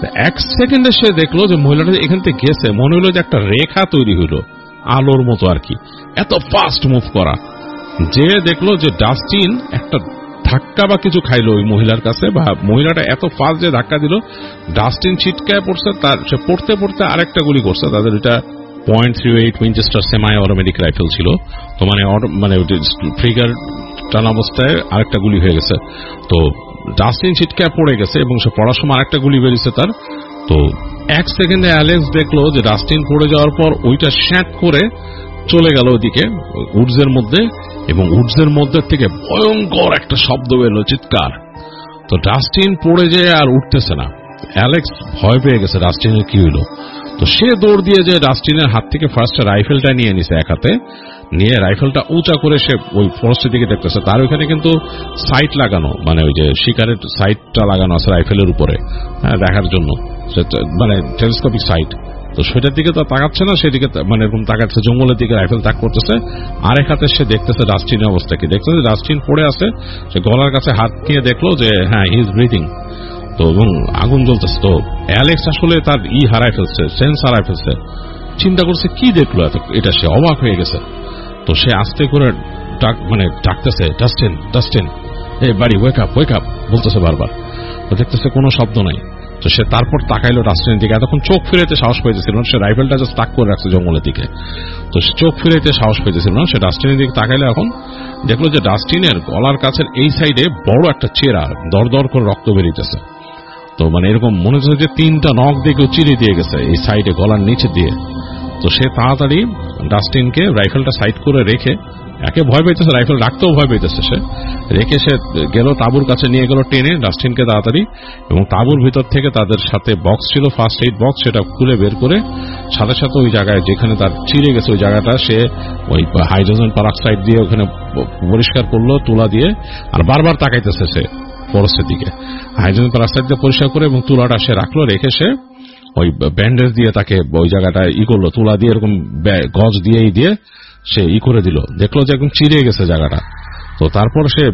এক সেকেন্ডে সে দেখলো যে মহিলাটা এখান থেকে গেছে, মনে হলো যে একটা রেখা তৈরি হইল আলোর মতো আর কি, এত ফাস্ট মুভ করা। যে দেখলো যে ডাস্টিন একটা ধাক্কা বা কিছু খাইলো ওই মহিলার কাছে, বা মহিলাটা এত ফাস্ট যে ধাক্কা দিল, ডাস্টিন ছিটকায় পড়ছে, তার সে পড়তে পড়তে আরেকটা গুলি করছে। তাদের এটা point three eight Winchester semi automatic rifle ছিল, তো মানে মানে ট্রিগার টান অবস্থায় আরেকটা গুলি হয়ে গেছে। তো ডাস্টিন ছিটকায় পড়ে গেছে এবং সে পড়ার সময় আরেকটা গুলি বেরিয়েছে তার। তো এক সেকেন্ডে অ্যালেক্স দেখলো যে ডাস্টিন পড়ে যাওয়ার পর ওইটা শ্যাট করে চলে গেল ওইদিকে উডসের মধ্যে, এবং উডসের মধ্যে থেকে ভয়ঙ্কর একটা শব্দ বেরোলো, চিৎকার। তো ডাস্টিন পড়ে যেয়ে আর উঠতেছে না। অ্যালেক্স ভয় পেয়ে গেছে ডাস্টিনের কি হইল। তো সে দৌড় দিয়ে যে ডাস্টিনের হাত থেকে ফার্স্ট রাইফেলটা নিয়ে নিছে এক হাতে, নিয়ে রাইফেলটা উঁচা করে সে ওই ফরেস্টের দিকে দেখতেছে। তার ওইখানে কিন্তু সাইট লাগানো, মানে ওই যে শিকারের সাইটটা লাগানো আছে রাইফেলের উপরে, হ্যাঁ, দেখার জন্য, মানে টেলিস্কোপিক সাইট। তো সেটার দিকে তো তাকাচ্ছে না, সেদিকে মানে এরকম তাকাচ্ছে, জঙ্গলের দিকে রাইফেল তাক করতেছে। আরেক হাতে সে দেখতেছে ডাস্টিনের অবস্থা কি, দেখতেছে ডাস্টিন পড়ে আছে। সে গলার কাছে হাত নিয়ে দেখলো যে হ্যাঁ, হি ইজ ব্রিথিং। তো এবং আগুন জ্বলতেছে। তো অ্যালেক্স আসলে তার ই হারায় ফেলছে, সেন্স হারায় ফেলছে। চিন্তা করছে কি দেখলো এটা, সে অবাক হয়ে গেছে। তো সে আস্তে করে ডাক মানে ডাকতেছে, ডাস্টিন ডাস্টিন, এই বাড়ি, ওয়েক আপ ওয়েক আপ বলতেছে বারবার। তো দেখতেছে কোনো শব্দ নাই। তো সে তারপর তাকাইলো ডাস্টিনের দিকে। এতক্ষণ চোখ ফিরাইতে সাহস পাইতেছিল না, সে রাইফেলটা জাস্ট তাক করে রাখছে জঙ্গলের দিকে। তো সে চোখ ফিরাইতে সাহস পাইতেছিল না, সে ডাস্টিনের দিকে তাকাইলো। এখন দেখলো যে ডাস্টিনের গলার কাছের এই সাইডে বড় একটা চেরা, দর দর করে রক্ত বেরিয়েছে। তো মানে এরকম মনে হচ্ছে যে তিনটা নখ দিয়ে কেউ চিরে দিয়ে গেছে এই সাইডে, গলার নিচে দিয়ে। তো সে তাড়াতাড়ি ডাস্টিনকে রাইফেলটা সাইড করে রেখে, একে ভয় পেয়েছে, রাইফেল রাখতেও ভয় পেয়েছে, সে রেখে সে গেল তাঁবুর কাছে, নিয়ে গেল টেনে ডাস্টিনকে তাড়াতাড়ি। এবং তাঁবুর ভিতর থেকে তাদের সাথে বক্স ছিল, ফার্স্ট এইড বক্স, সেটা খুলে বের করে সাথে সাথে ওই জায়গায় যেখানে তার চিরে গেছে ওই জায়গাটা সে ওই হাইড্রোজেন পারঅক্সাইড দিয়ে ওখানে পরিষ্কার করলো তুলা দিয়ে। আর বারবার তাকাইতেছে সে ফরেস্টের দিকে, হাইড্রোজেন পারঅক্সাইড দিয়ে পরিষ্কার করে, এবং তুলাটা সে রাখলো, রেখে সে ওই ব্যান্ডেজ দিয়ে তাকে ওই জায়গাটা ই করলো, তুলা দিয়ে এরকম গজ দিয়ে ই দিয়ে সে ই করে দিল। দেখলো যে একদম চিরে গেছে জায়গাটা। তো তারপর সে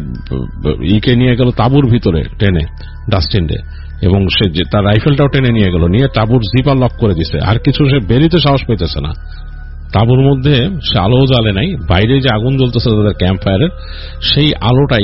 ইকে নিয়ে গেল তাঁবুর ভিতরে টেনে ডাস্টিনডে, এবং সে তার রাইফেলটাও টেনে নিয়ে গেল, নিয়ে তাঁবুর জিপার লক করে দিছে। আর কিছু সে বেরিতে সাহস পেতেছে না। তাঁবুর মধ্যে সে আলোও জ্বালে নাই, বাইরে যে আগুন জ্বলতেছে তাদের ক্যাম্প ফায়ারের, সেই আলোটাই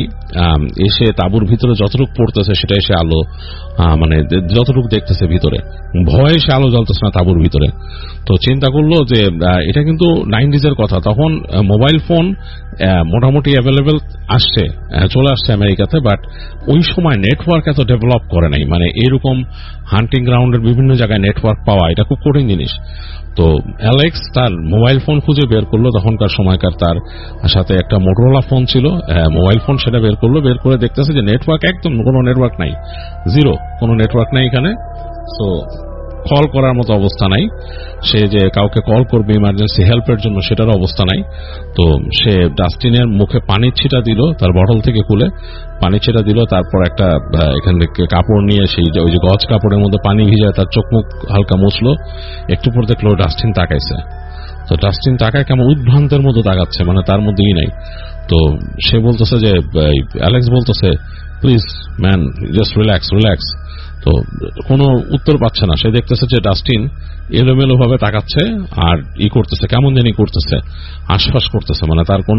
এসে তাঁবুর ভিতরে যতটুকু পড়তেছে সেটাই সে আলো, মানে যতটুকু দেখতেছে ভিতরে, ভয়ে সে আলো জ্বলতেছে না তাঁবুর ভিতরে। তো চিন্তা করলো যে এটা কিন্তু নাইনটিজের কথা, তখন মোবাইল ফোন মোটামুটি অ্যাভেলেবেল আসছে, চলে আসছে আমেরিকাতে, বাট ওই সময় নেটওয়ার্ক এত ডেভেলপ করে নাই। মানে এরকম হান্টিং গ্রাউন্ডের বিভিন্ন জায়গায় নেটওয়ার্ক পাওয়া এটা খুব কঠিন জিনিস। তো অ্যালেক্স তার মোবাইল ফোন খুঁজে বের করলো, তখনকার সময়কার তার সাথে একটা মোটরোলা ফোন ছিল, মোবাইল ফোন, সেটা বের করলো। বের করে দেখতেছে যে নেটওয়ার্ক একদম কোনো নেটওয়ার্ক নাই, জিরো, কোনো নেটওয়ার্ক নাই এখানে। তো কল করার মতো অবস্থা নাই, সে যে কাউকে কল করবে ইমার্জেন্সি হেল্পের জন্য সেটার অবস্থা নাই। তো সে ডাস্টিনের মুখে পানির ছিটা দিল, তার বটল থেকে খুলে পানি ছিটা দিল। তারপর একটা এখান থেকে কাপড় নিয়ে সেই ওই যে গজ কাপড়ের মধ্যে পানি ভিজায় তার চোখ মুখ হালকা মুছলো। একটু পর দেখলো ডাস্টিন তাকাইছে। তো ডাস্টিন তাকায় কেমন উদ্ভ্রান্তের মতো তাকাচ্ছে, মানে তার মধ্যেই নাই। তো সে বলতেছে যে, অ্যালেক্স বলতেছে, please man, just relax relax. তো কোনো উত্তর পাচ্ছে না। সে দেখতেছে যে ডাস্টিন এলোমেলো ভাবে তাকাচ্ছে আর ই করতেছে, কেমন জানি করতেছে, আশপাশ করতেছে, মানে তার কোনো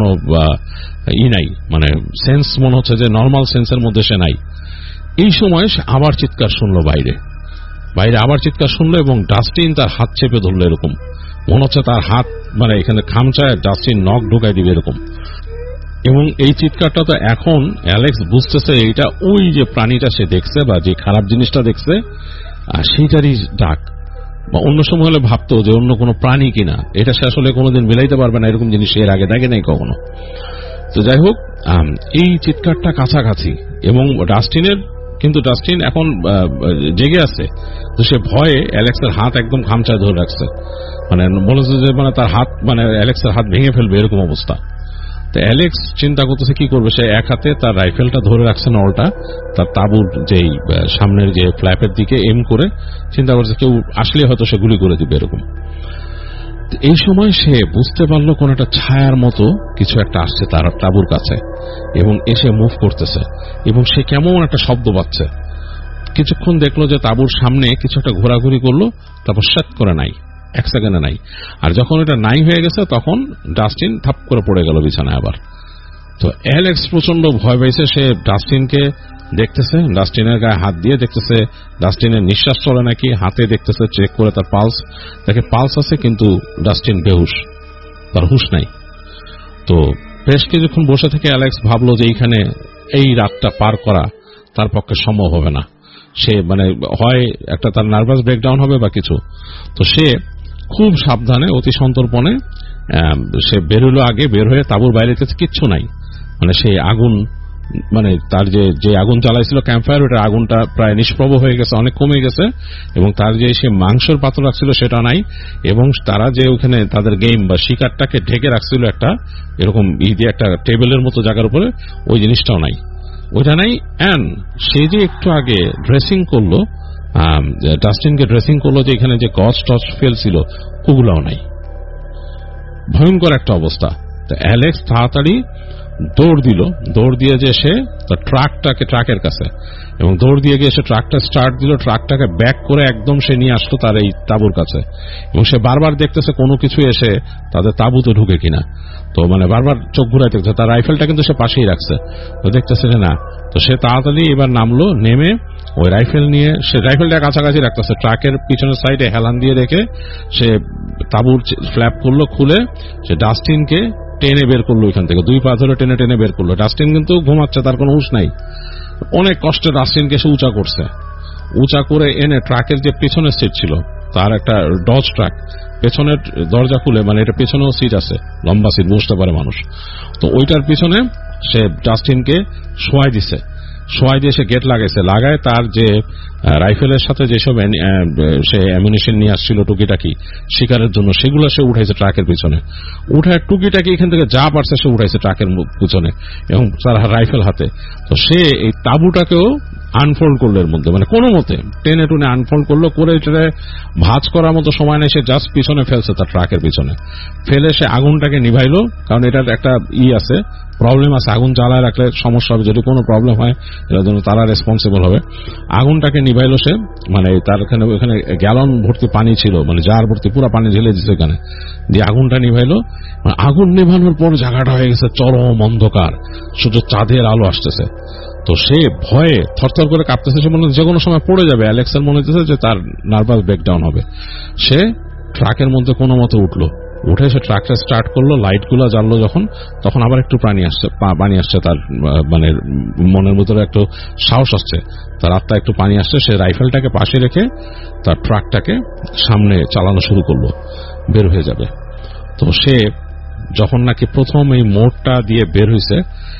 ই নাই, মানে সেন্স মনে হচ্ছে যে নর্মাল সেন্সের মধ্যে সে নাই। এই সময় সে আবার চিৎকার শুনলো বাইরে, বাইরে আবার চিৎকার শুনলো, এবং ডাস্টিন তার হাত চেপে ধরলো, এরকম মনে হচ্ছে তার হাত মানে এখানে খামচায় ডাস্টিন নখ ঢোকাই দিবে এরকম। এবং এই চিৎকারটা তো এখন অ্যালেক্স বুঝতেছে এটা ওই যে প্রাণীটা সে দেখছে বা যে খারাপ জিনিসটা দেখছে সেইটারই ডাক। বা অন্য সময় হলে ভাবতো যে অন্য কোনো প্রাণী কিনা, এটা সে আসলে কোনোদিন মিলাইতে পারবে না, এরকম জিনিস এর আগে দেখে নাই কখনো। তো যাই হোক, এই চিৎকারটা কাছাকাছি, এবং ডাস্টিনের কিন্তু ডাস্টিন এখন জেগে আছে। তো সে ভয়ে অ্যালেক্সের হাত একদম খামচায় ধরে রাখছে, মানে বলেছে যে মানে তার হাত মানে অ্যালেক্সের হাত ভেঙে ফেলবে এরকম অবস্থা। তো অ্যালেক্স চিন্তা করতেছে কি করবে। সে এক হাতে তার রাইফেলটা ধরে রাখছে নলটা, তার তাঁবুর যেই সামনের যে ফ্ল্যাপের দিকে এম করে চিন্তা করছে কেউ আসলে হয়তো সে গুলি করে দিবে এরকম। এই সময় সে বুঝতে পারলো কোন একটা ছায়ার মতো কিছু একটা আসছে তার তাঁবুর কাছে, এবং এসে মুভ করতেছে, এবং সে কেমন একটা শব্দ পাচ্ছে। কিছুক্ষণ দেখলো যে তাঁবুর সামনে কিছু একটা ঘোরাঘুরি করলো, তারপর সেট করে নাই, এক সেকেন্ডে নাই। আর যখন এটা নাই হয়ে গেছে তখন ডাস্টিন থাপ করে পড়ে গেল বিছানায় আবার। তো অ্যালেক্স প্রচন্ড ভয় পাইছে, সে ডাস্টিনকে দেখতেছে, ডাস্টিনের গায়ে হাত দিয়ে দেখতেছে ডাস্টিনের নিঃশ্বাস চলে নাকি, হাতে দেখতেছে, চেক করে তার পালস, দেখে পালস আছে কিন্তু ডাস্টিন বেহুশ, তার হুশ নাই। তো বেশ কিছুক্ষণ বসে থেকে অ্যালেক্স ভাবলো যে এইখানে এই রাতটা পার করা তার পক্ষে সম্ভব হবে না, সে মানে হয় একটা তার নার্ভাস ব্রেকডাউন হবে বা কিছু। তো সে খুব সাবধানে অতি সন্তর্পণে সে বেরোলো, আগে বের হয়ে তাঁবুর বাইরে কিচ্ছু নাই, মানে সেই আগুন, মানে তার যে যে আগুন জ্বালাইছিল ক্যাম্পফায়ার, ওটার আগুনটা প্রায় নিষ্প্রভ হয়ে গেছে, অনেক কমে গেছে, এবং তার যে সে মাংসের পাত্র রাখছিল সেটা নাই, এবং তারা যে ওখানে তাদের গেম বা শিকারটাকে ঢেকে রাখছিল একটা এরকম ই দিয়ে একটা টেবিলের মতো জায়গার উপরে, ওই জিনিসটাও নাই, ওইটা নাই। অ্যান্ড সে যে একটু আগে ড্রেসিং করলো, ডাস্টিনকে ড্রেসিং করলো যে এখানে যে গজ টচ ফেলছিল ওগুলাও নাই। ভয়ঙ্কর একটা অবস্থা। তো অ্যালেক্স তাড়াতাড়ি দৌড় দিল, দৌড় দিয়ে যে সে তার ট্রাকটাকে ট্রাকের কাছে, এবং দৌড় দিয়ে গিয়ে সে ট্রাকটা স্টার্ট দিল, ট্রাকটাকে ব্যাক করে একদম সে নিয়ে আসলো তার এই তাঁবুর কাছে, এবং সে বারবার দেখতেছে কোনো কিছু এসে তাদের তাঁবুতে ঢুকে কিনা। তো মানে বারবার চোখ ঘুরাই দেখছে, তার রাইফেলটা কিন্তু সে পাশেই রাখছে, তো দেখতেছে যে না। তো সে তাড়াতাড়ি এবার নামলো, নেমে ওই রাইফেল নিয়ে সে রাইফেলটা কাছাকাছি রাখতেছে, ট্রাকের পিছনের সাইডে হেলান দিয়ে রেখে সে তাঁবুর ফ্ল্যাপ করলো, খুলে সে ডাস্টিনকে টেনে বের করলো ওইখান থেকে, দুই পা ধরে টেনে টেনে বের করলো। ডাস্টিন কিন্তু ঘুমাচ্ছে, তার কোনো হুঁশ নাই। অনেক কষ্টে ডাস্টিনকে সে উঁচা করছে, উঁচা করে এনে ট্রাকের যে পেছনের সিট ছিল, তার একটা ডজ ট্রাক, পেছনের দরজা খুলে, মানে এটা পেছনেও সিট আছে, লম্বা সিট, বসতে পারে মানুষ, তো ওইটার পিছনে সে ডাস্টিনকে শোয়াই দিছে, শোয়াই দিয়ে সে গেট লাগাইছে, লাগায় তার যে রাইফেলের সাথে যেসব সে অ্যামিউনিশন নিয়ে আসছিল টুকিটাকি শিকারের জন্য, সেগুলো সে উঠাইছে ট্রাকের পিছনে, উঠায় টুকিটাকি এখান থেকে যা পারছে সে উঠাইছে ট্রাকের পিছনে, এবং তার রাইফেল হাতে। তো সে এই তাঁবুটাকেও আনফোল্ড করলো এর মধ্যে, মানে কোনো মতে টেনে টুনে আনফোল্ড করলো, করে এটাকে ভাঁজ করার মতো সময় নেই, সে জাস্ট পিছনে ফেলছে, তার ট্রাকের পিছনে ফেলে সে আগুনটাকে নিভাইলো। কারণ এটার একটা ই আছে, প্রবলেম আছে, আগুন জ্বালায় রাখলে সমস্যা হবে, যদি কোনো প্রবলেম হয় এটার জন্য তারা রেসপন্সিবল হবে। আগুনটাকে নিভাইলো সে, মানে তার এখানে ওখানে গ্যালন ভর্তি পানি ছিল, মানে জার ভর্তি পুরো পানি ঢেলে দিচ্ছে এখানে, দিয়ে আগুনটা নিভাইলো। আগুন নেভানোর পর জায়গাটা হয়ে গেছে চরম অন্ধকার, শুধু চাঁদের আলো আসতেছে। তো সে ভয়ে থরথর করে কাঁপতেছে, সে মনে হচ্ছে যে কোনো সময় পড়ে যাবে। অ্যালেক্সের মনে হচ্ছে যে তার নার্ভাস ব্রেকডাউন হবে। সে ট্রাকের মধ্যে কোনো মতে উঠলো, উঠে সে ট্রাকটা স্টার্ট করলো, লাইটগুলো জ্বাললো যখন, তখন আবার একটু পানি আসছে, পানি আসছে তার মানে মনের ভিতরে একটু সাহস আসছে, তার আত্মা একটু পানি আসছে। সে রাইফেলটাকে পাশে রেখে তার ট্রাকটাকে সামনে চালানো শুরু করলো, বের হয়ে যাবে। তো সে যখন নাকি প্রথম এই মোড়টা দিয়ে বের হয়েছে,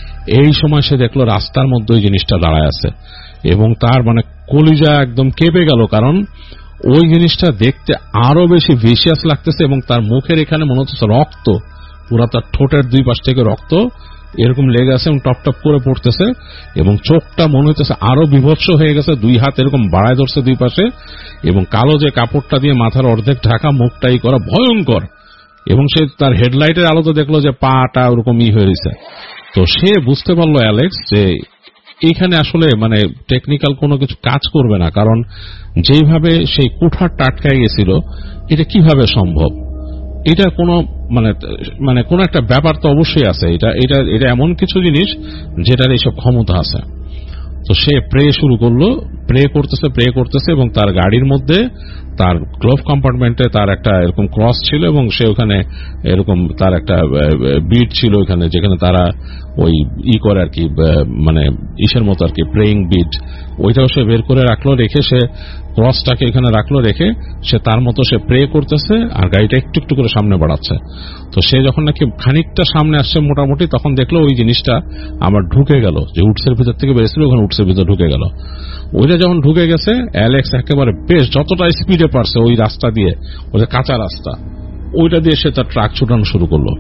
এই সময় সে দেখলো রাস্তার মধ্যে ওই জিনিসটা দাঁড়ায় আছে, এবং তার মানে কলিজা একদম কেঁপে গেল, কারণ ওই জিনিসটা দেখতে আরো বেশি ভিশিয়াস লাগতেছে, এবং তার মুখের এখানে মনে হচ্ছে রক্ত, পুরা তার ঠোঁটের দুই পাশ থেকে রক্ত এরকম লেগে আছে এবং টপ টপ করে পড়তেছে, এবং চোখটা মনে হচ্ছে আরো বিভৎস হয়ে গেছে, দুই হাত এরকম বাড়ায় ধরছে দুই পাশে, এবং কালো যে কাপড়টা দিয়ে মাথার অর্ধেক ঢাকা, মুখটাই করা ভয়ঙ্কর। এবং সে তার হেডলাইটের আলোতে দেখলো যে পাটা ওরকম ই হয়ে রয়েছে। তো সে বুঝতে পারলো অ্যালেক্স যে এইখানে আসলে মানে টেকনিক্যাল কোনো কিছু কাজ করবে না, কারণ যেভাবে সেই কুঠারটা আটকায় গেছিল, এটা কিভাবে সম্ভব, এটা কোনো মানে মানে কোন একটা ব্যাপার তো অবশ্যই আছে, এটা এটা এটা এমন কিছু জিনিস যেটার এইসব ক্ষমতা আছে। তো সে প্রে শুরু করলো, প্রে করতেছে প্রে করতেছে এবং তার গাড়ির মধ্যে তার গ্লোভ কম্পার্টমেন্টে তার একটা এরকম ক্রস ছিল, এবং সে ওখানে এরকম তার একটা বিট ছিল ওখানে, যেখানে তারা ওই ই করে আর কি, মানে ইসের মতো আর কি, প্রেইং বিট, ওইটাও সে বের করে রাখলো, রেখে সে ক্রসটাকে এখানে রাখলো, রেখে সে তার মতো সে প্রে করতেছে, আর গাড়িটা একটু একটু করে সামনে বাড়াচ্ছে। তো সে যখন নাকি খানিকটা সামনে আসছে মোটামুটি, তখন দেখলো ওই জিনিসটা আমার ঢুকে গেল, যে উটসের ভিতর থেকে বেরিয়েছিল ওখানে উটসের ভিতর ঢুকে গেল। ওইটা যখন ঢুকে গেছে, অ্যালেক্স একেবারে বেশ যতটা স্পিডে পারছে ওই রাস্তা দিয়ে, ওই কাঁচা রাস্তা, ওইটা দিয়ে সে তার ট্রাক ছুটানো শুরু করলো।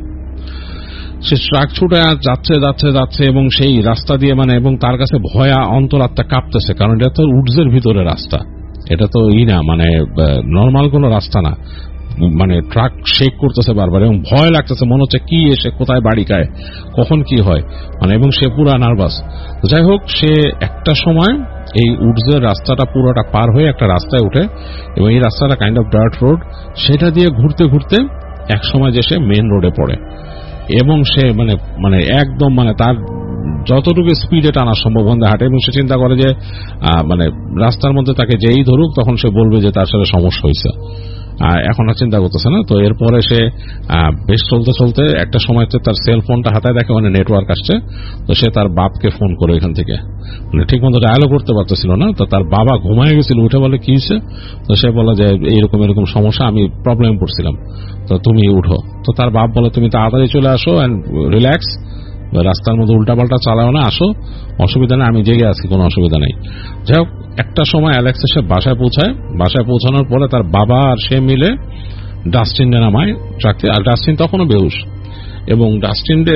সে ট্রাক ছুটে যাচ্ছে যাচ্ছে যাচ্ছে এবং সেই রাস্তা দিয়ে মানে, এবং তার কাছে ভয়া অন্তরাত্মা কাঁপতেছে, কারণ এটা তো উডসের ভিতরে রাস্তা, এটা তো ই না মানে নর্মাল কোন রাস্তা না, মানে ট্রাক শেক করতেছে বারবার, এবং ভয় লাগতেছে, মনে হচ্ছে কি এসে কোথায় বাড়ি খায়, কখন কি হয় মানে, এবং সে পুরা নার্ভাস। যাই হোক, সে একটা সময় এই উডসের রাস্তাটা পুরোটা পার হয়ে একটা রাস্তায় উঠে, এবং এই রাস্তাটা কাইন্ড অফ ডার্ট রোড, সেটা দিয়ে ঘুরতে ঘুরতে এক সময় যে সে মেন রোডে পড়ে, এবং সে মানে মানে একদম মানে তার যতটুকু স্পিডে টানা সম্ভব বন্ধে হাঁটে, এবং সে চিন্তা করে যে মানে রাস্তার মধ্যে তাকে যেই ধরুক তখন সে বলবে যে তার সাথে সমস্যা হয়েছে, এখন আর চিন্তা করতেছে না। তো এরপরে সে বেশ চলতে চলতে একটা সময় তার সেল ফোনটা হাতে দেখে, মানে নেটওয়ার্ক আসছে, তো সে তার বাপকে ফোন করে এখান থেকে, মানে ঠিক মতো ডায়ালগ করতে পারতেছিল না, তো তার বাবা ঘুমায় গেছিল, উঠে বলে কি হয়েছে, তো সে বলে যে এইরকম এরকম সমস্যা, আমি প্রবলেম পড়ছিলাম, তো তুমি উঠো। তো তার বাপ বলে তুমি তাড়াতাড়ি চলে আসো অ্যান্ড রিল্যাক্স, রাস্তার মধ্যে উল্টাপাল্টা চালাও না, আসো, অসুবিধা নেই, আমি জেগে আছি, কোনো অসুবিধা নেই। যাই হোক, একটা সময় অ্যালেক্স এসে বাসায় পৌঁছায়। বাসায় পৌঁছানোর পরে তার বাবা আর সে মিলে ডাস্টিনে নামায় ট্রাককে, আর ডাস্টিন তখনও বেহুশ, এবং ডাস্টিনকে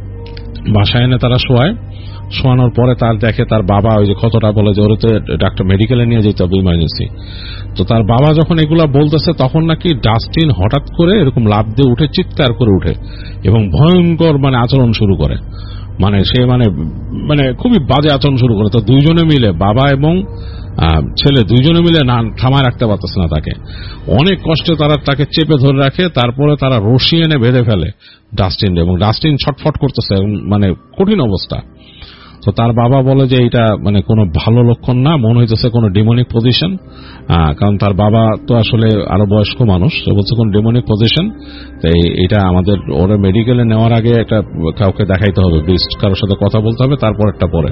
বাসায় এনে তারা শোয়ায়। শোয়ানোর পরে তার দেখে তার বাবা ওই যে ক্ষতটা বলে যে ওরে তো ডাক্তার মেডিকেলে নিয়ে যেতে হবে ইমার্জেন্সি। তো তার বাবা যখন এগুলা বলতেছে তখন নাকি ডাস্টিন হঠাৎ করে এরকম লাফ দিয়ে উঠে চিৎকার করে উঠে এবং ভয়ঙ্কর মানে আচরণ শুরু করে, মানে সে মানে মানে খুবই বাজে আচরণ শুরু করে। তো দুইজনে মিলে বাবা এবং ছেলে দুইজনে মিলে না থামায় রাখতে পারতেছে না তাকে, অনেক কষ্টে তারা তাকে চেপে ধরে রাখে। তারপরে তারা রশি এনে বেঁধে ফেলে ডাস্টিন, এবং ডাস্টিন ছটফট করতেছে, মানে কঠিন অবস্থা। তো তার বাবা বলে যে এটা মানে কোনো ভালো লক্ষণ না, মনে হইতেছে কোনো ডিমনিক পজিশন, কারণ তার বাবা তো আসলে আরো বয়স্ক মানুষ, তো বলছে কোন ডিমনিক পজিশন, তাই এটা আমাদের ওরা মেডিকেলে নেওয়ার আগে একটা কাউকে দেখাইতে হবে, বিস্ট কারোর সাথে কথা বলতে হবে, তারপর একটা পরে,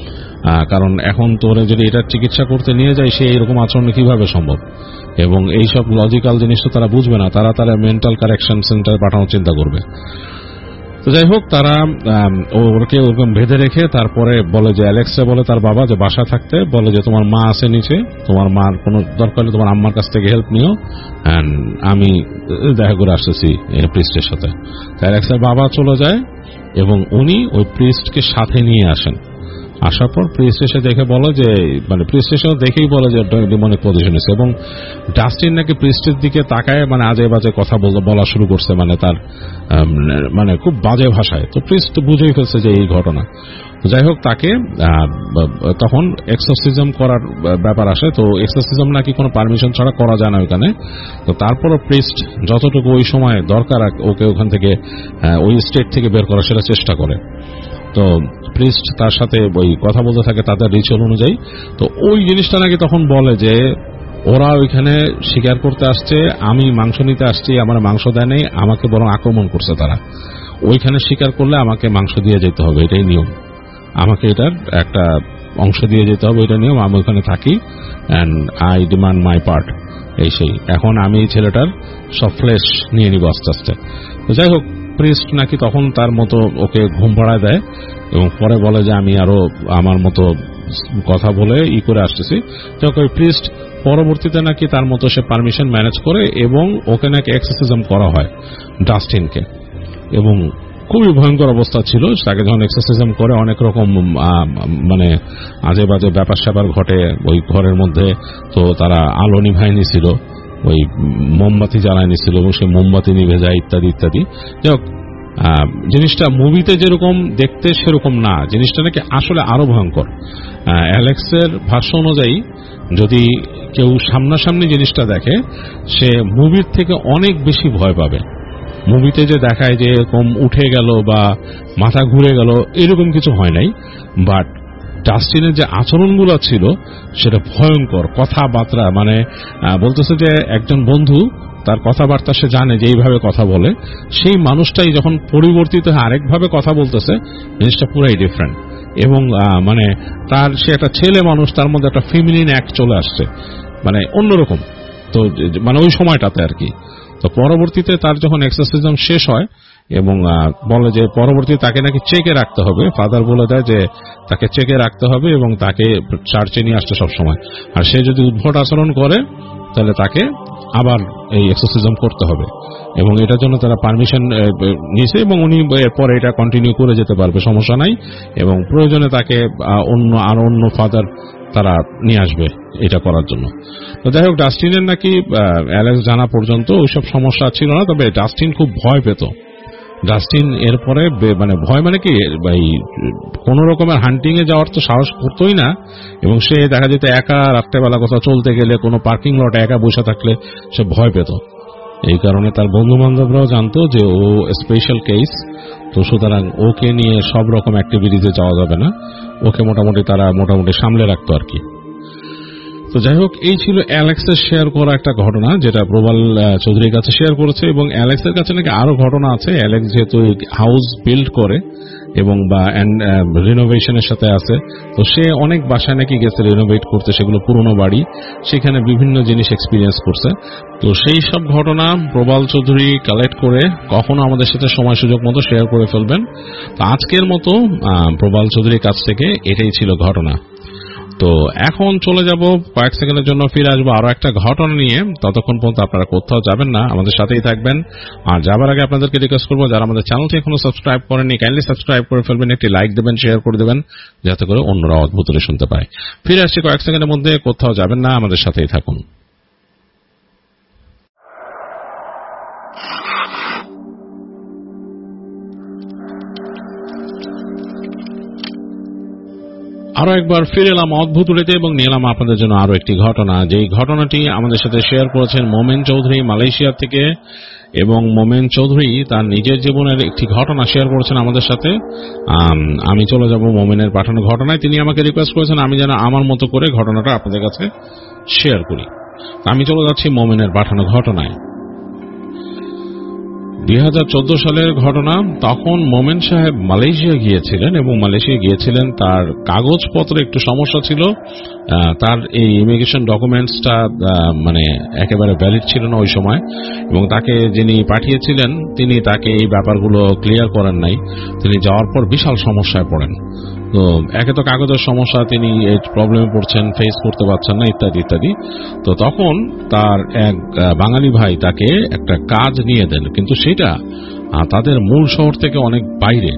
কারণ এখন তোরে যদি এটা চিকিৎসা করতে নিয়ে যায় সে এরকম আচরণ কিভাবে সম্ভব, এবং এইসব লজিক্যাল জিনিস তো তারা বুঝবে না, তারা তারা মেন্টাল কারেকশন সেন্টার পাঠানোর চিন্তা করবে। তো যাই হোক, তারা ওকে ওরকম বেঁধে রেখে তারপরে বলে যে অ্যালেক্সে বলে তার বাবা যে বাসা থাকতে, বলে যে তোমার মা আছে নিচে, তোমার মার কোনো দরকার হলে তোমার আম্মার কাছ থেকে হেল্প নিও, অ্যান্ড আমি দেখা করে আসতেছি প্রিস্টের সাথে। অ্যালেক্সের বাবা চলে যায় এবং উনি ওই প্রিস্টকে সাথে নিয়ে আসেন। আসার পর প্রিস্ট এসে দেখে বলে যে মানে প্রিস্ট এসে দেখেই বলে যে ডিমনিক পজিশন এসে, এবং ডাস্টিন নাকি প্রিস্টের দিকে তাকায় মানে আজে বাজে কথা বলা শুরু করছে, মানে তার মানে খুব বাজে ভাষায়। তো প্রিস্ট বুঝেই ফেলছে যে এই ঘটনা। যাই হোক, তাকে তখন এক্সোরসিজম করার ব্যাপার আসে। তো এক্সোরসিজম নাকি কোনো পারমিশন ছাড়া করা যায় না ওইখানে। তো তারপরও প্রিস্ট যতটুকু ওই সময় দরকার ওকে ওখান থেকে ওই স্টেট থেকে বের করা সেটা চেষ্টা করে। তো প্রিস্ট তার সাথে ওই কথা বলতে থাকে তাদের রিচুয়াল অনুযায়ী। তো ওই জিনিসটা নাকি তখন বলে যে ওরা ওইখানে শিকার করতে আসছে, আমি মাংস নিতে আসছি, আমার মাংস দেয় নেই, আমাকে বরং আক্রমণ করছে তারা। ওইখানে শিকার করলে আমাকে মাংস দিয়ে যেতে হবে, এটাই নিয়ম, আমাকে এটার একটা অংশ দিয়ে যেতে হবে, এটা নিয়ম, আমি ওইখানে থাকি and I demand my part, এই সেই। এখন আমি এই ছেলেটার সব ফ্লেশ নিয়ে নিব আস্তে আস্তে। তো যাই হোক, প্রিস্ট নাকি তখন তার মতো ওকে ঘুম পাড়ায় দেয় এবং পরে বলে যে আমি আরো আমার মতো কথা বলে ই করে আসতেছি। যখন প্রিস্ট পরবর্তীতে নাকি তার মতো সে পারমিশন ম্যানেজ করে এবং ওকে নাকি এক্সারসাইজ করা হয় ডাস্টিনকে, এবং খুবই ভয়ঙ্কর অবস্থা ছিল তাকে যখন এক্সারসাইজ করে। অনেক রকম মানে আজে বাজে ব্যাপার স্যাপার ঘটে ওই ঘরের মধ্যে। তো তারা আলো নিভাই নিছিল, ওই মোমবাতি জ্বালায় নিছিল এবং সে মোমবাতি নিভে যায় ইত্যাদি ইত্যাদি। যাই হোক, জিনিসটা মুভিতে যেরকম দেখতে সেরকম না, জিনিসটা নাকি আসলে আরো ভয়ঙ্কর। অ্যালেক্সের ভাষ্য অনুযায়ী যদি কেউ সামনাসামনি জিনিসটা দেখে সে মুভির থেকে অনেক বেশি ভয় পাবে। মুভিতে যে দেখায় যে এরকম উঠে গেল বা মাথা ঘুরে গেল এরকম কিছু হয় নাই, বাট ডাস্টিনের যে আচরণগুলো ছিল সেটা ভয়ঙ্কর। কথাবার্তা মানে বলতেছে যে একজন বন্ধু তার কথাবার্তা সে জানে যে এইভাবে কথা বলে, সেই মানুষটাই যখন পরিবর্তিত হয়ে আরেকভাবে কথা বলতেছে জিনিসটা পুরাই ডিফারেন্ট। এবং মানে তার সে একটা ছেলে মানুষ, তার মধ্যে একটা ফেমিনিন অ্যাক্ট চলে আসছে, মানে অন্যরকম। তো মানে ওই সময়টাতে আর কি। তো পরবর্তীতে তার যখন এক্সারসাইজ শেষ হয় এবং বলে যে পরবর্তী তাকে নাকি চেকে রাখতে হবে, ফাদার বলে দেয় যে তাকে চেকে রাখতে হবে এবং তাকে চার্চে নিয়ে আসতে সবসময়, আর সে যদি উদ্ভট আচরণ করে তাহলে তাকে আবার এই এক্সারসাইজ করতে হবে। এবং এটার জন্য তারা পারমিশন নিয়েছে এবং উনি পরে এটা কন্টিনিউ করে যেতে পারবে, সমস্যা নাই। এবং প্রয়োজনে তাকে অন্য আর অন্য ফাদার তারা নিয়ে আসবে এটা করার জন্য। তো যাই হোক, ডাস্টিনের নাকি অ্যালেক্স জানা পর্যন্ত ওইসব সমস্যা ছিল না, তবে ডাস্টিন খুব ভয় পেত জাস্টিন এরপরে মানে ভয় মানে কি এই কোন রকমের হান্টিং এ যাওয়ার তো সাহস করতোই না, এবং সে দেখা যেত একা রাত্রেবেলা কোথাও চলতে গেলে কোনো পার্কিং লটে একা বসে থাকলে সে ভয় পেত। এই কারণে তার বন্ধু বান্ধবরাও জানতো যে ও স্পেশাল কেস, তো সুতরাং ওকে নিয়ে সব রকম অ্যাক্টিভিটিতে যাওয়া যাবে না, ওকে মোটামুটি তারা মোটামুটি সামলে রাখতো আর কি। তো যাই হোক, এই ছিল অ্যালেক্সের শেয়ার করা একটা ঘটনা যেটা প্রবাল চৌধুরীর কাছে শেয়ার করেছে, এবং অ্যালেক্সের কাছে নাকি আরো ঘটনা আছে। অ্যালেক্স যেহেতু হাউস বিল্ড করে এবং বা রিনোভেশনের সাথে আছে, তো সে অনেক বাসায় নাকি গেছে রিনোভেট করতে, সেগুলো পুরনো বাড়ি, সেখানে বিভিন্ন জিনিস এক্সপিরিয়েন্স করছে। তো সেই সব ঘটনা প্রবাল চৌধুরী কালেক্ট করে কখনো আমাদের সাথে সময় সুযোগ মতো শেয়ার করে ফেলবেন। তো আজকের মতো প্রবাল চৌধুরীর কাছ থেকে এটাই ছিল ঘটনা। তো এখন চলে যাব কয়েক সেকেন্ডের জন্য, ফিরে আসবো আরো একটা ঘটনা নিয়ে। ততক্ষণ পর্যন্ত আপনারা কোথাও যাবেন না, আমাদের সাথেই থাকবেন। আর যাবার আগে আপনাদেরকে রিকোয়েস্ট করবো, যারা আমাদের চ্যানেলটি এখনো সাবস্ক্রাইব করেননি কাইন্ডলি সাবস্ক্রাইব করে ফেলবেন, একটি লাইক দেবেন, শেয়ার করে দেবেন, যাতে করে অন্যরা অদ্ভুত শুনতে পায়। ফিরে আসছি কয়েক সেকেন্ডের মধ্যে, কোথাও যাবেন না, আমাদের সাথেই থাকুন। আরো একবার ফিরে এলাম অদ্ভুত উড়িতে এবং নিলাম আপনাদের জন্য আরো একটি ঘটনা। যেই ঘটনাটি আমাদের সাথে শেয়ার করেছেন মোমেন চৌধুরী মালয়েশিয়া থেকে, এবং মোমেন চৌধুরী তার নিজের জীবনের একটি ঘটনা শেয়ার করেছেন আমাদের সাথে। আমি চলে যাব মোমেনের পাঠানো ঘটনায়। তিনি আমাকে রিকোয়েস্ট করেছেন আমি যেন আমার মতো করে ঘটনাটা আপনাদের কাছে শেয়ার করি। আমি চলে যাচ্ছি মোমেনের পাঠানো ঘটনায়। দুই হাজার চোদ্দ সালের ঘটনা। তখন মোমেন সাহেব মালয়েশিয়া গিয়েছিলেন, এবং মালয়েশিয়া গিয়েছিলেন তার কাগজপত্রে একটু সমস্যা ছিল। তার এই ইমিগ্রেশন ডকুমেন্টসটা মানে একেবারে ভ্যালিড ছিল না ওই সময়, এবং তাকে যিনি পাঠিয়েছিলেন তিনি তাকে এই ব্যাপারগুলো ক্লিয়ার করেন নাই। তিনি যাওয়ার পর বিশাল সমস্যায় পড়েন। তো একে তো কাগজের সমস্যা, তিনি এই প্রবলেমে পড়ছেন, ফেস করতে পারছেন না, ইত্যাদি ইত্যাদি। তো তখন তার এক বাঙালি ভাই তাকে একটা কাজ নিয়ে দেন, কিন্তু সেটা তাদের মূল শহর থেকে অনেক বাইরে,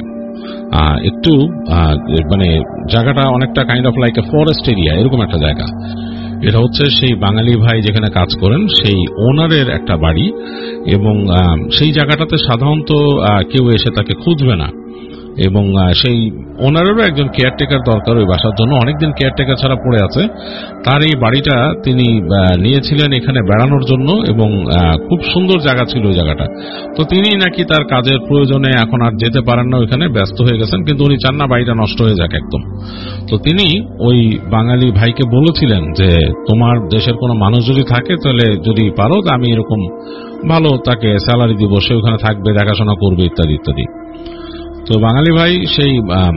একটু মানে জায়গাটা অনেকটা kind of like a forest area, এরকম একটা জায়গা। এটা হচ্ছে সেই বাঙালি ভাই যেখানে কাজ করেন সেই ওনারের একটা বাড়ি, এবং সেই জায়গাটাতে সাধারণত কেউ এসে তাকে খুঁজবে না, এবং সেই ওনারেরও একজন কেয়ারটেকার দরকার ওই বাসার জন্য। অনেকদিন কেয়ারটেকার ছাড়া পড়ে আছে। তার এই বাড়িটা তিনি নিয়েছিলেন এখানে বেড়ানোর জন্য, এবং খুব সুন্দর জায়গা ছিল ওই জায়গাটা। তো তিনি নাকি তার কাজের প্রয়োজনে এখন আর যেতে পারেন না, ওইখানে ব্যস্ত হয়ে গেছেন, কিন্তু উনি চান না বাড়িটা নষ্ট হয়ে যাক একদম। তো তিনি ওই বাঙালি ভাইকে বলেছিলেন যে তোমার দেশের কোনো মানুষ যদি থাকে তাহলে যদি পারো আমি এরকম ভালো তাকে স্যালারি দিব, সে ওখানে থাকবে, দেখাশোনা করবে, ইত্যাদি ইত্যাদি। তো বাঙালি ভাই সেই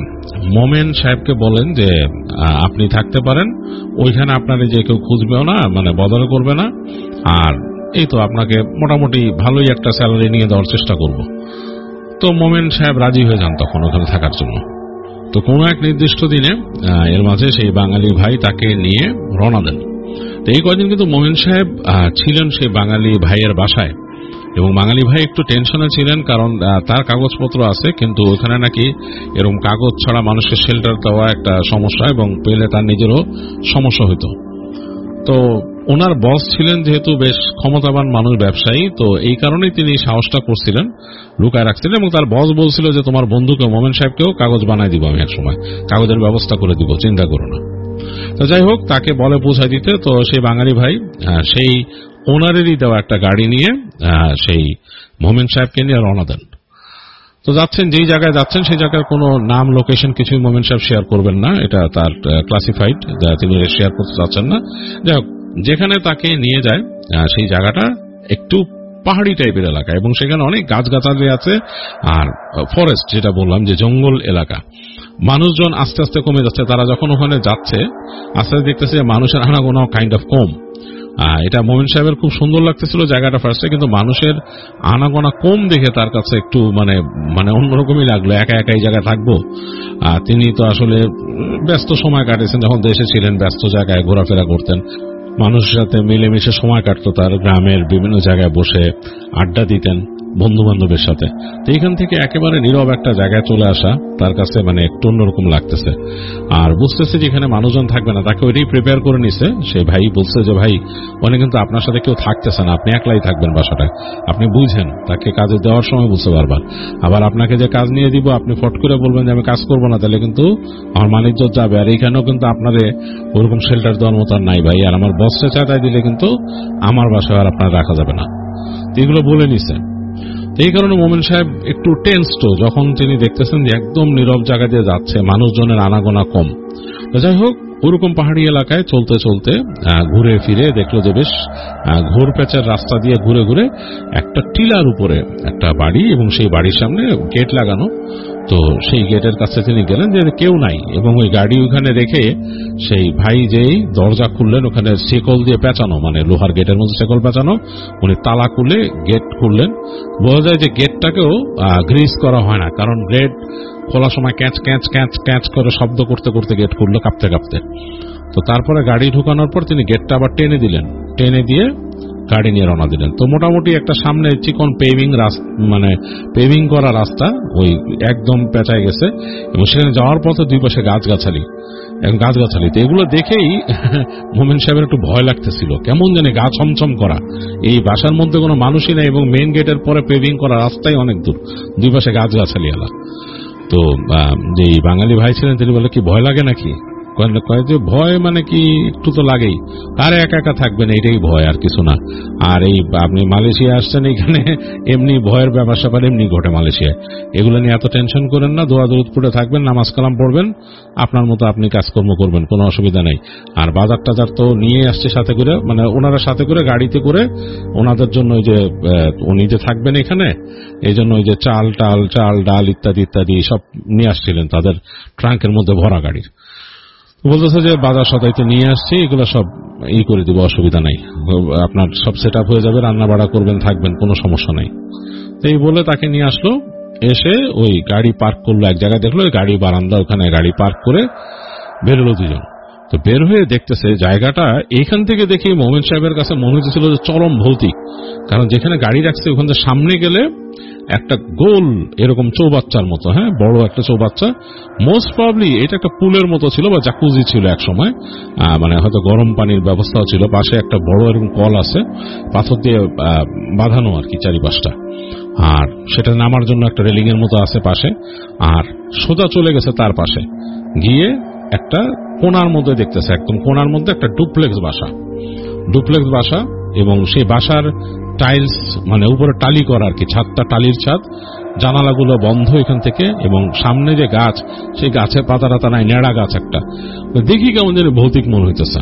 মোমেন সাহেবকে বলেন যে আপনি থাকতে পারেন ওইখানে, আপনার যে কেউ খুঁজবেও না, মানে বদল করবে না, আর এই তো আপনাকে মোটামুটি ভালোই একটা স্যালারি নিয়ে দেওয়ার চেষ্টা করব। তো মোমেন সাহেব রাজি হয়ে যান তখন ওখানে থাকার জন্য। তো কোনো এক নির্দিষ্ট দিনে এর মাঝে সেই বাঙালি ভাই তাকে নিয়ে রওনা দেন। তো এই কয়দিন কিন্তু মোমেন সাহেব ছিলেন সেই বাঙালি ভাইয়ের বাসায়, এবং বাঙালি ভাই একটু টেনশনে ছিলেন, কারণ তার কাগজপত্র আছে কিন্তু ওখানে নাকি এরকম কাগজ ছাড়া মানুষকে শেল্টার দেওয়া একটা সমস্যা, এবং পেলে তার নিজেরও সমস্যা হইতো। তো ওনার বস ছিলেন যেহেতু বেশ ক্ষমতাবান মানুষ, ব্যবসায়ী, তো এই কারণেই তিনি সাহসটা করছিলেন, লুকায় রাখছিলেন, এবং তার বস বলছিল যে তোমার বন্ধুকে মোমেন সাহেবকেও কাগজ বানাই দিব আমি, এক সময় কাগজের ব্যবস্থা করে দিব, চিন্তা করো না। তো যাই হোক, তাকে বলে পৌঁছায় দিতে। তো সেই বাঙালি ভাই সেই ওনারেরই দেওয়া একটা গাড়ি নিয়ে সেই মোমেন সাহেবকে নিয়ে রওনা দেন। তো যাচ্ছেন, যেই জায়গায় যাচ্ছেন সেই জায়গার কোনো নাম, লোকেশন কিছুই মোমেন সাহেব শেয়ার করবেন না, এটা তার ক্লাসিফাইড, তিনি শেয়ার করতে চাচ্ছেন না। যাই হোক, যেখানে তাকে নিয়ে যায় সেই জায়গাটা একটু পাহাড়ি টাইপের এলাকা, এবং সেখানে অনেক গাছগাছালি আছে, আর ফরেস্ট যেটা বললাম যে জঙ্গল এলাকা। মানুষজন আস্তে আস্তে কমে যাচ্ছে। তারা যখন ওখানে যাচ্ছে আস্তে আস্তে দেখতেছে মানুষের আনাগোনা কাইন্ড অফ কম। এটা মোমেন সাহেবের খুব সুন্দর লাগতেছিল জায়গাটা ফার্স্টে, কিন্তু মানুষের আনাগোনা কম দেখে তার কাছে একটু মানে মানে অন্যরকমই লাগলো। একা একা এই জায়গায় থাকবো। তিনি তো আসলে ব্যস্ত সময় কাটিয়েছেন, যখন দেশে ছিলেন ব্যস্ত জায়গায় ঘোরাফেরা করতেন, মানুষের সাথে মিলেমিশে সময় কাটতো, তার গ্রামের বিভিন্ন জায়গায় বসে আড্ডা দিতেন, বন্ধু বান্ধবের সাথে। তো এখান থেকে একেবারে নীরব একটা জায়গায় চলে আসা তার কাছে মানে একটু অন্যরকম লাগতেছে। আর বুঝতেছে যে এখানে মানুষজন থাকবে না, তাকে ওইটাই প্রিপেয়ার করে নিছে। সে ভাই বলছে যে ভাই ওখানে কিন্তু আপনার সাথে কেউ থাকতেছে না, আপনি একলাই থাকবেন বাসাটায়, আপনি বুঝেন। তাকে কাজে দেওয়ার সময় বুঝতে পারবার। আবার আপনাকে যে কাজ নিয়ে দিব আপনি ফট করে বলবেন যে আমি কাজ করবো না, তাহলে কিন্তু আমার মানিজ্য যাবে। আর এইখানেও কিন্তু আপনারে ওরকম শেল্টার দেওয়ার মতো আর নাই ভাই, আর আমার বসে চাঁদাই দিলে কিন্তু আমার বাসায় আর আপনার রাখা যাবে না। এগুলো বলে নিছে। এই কারণে মোমেন সাহেব একটু টেন্সড যখন তিনি দেখতেছেন যে একদম নীরব জায়গা দিয়ে যাচ্ছে, মানুষজনের আনাগোনা কম। যাই হোক, ওরকম পাহাড়ি এলাকায় চলতে চলতে ঘুরে ফিরে দেখলো যে বেশ ঘোর প্যাচের রাস্তা দিয়ে ঘুরে ঘুরে একটা টিলার উপরে একটা বাড়ি, এবং সেই বাড়ির সামনে গেট লাগানো। তো সেই গেটের কাছে তিনি গেলেন যে কেউ নাই, এবং ওই গাড়ি ওখানে রেখে সেই ভাই যেই দরজা খুললেন, ওখানে শেকল দিয়ে পেঁচানো, মানে লোহার গেটের মধ্যে শেকল পেঁচানো, উনি তালা খুলে গেট খুললেন। বোঝা যায় যে গেটটাকেও গ্রিস করা হয় না, কারণ গেট খোলার সময় ক্যাচ ক্যাচ ক্যাচ ক্যাচ করে শব্দ করতে করতে গেট খুললো কাঁপতে কাঁপতে। তো তারপরে গাড়ি ঢুকানোর পর তিনি গেটটা আবার টেনে দিলেন, টেনে দিয়ে গাড়ি নিয়ে রওনা দিলেন। তো মোটামুটি একটা সামনে চিকন পেভিং রাস্তা, মানে পেভিং করা রাস্তা, ওই একদম পেঁচায় গেছে, এবং সেখানে যাওয়ার পথে দুই পাশে গাছগাছালি, গাছগাছালি। তো এগুলো দেখেই মোমেন সাহেবের একটু ভয় লাগতেছিল, কেমন জানি গা ছমছম করা। এই বাসার মধ্যে কোনো মানুষই নেই, এবং মেইন গেটের পরে পেভিং করা রাস্তায় অনেক দূর, দুই পাশে গাছগাছালি এলা। তো যে বাঙালি ভাই ছিলেন তিনি বলে, কি ভয় লাগে নাকি? কয় যে ভয় মানে কি একটু তো লাগেই, আর একা একা থাকবেন এইটাই ভয়, আর কিছু না। আর এই আপনি মালয়েশিয়া আসছেন, এখানে এমনি ভয়ের ব্যাপার স্যাপার এমনি ঘটে মালয়েশিয়ায়, এগুলো নিয়ে এত টেনশন করেন না। দোয়া দরুদ পড়ে থাকবেন, নামাজ কালাম পড়বেন, আপনার মতো আপনি কাজকর্ম করবেন, কোনো অসুবিধা নেই। আর বাজার টাজার তো নিয়ে আসছে সাথে করে, মানে ওনারা সাথে করে গাড়িতে করে ওনাদের জন্য ওই যে উনি যে থাকবেন এখানে, এই জন্য ওই যে চাল টাল চাল ডাল ইত্যাদি ইত্যাদি সব নিয়ে আসছিলেন তাদের ট্রাঙ্কের মধ্যে ভরা গাড়ির। বলতেছে যে বাজার সদাইতে নিয়ে আসছি, এগুলো সব ই করে দিব, অসুবিধা নাই, আপনার সব সেট আপ হয়ে যাবে, রান্না বাড়া করবেন, থাকবেন, কোনো সমস্যা নাই। এই বলে তাকে নিয়ে আসলো, এসে ওই গাড়ি পার্ক করলো এক জায়গায়, দেখলো গাড়ি বারান্দা, ওখানে গাড়ি পার্ক করে বেরোলো দুজন। তো বের হয়ে দেখতেছে জায়গাটা, এইখান থেকে দেখে মোমেন সাহেবের কাছে মনে হচ্ছিল যে চরম ভৌতিক। কারণ যেখানে গাড়ি রাখছে ওখান থেকে সামনে গেলে একটা গোল এরকম চৌবাচ্চার মতো, হ্যাঁ বড় একটা চৌবাচ্চা, মোস্ট প্রবাবলি এটা একটা পুলের মতো ছিল বা জাকুজি ছিল এক সময়, মানে হয়তো গরম পানির ব্যবস্থাও ছিল। পাশে একটা বড় এরকম কল আছে, পাথর দিয়ে বাঁধানো আর কি চারিপাশটা, আর সেটা নামার জন্য একটা রেলিং এর মতো আছে পাশে। আর সোজা চলে গেছে তার পাশে গিয়ে একটা কোণার মধ্যে দেখতেছে, একদম কোণার মধ্যে একটা ডুপ্লেক্স বাসা, ডুপ্লেক্স বাসা এবং সেই বাসার টাইলস, মানে উপরে টালি করা আর কি, ছাদটা টালির ছাদ, জানালাগুলো বন্ধ এখান থেকে, এবং সামনে যে গাছ, সেই গাছের পাতা টাতা নাই, নেড়া গাছ একটা। দেখি কেমন যেন ভৌতিক মনে হইতেছে।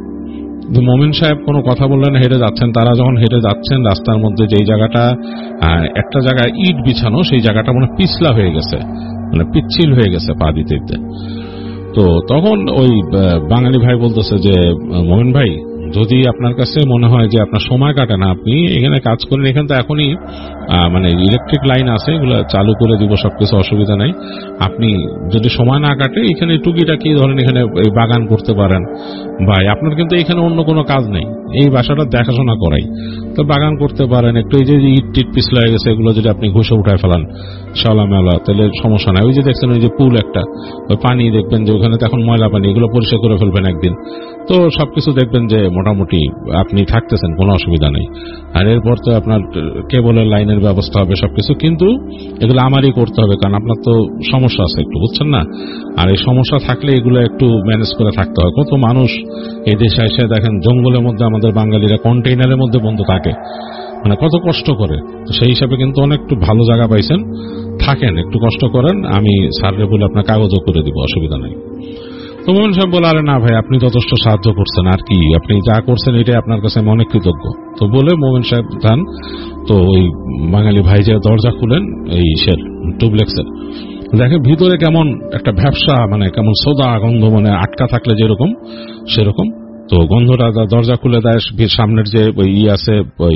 মোমেন সাহেব কোনো কথা বললেন, হেঁটে যাচ্ছেন। তারা যখন হেঁটে যাচ্ছেন রাস্তার মধ্যে যেই জায়গাটা একটা জায়গায় ইট বিছানো, সেই জায়গাটা মানে পিছলা হয়ে গেছে, মানে পিচ্ছিল হয়ে গেছে পা দিতে দিতে। তো তখন ওই বাঙালি ভাই বলতেছে যে মোমেন ভাই, যদি আপনার কাছে মনে হয় যে আপনার সময় কাটে না, আপনি এখানে কাজ করেন, এখানে তো এখনই মানে ইলেকট্রিক লাইন আছে, এগুলো চালু করে দিব, সবকিছু অসুবিধা নাই। আপনি যদি সময় না কাটে এখানে টুকিটাকি ধরেন এখানে বাগান করতে পারেন, ভাই আপনার কিন্তু এখানে অন্য কোনো কাজ নেই, এই বাসাটা দেখাশোনা করাই, তো বাগান করতে পারেন। একটু এই যে ইট টিট পিছলা হয়ে গেছে, এগুলো যদি আপনি ঘুষে উঠায় ফেলান শালা মেলা, তাহলে সমস্যা নাই। ওই যে দেখছেন ওই যে পুল একটা, ওই পানি দেখবেন যে ওখানে তো এখন ময়লা পানি, এগুলো পরিষ্কার করে ফেলবেন একদিন, তো সবকিছু দেখবেন যে মোটামুটি আপনি থাকতেছেন, কোনো অসুবিধা নেই। আর এরপর তো আপনার কেবলের লাইনের ব্যবস্থা হবে সবকিছু, কিন্তু এগুলো আমারই করতে হবে, কারণ আপনার তো সমস্যা আছে একটু, বুঝছেন না। আর এই সমস্যা থাকলে এগুলো একটু ম্যানেজ করে থাকতে হয়। কত মানুষ এই দেশে এসে দেখেন জঙ্গলের মধ্যে আমাদের বাঙালিরা কন্টেইনারের মধ্যে বন্ধ থাকে, মানে কত কষ্ট করে। তো সেই হিসাবে কিন্তু অনেক একটু ভালো জায়গা পাইছেন, থাকেন, একটু কষ্ট করেন, আমি স্যাররে বলে আপনার কাগজও করে দিব, অসুবিধা নেই। তো মোমেন সাহেব বলে, আরে না ভাই, আপনি যথেষ্ট সাহায্য করছেন, আর কি, আপনি যা করছেন এটাই আপনার কাছে আমি অনেক কৃতজ্ঞ। তো বলে মোমেন সাহেব যান। তো ওই বাঙালি ভাই যে দরজা খুলেন এই সের ডুপ্লেক্সের, দেখে ভিতরে কেমন একটা ভ্যাপসা, মানে কেমন সোদা গন্ধ, মানে আটকা থাকলে যেরকম সেরকম। তো গন্ধটা দরজা খুলে দেয়, সামনের যে ই আছে ওই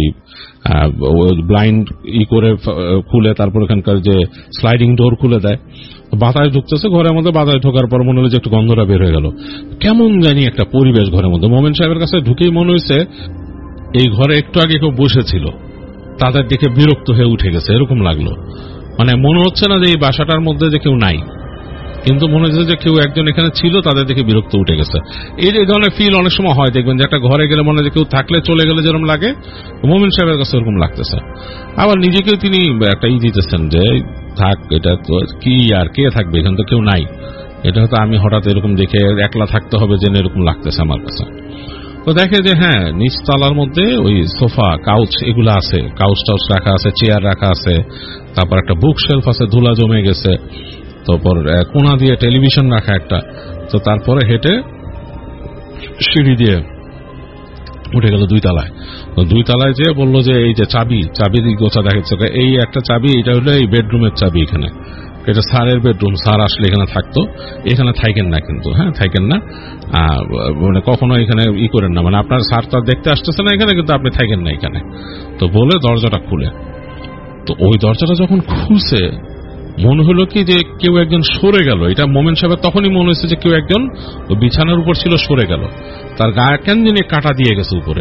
ব্লাইন্ড ই করে খুলে, তারপর এখানকার যে স্লাইডিং ডোর খুলে দেয়, বাতাস ঢুকতেছে ঘরের মধ্যে। বাতাস ঢোকার পর মনে হলো যে একটু গন্ধটা বের হয়ে গেল, কেমন জানি একটা পরিবেশ ঘরের মধ্যে। মোমেন সাহেবের কাছে ঢুকেই মনে হয়েছে এই ঘরে একটু আগে কেউ বসেছিল, তাদের দিকে বিরক্ত হয়ে উঠে গেছে, এরকম লাগলো। মানে মনে হচ্ছে না যে এই বাসাটার মধ্যে যে কেউ নাই, কিন্তু মনে হচ্ছে যে কেউ একজন এখানে ছিল, তাদের দেখে বিরক্ত উঠে গেছে। এই যে ধরনের ফিল অনেক সময় হয়, দেখবেন যে একটা ঘরে গেলে মনে হয় যে কেউ থাকলে চলে গেলে যেরকম লাগে, মোমিন সাহেবের কাছে ওরকম লাগতেছে। আবার নিজেকেও তিনি একটা ই দিতেছেন যে থাক, এটা তো কি আর কে থাকবে, এখানে তো কেউ নাই, এটা হয়তো আমি হঠাৎ এরকম দেখে একলা থাকতে হবে জেনে এরকম লাগতেছে আমার কাছে। তো দেখে যে হ্যাঁ, নিচতলার মধ্যে ওই সোফা কাউচ এগুলো আছে, কাউচ টাউচ রাখা আছে, চেয়ার রাখা আছে, তারপর একটা বুক শেলফ আছে, ধুলা জমে গেছে, তারপর কোনা দিয়ে টেলিভিশন রাখা একটা। তো তারপরে হেঁটে সিঁড়ি দিয়ে উঠে গেল দুই তলায়। তো দুই তলায় যে বললো যে এই যে চাবি, চাবির গোছা দেখাচ্ছে, এই একটা চাবি, এটা হলো এই বেডরুমের চাবি, এখানে এটা স্যারের বেডরুম, স্যার আসলে এখানে থাকতো, এখানে থাকেন না কিন্তু, হ্যাঁ থাকেন না, মানে কখনো এখানে ই করেন না, মানে আপনার স্যার তো দেখতে আসতেছে না এখানে, কিন্তু আপনি থাকেন না এখানে। তো বলে দরজাটা খুলে, তো ওই দরজাটা যখন খুলছে মনে হলো কি যে কেউ একজন সরে গেল। এটা মোমেন সাহেবের তখনই মনে হয়েছে যে কেউ একজন বিছানার উপর ছিল, সরে গেল, তার গায়ে কেন জানি কাটা দিয়ে গেছে উপরে,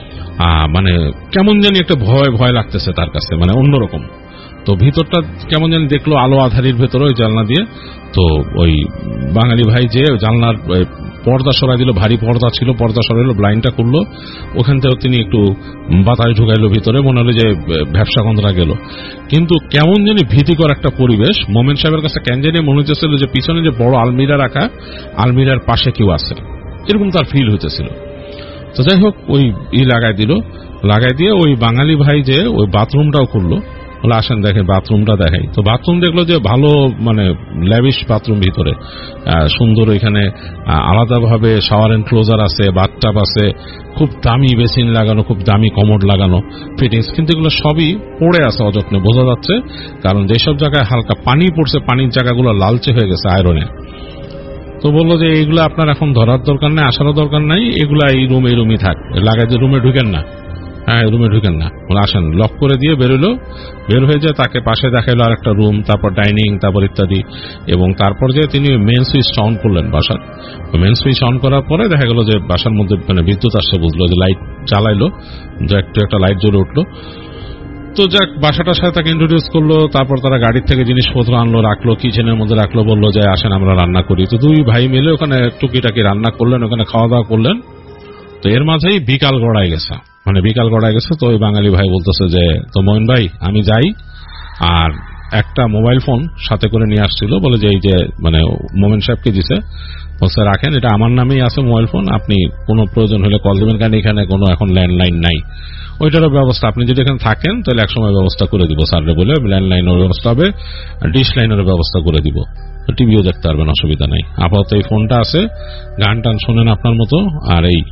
মানে কেমন জানি একটা ভয় ভয় লাগতেছে তার কাছে, মানে অন্যরকম। তো ভিতরটা কেমন জানি দেখলো আলো আধারির ভেতরে ওই জানলা দিয়ে। তো ওই বাঙালি ভাই যে জানলার পর্দা সরাই দিল, ভারী পর্দা ছিল, পর্দা সরাইলো, ব্লাইন্ডটা করলো, ওখান থেকেও তিনি একটু বাতাস ঢুকাইলো ভিতরে, মনে হলো যে ব্যবসা গন্ধরা গেল। কিন্তু কেমন জানি ভীতিকর একটা পরিবেশ। মোমেন সাহেবের কাছে কেন জানি মনে হচ্ছিল যে পিছনে যে বড় আলমিরা রাখা, আলমিরার পাশে কেউ আছে, এরকম তার ফিল হইতেছিল। তো যাই হোক, ওই ই লাগাই দিল, লাগাই দিয়ে ওই বাঙালি ভাই যে ওই বাথরুমটাও করলো, বলে আসেন দেখে বাথরুমটা দেখাই। তো বাথরুম দেখলো যে ভালো, মানে ল্যাভিশ বাথরুম, ভিতরে সুন্দর, এখানে আলাদাভাবে শাওয়ার এনক্লোজার আছে, বাথটাব আছে, খুব দামি বেসিন লাগানো, খুব দামি কমোড লাগানো, ফিটিংস, কিন্তু এগুলো সবই পড়ে আছে অযত্নে, বোঝা যাচ্ছে, কারণ যেসব জায়গায় হালকা পানি পড়ছে পানির জায়গাগুলো লালচে হয়ে গেছে আয়রনে। তো বললো যে এইগুলো আপনার এখন ধরার দরকার নাই, আসারও দরকার নাই, এগুলা এই রুমে এই রুমই থাক, লাগাই যে রুমে ঢুকেন না, হ্যাঁ রুমে ঢুকেন না, আসেন। লক করে দিয়ে বেরোলো, বের হয়ে যায়, তাকে পাশে দেখাইলো আর একটা রুম, তারপর ডাইনিং, তারপর ইত্যাদি। এবং তারপর যে তিনি মেন সুইচ অন করলেন বাসার, মেন সুইচ অন করার পরে দেখা গেল যে বাসার মধ্যে মানে বিদ্যুৎ আসছে, বুঝলো যে লাইট জ্বালাইলো, যে একটু একটা লাইট জ্বলে উঠলো। তো যাক, বাসাটার সাথে তাকে ইন্ট্রোডিউস করলো, তারপর তারা গাড়ির থেকে জিনিসপত্র আনলো, রাখলো, কিচেনের মধ্যে রাখলো, বললো যে আসেন আমরা রান্না করি। তো দুই ভাই মিলে ওখানে টুকিটাকি রান্না করলেন, ওখানে খাওয়া দাওয়া করলেন। তো এর মাঝেই বিকাল গড়ায় গেছে, মানে বিকাল গড়ায় গেছে। তো ওই বাঙালি ভাই বলতেছে যে তো মইন ভাই আমি যাই, আর একটা মোবাইল ফোন সাথে করে নিয়ে আসছিল, বলে যে এই যে মানে মোমেন সাহেবকে দিছে, বলছে রাখেন, এটা আমার নামেই আছে মোবাইল ফোন, আপনি কোনো প্রয়োজন হলে কল দেবেন, কারণ এখানে কোনো এখন ল্যান্ডলাইন নাই, ওইটারও ব্যবস্থা, আপনি যদি এখানে থাকেন তাহলে একসময় ব্যবস্থা করে দিব স্যাররে বলে, ল্যান্ডলাইনের ব্যবস্থা হবে, ডিশ লাইনের ব্যবস্থা করে দিব, টিভিও দেখতে পারবেন, অসুবিধা নাই, আপাতত এই ফোনটা আছে, গান টান শোনেন আপনার মতো। আর এই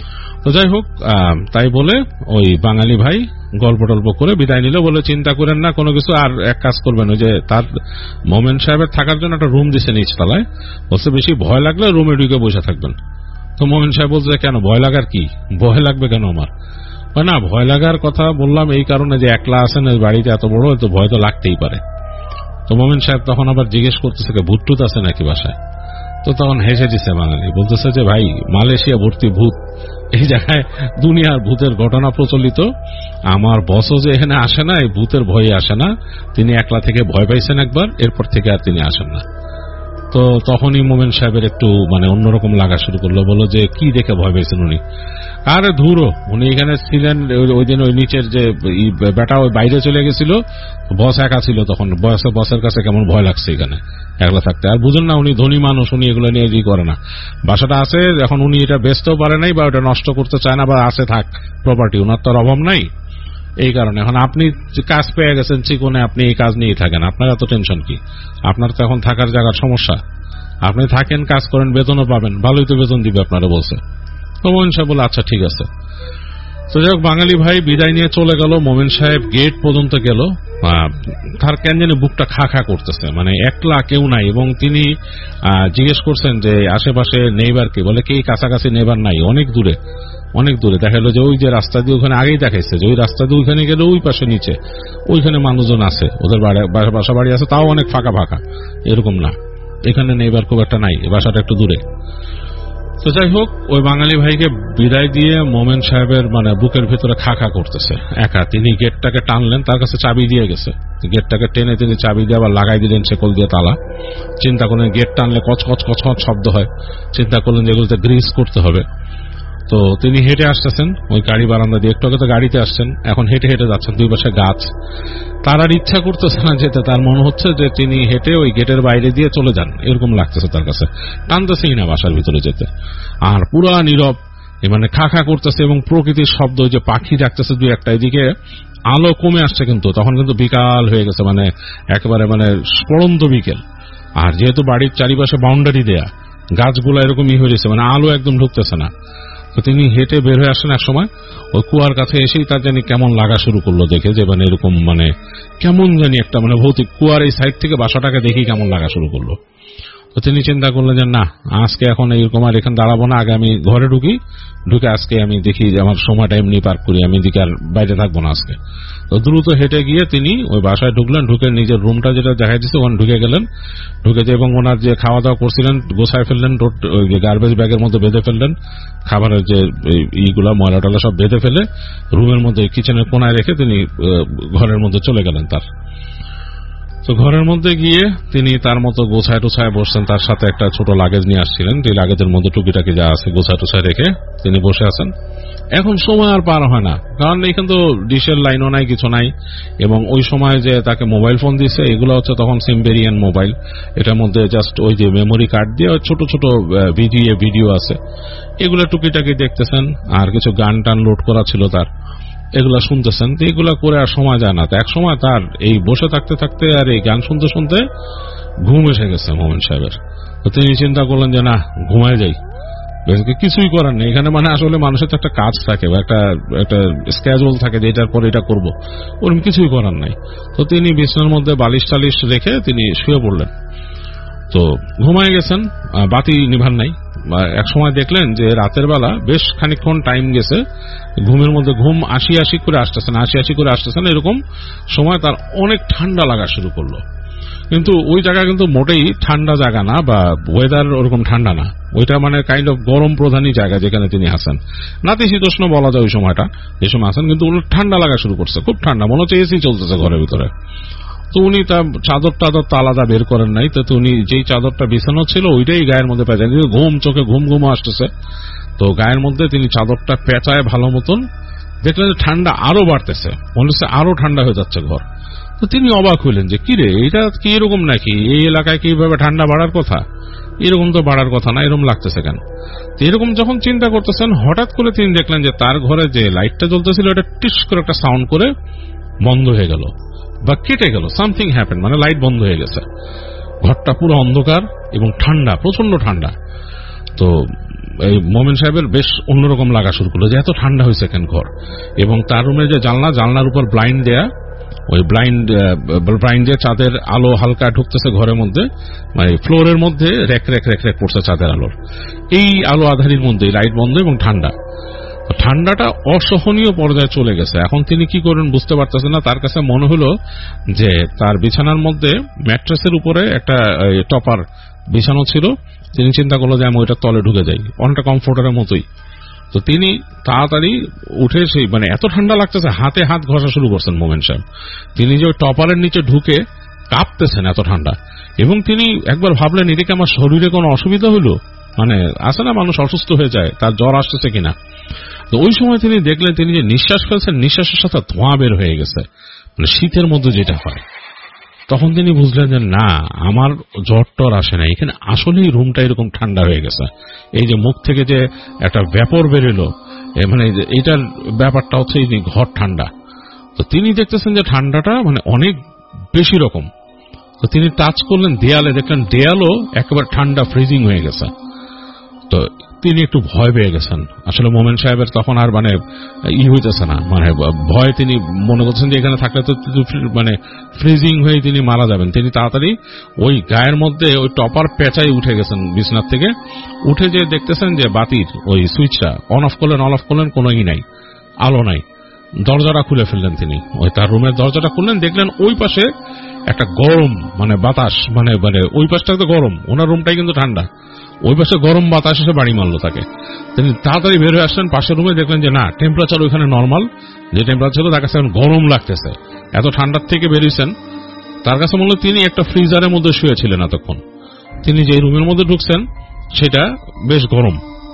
তো যাই হোক, তাই বলে ওই বাঙালি ভাই গল্প টল্প করে বিদায় নিল, বলে চিন্তা করেন না কোনো কিছু, আর এক কাজ করবেন, ওই যে তার মোমেন সাহেবের থাকার জন্য একটা রুম দিছে নিচতলায়, বলছে বেশি ভয় লাগলে রুমে ঢুকে বসে থাকবেন। তো মোমেন সাহেব বলছে কেন ভয় লাগার কি, ভয় লাগবে কেন আমার, না ভয় লাগার কথা বললাম এই কারণে যে একলা আছেন বাড়িতে এত বড়, তো ভয় তো লাগতেই পারে। তো মোমেন সাহেব তখন আবার জিজ্ঞেস করতেছে ভূত টুত আছে নাকি বাসায়। তো তখন হেসে দিচ্ছে বাঙালি, বলতেছে যে ভাই মালয়েশিয়া ভর্তি ভূত, এই জায়গায় দুনিয়ার ভূতের ঘটনা প্রচলিত, আমার বসও যে এখানে আসে না, এই ভূতের ভয়ে আসে না, তিনি একলা থেকে ভয় পাইছেন একবার, এরপর থেকে আর তিনি আসেন না। তো তখনই মোমেন সাহেবের একটু মানে অন্যরকম লাগা শুরু করলো, বললো যে কি দেখে ভয় পেয়েছেন উনি, আরে ধুরো উনি এখানে ছিলেন, ওই দিন ওই নিচের যে বেটা ওই বাইরে চলে গেছিল, বস একা ছিল, তখন বয়সে বসের কাছে কেমন ভয় লাগছে এখানে একলা থাকতে। আর বুঝুন না উনি ধনী মানুষ, উনি এগুলো নিয়ে ই করে না, বাসাটা আছে এখন, উনি এটা বেচতেও পারে নাই বা ওটা নষ্ট করতে চায় না, বা আছে থাক প্রপার্টি, ওনার তো অভাব নাই, এই কারণে। এখন আপনি কাজ পেয়ে গেছেন চিকনে, আপনি এই কাজ নিয়েই থাকেন, আপনার এত টেনশন কি, আপনার তো এখন থাকার জায়গার সমস্যা, আপনি থাকেন কাজ করেন, বেতনও পাবেন, ভালোই তো বেতন দিবে আপনারা বলছে। তো মোমেন সাহেব বলে আচ্ছা ঠিক আছে। তো যাই হোক বাঙালি ভাই বিদায় নিয়ে চলে গেল, মোমেন সাহেব গেট পর্যন্ত গেল, তার কেন জানি বুকটা খা খা করতেছে, মানে একলা কেউ নাই, এবং তিনি জিজ্ঞেস করছেন যে আশেপাশে নেইবার কে, বলে কি কাছাকাছি নেইবার নাই, অনেক দূরে, অনেক দূরে। দেখা গেল যে ওই যে রাস্তা দিয়ে ওখানে আগেই দেখাইছে যে ওই রাস্তা দিয়ে ওইখানে গেলে ওই পাশে নিচে ওইখানে মানুষজন আছে, ওদের বাসা বাড়ি আছে, তাও অনেক ফাঁকা ফাঁকা, এরকম না, এখানে নেইবার খুব একটা নাই, বাসাটা একটু দূরে। তো যাই হোক, ওই বাঙালি ভাইকে বিদায় দিয়ে মোমেন সাহেবের মানে বুকের ভিতরে খা খা করতেছে একা। তিনি গেটটাকে টানলেন, তার কাছে চাবি দিয়ে গেছে, গেটটাকে টেনে তিনি চাবি দিয়ে আবার লাগাই দিলেন শেকল দিয়ে তালা। চিন্তা করলেন গেট টানলে কচ কচ কচ কচ শব্দ হয়, চিন্তা করলেন যেগুলোতে গ্রিস করতে হবে। তো তিনি হেঁটে আসতেছেন ওই গাড়ি বারান্দা দিয়ে, একটু আগে তো গাড়িতে আসছেন, এখন হেঁটে হেঁটে যাচ্ছেন, দুই পাশে গাছ। তার আর ইচ্ছা করতেছে না যেতে, তার মনে হচ্ছে যে তিনি হেঁটে ওই গেটের বাইরে দিয়ে চলে যান, এরকম লাগতেছে তার কাছে, টানতেছেই না বাসার ভিতরে যেতে। আর পুরা নীরব, মানে খা খা করতেছে এবং প্রকৃতির শব্দ, যে পাখি ডাকতেছে দুই একটা। এদিকে আলো কমে আসছে, কিন্তু তখন কিন্তু বিকাল হয়ে গেছে, মানে একেবারে মানে পড়ন্ত বিকেল। আর যেহেতু বাড়ির চারিপাশে বাউন্ডারি দেয়া, গাছগুলো এরকমই হয়ে গেছে, মানে আলো একদম ঢুকতেছে না। তো তিনি হেঁটে বের হয়ে আসেন, এক সময় ওই কুয়ার কাছে এসেই তার জানি কেমন লাগা শুরু করলো, দেখে যে মানে এরকম মানে কেমন জানি একটা মানে ভৌতিক, কুয়ার এই সাইড থেকে বাসাটাকে দেখি কেমন লাগা শুরু করলো। তো তিনি চিন্তা করলেন যে না, আজকে এখন এরকম আর এখানে দাঁড়াবো না, আগে আমি ঘরে ঢুকি, ঢুকে আজকে আমি দেখি যে আমার সময়টা এমনি পার করি, আমি দিকে আর বাইরে থাকবো না আজকে। তো দ্রুত হেঁটে গিয়ে তিনি ওই বাসায় ঢুকলেন, ঢুকে নিজের রুমটা যেটা দেখা দিচ্ছে ওখানে ঢুকে গেলেন, ঢুকে যে এবং ওনার যে খাওয়া দাওয়া করছিলেন গোছায় ফেললেন, গার্বেজ ব্যাগের মধ্যে বেঁধে ফেললেন, খাবারের যে ইগুলা ময়লা টলা সব বেঁধে ফেলে রুমের মধ্যে কিচেনের কোনায় রেখে তিনি ঘরের মধ্যে চলে গেলেন তার। তো ঘরের মধ্যে গিয়ে তিনি তার মতো গোছায় টোছায় বসছেন, তার সাথে একটা ছোট লাগেজ নিয়ে আসছিলেন, যে লাগেজের মধ্যে টুকিটাকি যা আছে গোছায় টোছায় রেখে তিনি বসে আছেন। এখন সময় আর পার হয় না, কারণ এখানে তো ডিশের লাইনও নাই, কিছু নাই। এবং ওই সময় যে তাকে মোবাইল ফোন দিচ্ছে, এগুলো হচ্ছে তখন সিমবেরিয়ান মোবাইল, এটার মধ্যে জাস্ট ওই যে মেমোরি কার্ড দিয়ে ছোট ছোট ভিডিও ভিডিও আছে, এগুলো টুকিটাকি দেখতেছেন। আর কিছু গান টান লোড করা ছিল তার, এগুলা শুনতেছেন। তো এগুলা করে আর সময় যায় না। তো এক সময় তার এই বসে থাকতে থাকতে আর এই গান শুনতে শুনতে ঘুম এসে গেছে মোমেন সাহেবের। তো তিনি চিন্তা করলেন যে না, ঘুমায় যাই, কিছুই করার নেই এখানে। মানে আসলে মানুষের তো একটা কাজ থাকে বা একটা একটা স্ক্যাজুয়াল থাকে যে এটার পর এটা করবো, ওরকম কিছুই করার নাই। তো তিনি বিছানার মধ্যে বালিশ টালিশ রেখে তিনি শুয়ে পড়লেন। তো ঘুমায় গেছেন, বাতি নিভান নাই। এক সময় দেখলেন যে রাতের বেলা বেশ খানিকক্ষণ টাইম গেছে, ঘুমের মধ্যে ঘুম আসি আসি করে আসতেছেন, আসি আসি করে আসতেছেন, এরকম সময় তার অনেক ঠান্ডা লাগা শুরু করলো। কিন্তু ওই জায়গা কিন্তু মোটেই ঠান্ডা জায়গা না, বা ওয়েদার ওরকম ঠান্ডা না, ওইটা মানে কাইন্ড অফ গরম প্রধানই জায়গা যেখানে তিনি আছেন, নাতিশীতোষ্ণ বলা যায় ওই সময়টা, যে সময় আছেন। কিন্তু ঠান্ডা লাগা শুরু করছে, খুব ঠান্ডা, মনে হচ্ছে এসি চলতেছে ঘরের ভিতরে। তো উনি তার চাদর টাদর তো আলাদা বের করেন নাই, তো উনি যেই চাদরটা বিছানো ছিল ওইটাই গায়ের মধ্যে পেঁচায়, কিন্তু ঘুম চোখে ঘুম ঘুম আসতেছে। তো গায়ের মধ্যে তিনি চাদরটা পেঁচায় ভালো মতন, দেখলেন যে ঠান্ডা আরো বাড়তেছে, মনে হচ্ছে আরো ঠান্ডা হয়ে যাচ্ছে ঘর। তো তিনি অবাক হইলেন যে কিরে, এটা কি এরকম নাকি, এই এলাকায় কি এইভাবে ঠান্ডা বাড়ার কথা, এরকম তো বাড়ার কথা না, এরকম লাগতেছে কেন। এরকম যখন চিন্তা করতেছেন, হঠাৎ করে তিনি দেখলেন যে তার ঘরে যে লাইটটা জ্বলতেছিল এটা টিস করে একটা সাউন্ড করে বন্ধ হয়ে গেল বা কেটে গেল, সামথিং হ্যাপেন, মানে লাইট বন্ধ হয়ে গেছে। ঘরটা পুরো অন্ধকার এবং ঠান্ডা, প্রচন্ড ঠান্ডা। তো এই মোমেন সাহেবের বেশ অন্যরকম লাগা শুরু করলো যে এত ঠান্ডা হয়েছে কেন ঘর। এবং তার রুমে যে জানলা, জানলার উপর ব্লাইন্ড দেয়া, ওই ব্লাইন্ড ব্লাইন্ড দিয়ে চাঁদের আলো হালকা ঢুকতেছে ঘরের মধ্যে, মানে ফ্লোরের মধ্যে রেক রেক রেক রেক পড়ছে চাঁদের আলোর। এই আলো আধারির মধ্যে লাইট বন্ধ এবং ঠান্ডা, ঠান্ডাটা অসহনীয় পর্যায়ে চলে গেছে। এখন তিনি কি করবেন বুঝতে পারতেছেন না। তার কাছে মনে হলো যে তার বিছানার মধ্যে ম্যাট্রেসের উপরে একটা টপার বিছানো ছিল, তিনি চিন্তা করলো যে আমি ওইটার তলে ঢুকে যাই, অনেকটা কমফোর্টারের মতোই। তো তিনি তাড়াতাড়ি উঠে, সেই মানে এত ঠান্ডা লাগতেছে, হাতে হাত ঘষা শুরু করছেন মোমেন সাহেব। তিনি যে ওই টপারের নিচে ঢুকে কাঁপতেছেন এত ঠান্ডা, এবং তিনি একবার ভাবলেন এদিকে আমার শরীরে কোনো অসুবিধা হলো, মানে আছে না মানুষ অসুস্থ হয়ে যায়, তার জ্বর আসতেছে কিনা। তো ওই সময় তিনি দেখলেন তিনি যে নিঃশ্বাস ফেলছেন, নিঃশ্বাসের সাথে ধোঁয়া বের হয়ে গেছে, মানে শীতের মধ্যে যেটা হয়। তখন তিনি বুঝলেন যে না, আমার জ্বর টর আসে না, এখানে আসলেই রুমটা এরকম ঠান্ডা হয়ে গেছে। এই যে মুখ থেকে যে একটা ব্যাপর বেরোলো, মানে এইটার ব্যাপারটা হচ্ছে এই ঘর ঠান্ডা। তো তিনি দেখতেছেন যে ঠান্ডাটা মানে অনেক বেশি রকম। তো তিনি টাচ করলেন দেয়ালে, দেখলেন দেয়ালও একেবারে ঠান্ডা, ফ্রিজিং হয়ে গেছে। তো তিনি একটু ভয় পেয়ে গেছেন। আসলে মোমেন সাহেবের তখন আর মানে ই হইতেছে না, মানে ভয়, তিনি মনে করছেন যে এখানে থাকলে তো মানে ফ্রিজিং হয়ে তিনি মারা যাবেন। তিনি তাড়াতাড়ি ওই গায়ের মধ্যে ওই টপার পেঁচাই উঠে গেছেন বিছনার থেকে। উঠে যে দেখতেছেন যে বাতির ওই সুইচটা অন অফ করলেন, অন অফ করলেন, কোনো ই নাই, আলো নাই। দরজাটা খুলে ফেললেন তিনি, ওই তার রুমের দরজাটা খুললেন, দেখলেন ওই পাশে একটা গরম মানে বাতাস, মানে মানে ওই পাশটা তো গরম, ওনার রুমটাই কিন্তু ঠান্ডা। ওই পাশে গরম বাতাস এসে বাড়ি মারলো তাকে। তিনি তাড়াতাড়ি বের হয়ে আসলেন পাশের রুমে, দেখলেন যে না, টেম্পারেচার ওইখানে নর্মাল, যে টেম্পারেচার তার কাছে এখন গরম লাগতেছে। এত ঠান্ডার থেকে বেরিয়েছেন, তার কাছে মনে হলো তিনি একটা ফ্রিজারের মধ্যে শুয়েছিলেন এতক্ষণ। তিনি যে রুমের মধ্যে ঢুকছেন সেটা বেশ গরম।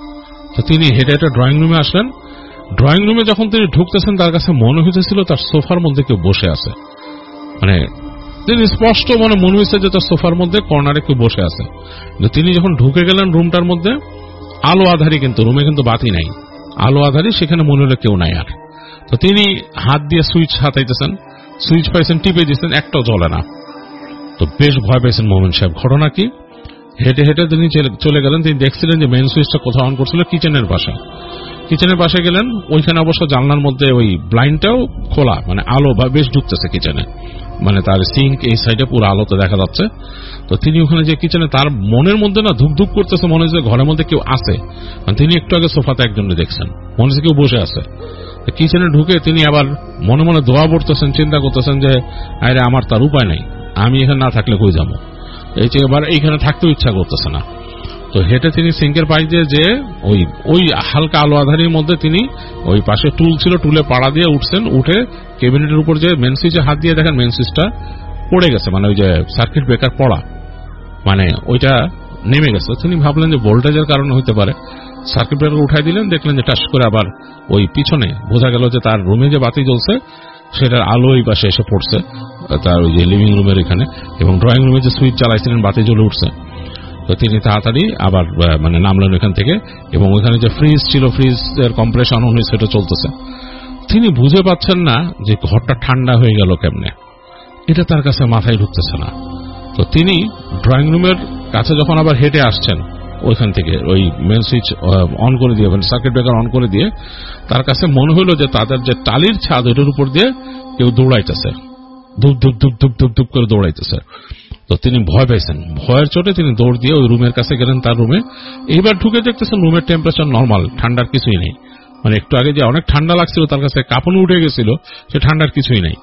তো তিনি হেঁটে হেঁটে ড্রয়িং রুমে আসলেন। ড্রয়িং রুমে যখন তিনি ঢুকতেছেন তার কাছে মনে হইতেছিল তার সোফার মধ্যে কেউ বসে আছে। মানে তিনি স্পষ্ট মনে মনে হয়েছে যে তার সোফার মধ্যে কর্নারে কেউ বসে আছে। তিনি যখন ঢুকে গেলেন রুমটার মধ্যে, আলো আধারি, কিন্তু রুমে কিন্তু বাতি নাই, আলো আধারি, সেখানে মনে হলো কেউ নাই আর। তো তিনি হাত দিয়ে সুইচ হাতাইতেছেন, সুইচ পাইছেন, টিপে দিচ্ছেন, একটাও জ্বলে না। তো বেশ ভয় পেয়েছেন মোমেন সাহেব। ঘটনা কি? হেঁটে হেঁটে তিনি চলে গেলেন। তিনি দেখছিলেন যে মেইন সুইচটা কোথাও অন করছিল, কিচেনের পাশে। কিচেনের পাশে গেলেন, ওইখানে অবশ্য জানলার মধ্যে ওই ব্লাইন্ডটাও খোলা, মানে আলো বেশ ঢুকতেছে কিচেনে, মানে তার সিঙ্ক এই সাইডে পুরো আলোতে দেখা যাচ্ছে। তো তিনি ওখানে যে কিচেনে, তার মনের মধ্যে না ধুক ধুক করতেছে, মনে হচ্ছে ঘরের মধ্যে কেউ আছে। তিনি একটু আগে সোফাতে একজনকে দেখছেন, মনে হচ্ছে কেউ বসে আছে। কিচেনে ঢুকে তিনি আবার মনে মনে দোয়া পড়তেছেন, চিন্তা করতেছেন যে আরে আমার তার উপায় নাই, আমি এখানে না থাকলে কই যাবো, এই যে এবার এইখানে থাকতেও ইচ্ছা করতেছে না। তো হেঁটে তিনি সিঙ্কের পাশ দিয়ে যে ওই ওই হালকা আলো আধারির মধ্যে তিনি ওই পাশে টুল ছিল, টুলে পাড়া দিয়ে উঠছেন। উঠে ক্যাবিনেটের উপর যে মেন সুইচে হাত দিয়ে দেখেন মেন সুইচটা পড়ে গেছে, মানে ওই যে সার্কিট ব্রেকার পড়া, মানে ওইটা নেমে গেছে। তিনি ভাবলেন যে ভোল্টেজের কারণে হইতে পারে। সার্কিট ব্রেকার উঠাই দিলেন, দেখলেন যে টাস করে আবার ওই পিছনে বোঝা গেল যে তার রুমে যে বাতি জ্বলছে সেটার আলো এই পাশে এসে পড়ছে তার ওই যে লিভিং রুমের এখানে, এবং ড্রয়িং রুমে যে সুইচ চালাইছিলেন বাতি জ্বলে উঠছে। তো তিনি তাড়াতাড়ি আবার মানে নামলেন এখান থেকে, এবং ওইখানে যে ফ্রিজ ছিল, ফ্রিজের কম্প্রেশন অনুযায়ী সেটা চলতেছে। তিনি বুঝে পাচ্ছেন না যে ঘরটা ঠান্ডা হয়ে গেল কেমনে, এটা তার কাছে মাথায় ঢুকতেছে না। তো তিনি ড্রয়িং রুমের কাছে যখন আবার হেঁটে আসছেন ওইখান থেকে ওই মেন সুইচ অন করে দিয়ে, মানে সার্কিট ব্রেকার অন করে দিয়ে, তার কাছে মনে হলো যে তাদের যে টালির ছাদ ওটার উপর দিয়ে কেউ দৌড়াইতেছে, ধুপ ধুপ ধুপ ধুপ ধুপ ধুপ করে দৌড়াইতেছে। তো তিনি ভয় পেয়েছেন, ভয়ের চোটে তিনি দৌড় দিয়ে ওই রুমের কাছে গেলেন, তার রুমে। এইবার ঢুকে দেখতেছেন রুমের টেম্পারেচার নর্মাল, ঠান্ডার কিছুই নেই। মানে একটু আগে যে অনেক ঠান্ডা লাগছিল, তার কাছে কাঁপুনি উঠে গেছিল, সে ঠান্ডার কিছুই নেই।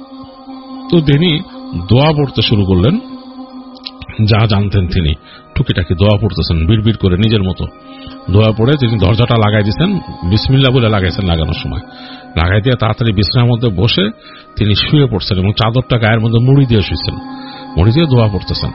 তো তিনি দোয়া পড়তে শুরু করলেন, যা জানতেন তিনি টুকিটাকি দোয়া পড়তেছেন বিড়বিড় করে নিজের মতো। দোয়া পড়ে তিনি দরজাটা লাগাই দিয়েছেন, বিসমিল্লাহ বলে লাগাইছেন। লাগানোর সময় লাগাই দিয়ে তাড়াতাড়ি বিছানার মধ্যে বসে তিনি শুয়ে পড়ছেন, এবং চাদরটা গায়ের মধ্যে মুড়ি দিয়ে শুয়েছেন, মুড়ি দিয়ে দোয়া পড়তেছেন।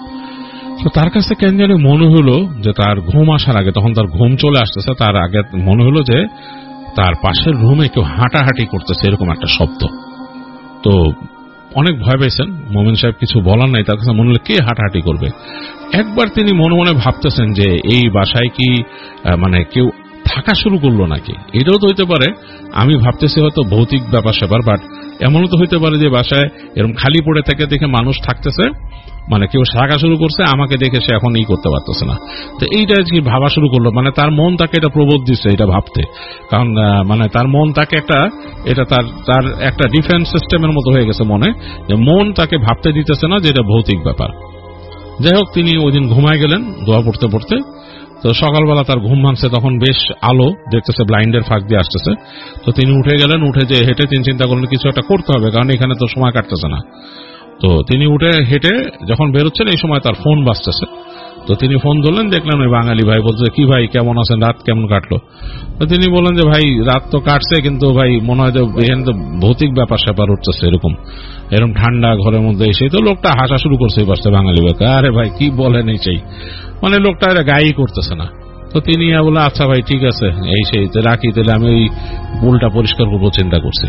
তো তার কাছে কেন জানি মনে হলো যে তার ঘুম আসার আগে, তখন তার ঘুম চলে আসতেছে, তার আগে মনে হলো যে তার পাশের রুমে কেউ হাঁটাহাঁটি করতেছে, এরকম একটা শব্দ। তো অনেক ভয় পেয়েছেন মোমেন সাহেব, কিছু বলার নাই। তার কাছে মনে হলো কে হাঁটাহাঁটি করবে। একবার তিনি মনে মনে ভাবতেছেন যে এই বাসায় কি মানে কেউ থাকা শুরু করলো নাকি। এটাও তো হইতে পারে, আমি ভাবতেছি হয়তো ভৌতিক ব্যাপার স্যাপার, বাট এমনও তো হইতে পারে যে বাসায় এরকম খালি পড়ে থেকে দেখে মানুষ থাকতেছে, মানে কেউ থাকা শুরু করছে, আমাকে দেখে সে এখন এই করতে পারতেছে না। তো এইটা কি ভাবা শুরু করলো, মানে তার মন তাকে এটা প্রবোধ দিচ্ছে এটা ভাবতে, কারণ মানে তার মন তাকে একটা, এটা তার তার একটা ডিফেন্স সিস্টেমের মতো হয়ে গেছে মনে, যে মন তাকে ভাবতে দিতেছে না যে এটা ভৌতিক ব্যাপার। যাই হোক, তিনি ওই দিন ঘুমায় গেলেন দোয়া পড়তে পড়তে। তো সকালবেলা তার ঘুম ভাঙছে, তখন বেশ আলো দেখতেছে, ব্লাইন্ডের ফাঁক দিয়ে আসতেছে। তো তিনি উঠে গেলেন, উঠে যে হেঁটে তিনি চিন্তা করলেন কিছু একটা করতে হবে, কারণ এখানে তো সময় কাটতেছে না। তো তিনি উঠে হেঁটে যখন বেরোচ্ছেন, এই সময় তার ফোন বাজতেছে। তো তিনি ফোন ধরলেন, দেখলেন ওই বাঙালি ভাই বলছে, কি ভাই কেমন আছেন, রাত কেমন কাটলো। তো তিনি বললেন যে ভাই রাত তো কাটছে, কিন্তু ভাই মনে হয় যে এখানে তো ভৌতিক ব্যাপার স্যাপার উঠতেছে, এরকম এরকম ঠান্ডা ঘরের মধ্যে এসে। তো লোকটা হাসা শুরু করছে এই পাশে বাঙালি ভাই, আরে ভাই কি বলেন এই সেই, মানে লোকটা এটা গায়েই করতেছে না। তো তিনি বলে আচ্ছা ভাই ঠিক আছে, এই সেই রাখি, তাহলে আমি ওই পুলটা পরিষ্কার করবো চিন্তা করছি।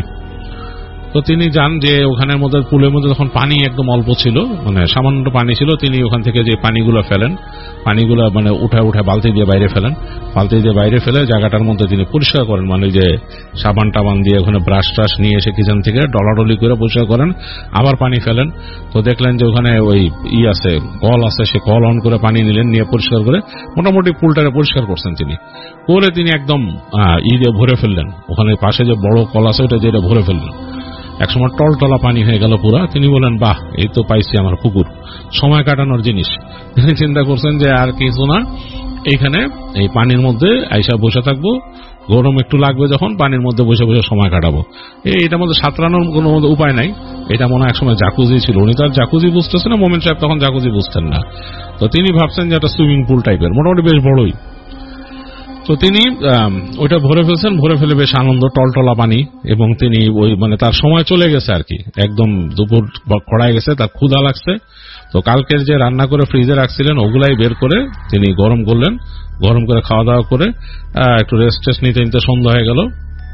তো তিনি যান যে ওখানের মধ্যে পুলের মধ্যে যখন পানি একদম অল্প ছিল, মানে সামান্য পানি ছিল, তিনি ওখান থেকে যে পানিগুলো ফেলেন, পানিগুলো মানে উঠে উঠে বালতি দিয়ে বাইরে ফেলেন, বালতি দিয়ে বাইরে ফেলে জায়গাটার মধ্যে তিনি পরিষ্কার করেন, মানে যে সাবান টাবান দিয়ে ওখানে ব্রাশ ট্রাশ নিয়ে এসে কিচেন থেকে ডলাডলি করে পরিষ্কার করেন, আবার পানি ফেলেন। তো দেখলেন যে ওখানে ওই ই আছে, কল আছে, সে কল অন করে পানি নিলেন, নিয়ে পরিষ্কার করে মোটামুটি পুলটারে পরিষ্কার করছেন তিনি। করে তিনি একদম ই দিয়ে ভরে ফেললেন, ওখানে পাশে যে বড় কল আছে ওটা যেটা ভরে ফেললেন, একসময় টলটলা পানি হয়ে গেল পুরা। তিনি বলেন বাহ, এই তো পাইছি আমার পুকুর, সময় কাটানোর জিনিস। তিনি চিন্তা করছেন যে আর কিছু না, এইখানে এই পানির মধ্যে আইসা বসে থাকবো, গরম একটু লাগবে যখন পানির মধ্যে বসে বসে সময় কাটাবো। এটার মধ্যে সাঁতরানোর কোনো উপায় নাই, এটা মনে হয় একসময় জাকুজি ছিল। উনি তো আর জাকুজি বুঝতেছেন না, মোমেন সাহেব তখন জাকুজি বুঝতেন না, তো তিনি ভাবছেন যে একটা সুইমিং পুল টাইপের, মোটামুটি বেশ বড়ই। তো তিনি ওইটা ভরে ফেলছেন, ভরে ফেলে বেশ আনন্দ, টলটলা পানি, এবং তিনি ওই মানে তার সময় চলে গেছে আর কি, একদম দুপুর কড়ায় গেছে, তার ক্ষুধা লাগছে। তো কালকের যে রান্না করে ফ্রিজে রাখছিলেন ওগুলাই বের করে তিনি গরম করলেন, গরম করে খাওয়া দাওয়া করে একটু রেস্ট টেস্ট নিতে নিতে সন্ধ্যা হয়ে গেল,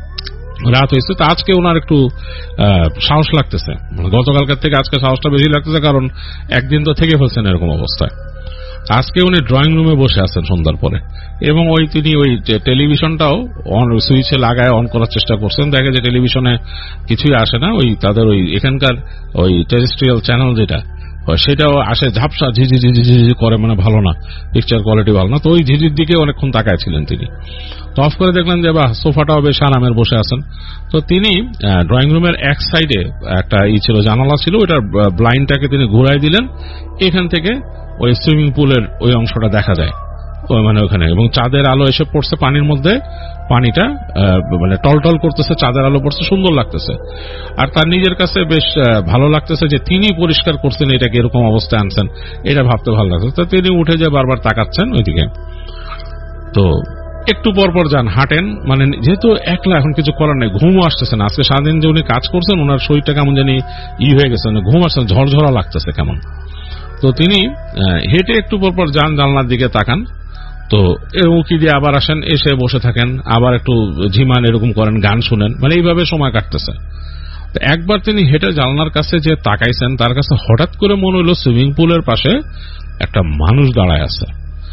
রাত হয়েছে। তো আজকে ওনার একটু সাহস লাগতেছে, গতকালকের থেকে আজকে সাহসটা বেশি লাগতেছে, কারণ একদিন তো থেকে ফেলছেন এরকম অবস্থায়। আজকে উনি ড্রয়িং রুমে বসে আছেন সন্ধ্যার পরে, এবং ওই তিনি ওই টেলিভিশনটাও সুইচে লাগায় অন করার চেষ্টা করছেন। দেখে যে টেলিভিশনে কিছুই আসে না, ওই তাদের ওই এখানকার ওই টেরেস্ট্রিয়াল চ্যানেল যেটা সেটাও আসে ঝাপসা, ঝিঝি ঝিঝি ঝিঝি করে, মানে ভালো না, পিকচার কোয়ালিটি ভালো না। তো ওই ঝিঝির দিকে অনেকক্ষণ তাকায় ছিলেন তিনি। তো অফ করে দেখলেন যে বাহ, সোফাটাও বেশ আরামের বসে আছেন। তো তিনি ড্রয়িং রুমের এক সাইডে একটা ই ছিল, জানালা ছিল, ওইটার ব্লাইন্ডটাকে তিনি ঘুরাই দিলেন, এখান থেকে ওই সুইমিং পুলের ওই অংশটা দেখা যায় মানে ওখানে, এবং চাঁদের আলো এসে পড়ছে পানির মধ্যে, পানিটা মানে টলটল করতেছে, চাঁদের আলো পড়ছে, সুন্দর লাগতেছে। আর তার নিজের কাছে বেশ ভালো লাগতেছে যে তিনি পরিষ্কার করছেন এটাকে, এরকম অবস্থায় আনছেন, এটা ভাবতে ভালো লাগছে। তো তিনি উঠে যে বারবার তাকাচ্ছেন ওইদিকে। তো একটু পর পর যান, হাঁটেন, মানে যেহেতু একলা এখন কিছু করার নেই, ঘুমও আসতেছে না। আজকে সারাদিন যে উনি কাজ করছেন ওনার শরীরটা কেমন জানি ই হয়ে গেছে, ঘুম আসছে, ঝরঝরা লাগতেছে কেমন। তো তিনি হেঁটে একটু পর পর যান, জানলার দিকে তাকান, তো উকি দিয়ে আবার আসেন, এসে বসে থাকেন, আবার একটু ঝিমান, এরকম করেন, গান শুনেন, মানে এইভাবে সময় কাটতেছে। তো একবার তিনি হেঁটে জানলার কাছে যে তাকাইছেন, তার কাছে হঠাৎ করে মনে হলো সুইমিং পুলের পাশে একটা মানুষ দাঁড়ায় আছে,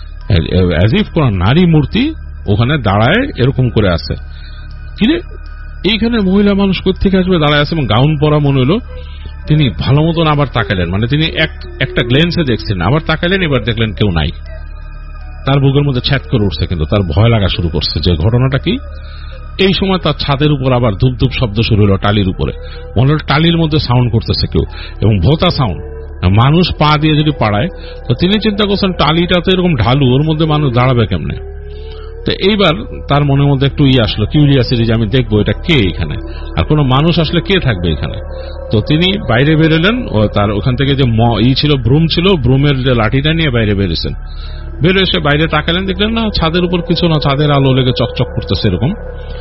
অ্যাজ ইফ কোন নারী মূর্তি ওখানে দাঁড়ায় এরকম করে আছে। কিরে, এইখানে মহিলা মানুষ কোত্থেকে আসবে দাঁড়ায় আছে, এবং গাউন পরা মনে হলো। তিনি ভালো মতন আবার তাকালেন, মানে তিনি একটা গ্লেন্সে দেখছেন, আবার তাকালেন, এবার দেখলেন কেউ নাই। তার বুকের মধ্যে ছ্যাদ করে উঠছে, কিন্তু তার ভয় লাগা শুরু করছে যে ঘটনাটা কি। এই সময় তার ছাদের উপর আবার ধূপ ধূপ শব্দ শুরু হলো, টালির উপরে মনে হলো টালির মধ্যে সাউন্ড করতেছে কেউ, এবং ভোতা সাউন্ড, মানুষ পা দিয়ে যদি পাড়ায়। তো তিনি চিন্তা করছেন টালিটা তো এরকম ঢালু, ওর মধ্যে মানুষ দাঁড়াবে কেমনে। তো এইবার তার মনের মধ্যে একটু ই আসলো, কিউরিয়াসিটি, যে আমি দেখবো এটা কে এখানে, আর কোনো মানুষ আসলে কে থাকবে এখানে। তো তিনি বাইরে বেরোলেন, ও তার ওখান থেকে যে ই ছিল, ব্রুম ছিল, ব্রুমের যে লাঠিটা নিয়ে বাইরে বেরিয়েছেন। বেরো এসে বাইরে তাকালেন, দেখলেন না ছাদের উপর কিছু না, ছাদের আলো লেগে চকচক করতেছে এরকম।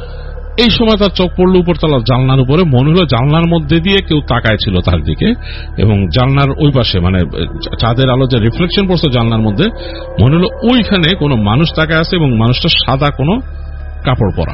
এই সময় তার চোখ পড়লো উপরতলার জানলার উপরে, মনে হলো জানলার মধ্যে দিয়ে কেউ তাকায় ছিল তার দিকে, এবং জানলার ওই পাশে মানে চাঁদের আলো যে রিফ্লেকশন পড়ছে জানলার মধ্যে, মনে হলো ওইখানে কোনো মানুষ তাকায় আছে, এবং মানুষটা সাদা কোনো কাপড় পরা,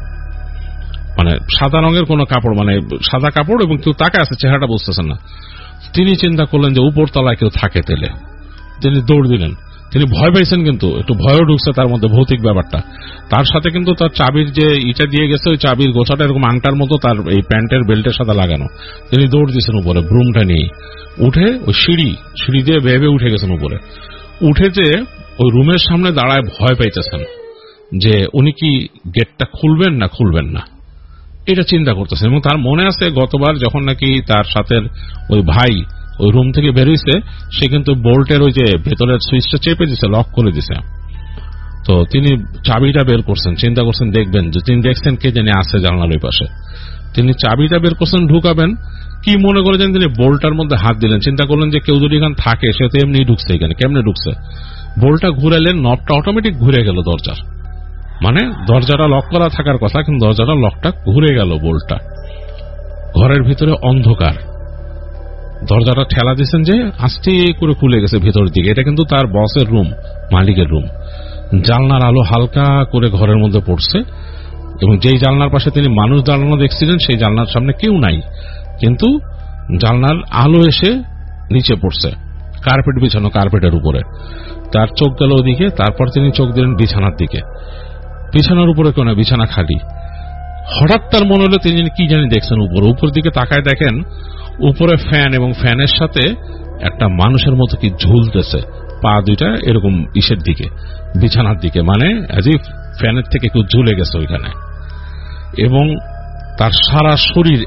মানে সাদা রঙের কোনো কাপড়, মানে সাদা কাপড়, এবং কেউ তাকায় আছে, চেহারাটা বুঝতেছেন না। তিনি চিন্তা করলেন যে উপরতলায় কেউ থাকে, তেলে তিনি দৌড় দিলেন। তিনি ভয় পাইছেন, কিন্তু একটু ভয়ও ঢুকছে তার মধ্যে, ভৌতিক ব্যাপারটা। তার সাথে কিন্তু তার চাবির যে ইটা দিয়ে গেছে, ওই চাবির গোছাটা এরকম আংটার মতো তার এই প্যান্টের বেল্টের সাথে লাগানো। তিনি দৌড় দিয়েছেন উপরে, ব্রুমটা নিয়ে উঠে ওই সিঁড়ি সিঁড়ি দিয়ে ভেবে উঠে গেছেন উপরে। উঠে যে ওই রুমের সামনে দাঁড়ায় ভয় পাইতেছেন যে উনি কি গেটটা খুলবেন না খুলবেন না, এটা চিন্তা করতেছেন। এবং তার মনে আছে গতবার যখন নাকি তার সাথে ওই ভাই ওই রুম থেকে বেরোইছে, সে কিন্তু বোল্টের ওই যে ভেতরের সুইচটা চেপে দিছে, লক করে দিছে। তো তিনি চাবিটা বের করছেন, চিন্তা করছেন দেখবেন, যে তিনি দেখছেন কে জানি আছে জানলার ওই পাশে। তিনি চাবিটা বের করছেন, ঢুকাবেন, কি মনে করেছেন তিনি বোল্টার মধ্যে হাত দিলেন, চিন্তা করলেন যে কেউ যদি এখানে থাকে সে তো এমনি ঢুকছে এখানে, কেমনে ঢুকছে। বোল্টটা ঘুরাইলেন, নবটা অটোমেটিক ঘুরে গেল দরজার, মানে দরজাটা লক করা থাকার কথা, কিন্তু দরজাটা লকটা ঘুরে গেল বোল্টটা। ঘরের ভিতরে অন্ধকার, দরজাটা ঠেলা দিয়েছেন যে আস্তে করে খুলে গেছে ভেতর দিকে। এটা কিন্তু তার বসের রুম, মালিকের রুম। জানলার আলো হালকা করে ঘরের মধ্যে পড়ছে, এবং যেই জানলার পাশে তিনি মানুষ দাঁড়ানো দেখছিলেন সেই জানলার সামনে কেউ নাই, কিন্তু জানলার আলো এসে নিচে পড়ছে, কার্পেট বিছানো, কার্পেটের উপরে। তার চোখ গেল ওদিকে, তারপর তিনি চোখ দিলেন বিছানার দিকে। বিছানার উপরে কেউ না, বিছানা খালি। হঠাৎ তার মনে হলো তিনি কি জানি দেখছেন উপরে। উপর দিকে তাকায় দেখেন উপরে ফ্যান, এবং ফ্যানের সাথে একটা মানুষের মতো কি ঝুলতেছে, পা দুইটা এরকম ইসের দিকে, বিছানার দিকে, মানে অ্যাজ ইফ ফ্যানের থেকে কেউ ঝুলে গেছে ওইখানে। এবং তার সারা শরীর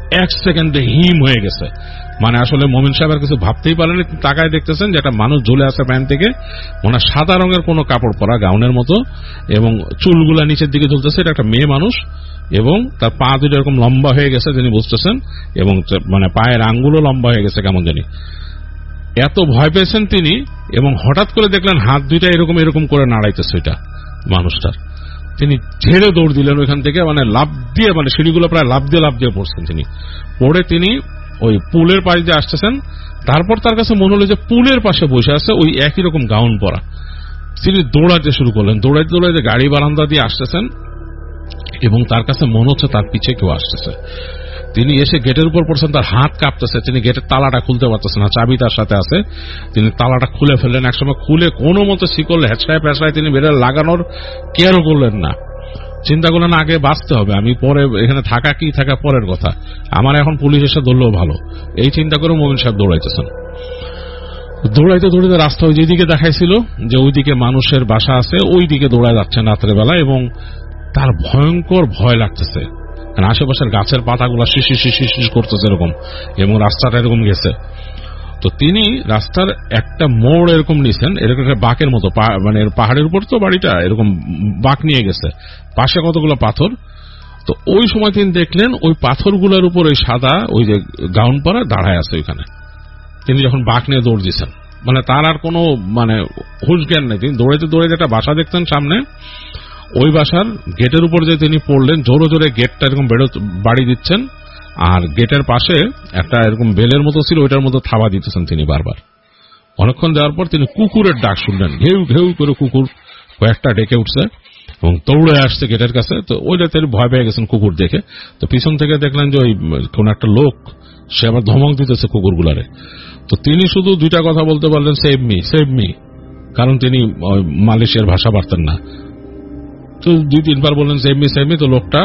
এক সেকেন্ডে হিম হয়ে গেছে। মানে আসলে মোমিন সাহেব আর কিছু ভাবতেই পারেনি, তাকায় দেখতেছেন যে একটা মানুষ ঝুলে আছে প্যান্ট থেকে, ওনার সাদা রঙের কোনো কাপড় পরা গাউনের মতো, এবং চুলগুলা নিচের দিকে ঝুলতেছে। এটা একটা মেয়ে মানুষ, এবং তার পা দুটো এরকম লম্বা হয়ে গেছে যিনি বুঝতেছেন, এবং মানে পায়ের আঙ্গুলও লম্বা হয়ে গেছে কেমন জানি। এত ভয় পেয়েছেন তিনি, এবং হঠাৎ করে দেখলেন হাত দুইটা এরকম এরকম করে নাড়াইতেছে ওইটা মানুষটার। তিনি ঝেড়ে দৌড় দিলেন ওইখান থেকে, মানে লাফ দিয়ে, মানে সিঁড়িগুলো প্রায় লাফ দিয়ে লাফ দিয়ে পড়ছেন তিনি। পড়ে তিনি ওই পুলের পাশ দিয়ে আসতেছেন। তারপর তার কাছে মনে হলো যে পুলের পাশে বসে আছে ওই একই রকম গাউন পরা। তিনি দৌড়াতে শুরু করলেন, দৌড়াইতে দৌড়াইতে গাড়ি বারান্দা দিয়ে আসতেছেন, এবং তার কাছে মনে হচ্ছে তার পিছে কেউ আসতেছে। তিনি এসে গেটের উপর পড়ছেন, তার হাত কাঁপতেছে, তিনি গেটের তালাটা খুলতে পারতেছেন না, চাবি তার সাথে আছে। তিনি তালাটা খুলে ফেললেন একসময়, খুলে কোনো মতো শিকল হ্যাঁচড়ায় প্যাঁচড়ায় তিনি বেরোয় লাগানোর কেয়ারও করলেন না। চিন্তা করলেন আগে বাঁচতে হবে, আমি পরে এখানে থাকা কি থাকা পরের কথা, আমার এখন পুলিশ এসে ধরলেও ভালো, এই চিন্তা করে মোমিন সাহেব দৌড়াইতেছেন। দৌড়াইতে দৌড়াইতে রাস্তা ওই যেদিকে দেখাইছিল যে ওইদিকে মানুষের বাসা আছে, ওই দিকে দৌড়ায় যাচ্ছেন রাত্রে বেলা, এবং তার ভয়ঙ্কর ভয় লাগতেছে। আশেপাশের গাছের পাতাগুলো শিশি শিশি শিশ করতেছে এরকম, এবং রাস্তাটা এরকম গেছে। তো তিনি রাস্তার একটা মোড় এরকম নিছেন, এরকম একটা বাঁকের মতো, মানে পাহাড়ের উপর তো বাড়িটা, এরকম বাঁক নিয়ে গেছে, পাশে কতগুলো পাথর। তো ওই সময় তিনি দেখলেন ওই পাথরগুলোর উপর ওই সাদা ওই যে গাউন পরা দাঁড়ায় আছে ওইখানে। তিনি যখন বাঁক নিয়ে দৌড় দিচ্ছেন, মানে তার আর কোনো মানে হুঁশ জ্ঞান নেই, তিনি দৌড়াইতে দৌড়াইতে একটা বাসা দেখতেন সামনে, ওই বাসার গেটের উপর যে তিনি পড়লেন, জোরে জোরে গেটটা এরকম বাড়ি দিচ্ছেন, আর গেটের পাশে একটা এরকম বেলের মতো ছিল, ওইটার মতো থাবা দিতেছেন তিনি বারবার। অনেকক্ষণ দেওয়ার পর তিনি কুকুরের ডাক শুনলেন, ঘেউ ঘেউ করে কুকুর কয়েকটা ডেকে উঠছে, এবং দৌড়ে আসছে গেটের কাছে। তো ওইটা তিনি ভয় পেয়ে গেছেন কুকুর দেখে। তো পিছন থেকে দেখলেন যে ওই কোন একটা লোক, সে আবার ধমক দিতেছে কুকুরগুলারে। তো তিনি শুধু দুইটা কথা বলতে পারলেন, সেভ মি সেভ মি, কারণ তিনি মালয়েশিয়ার ভাষা পারতেন না। তো দুই তিনবার বললেন সেভ মি সেভ মি। তো লোকটা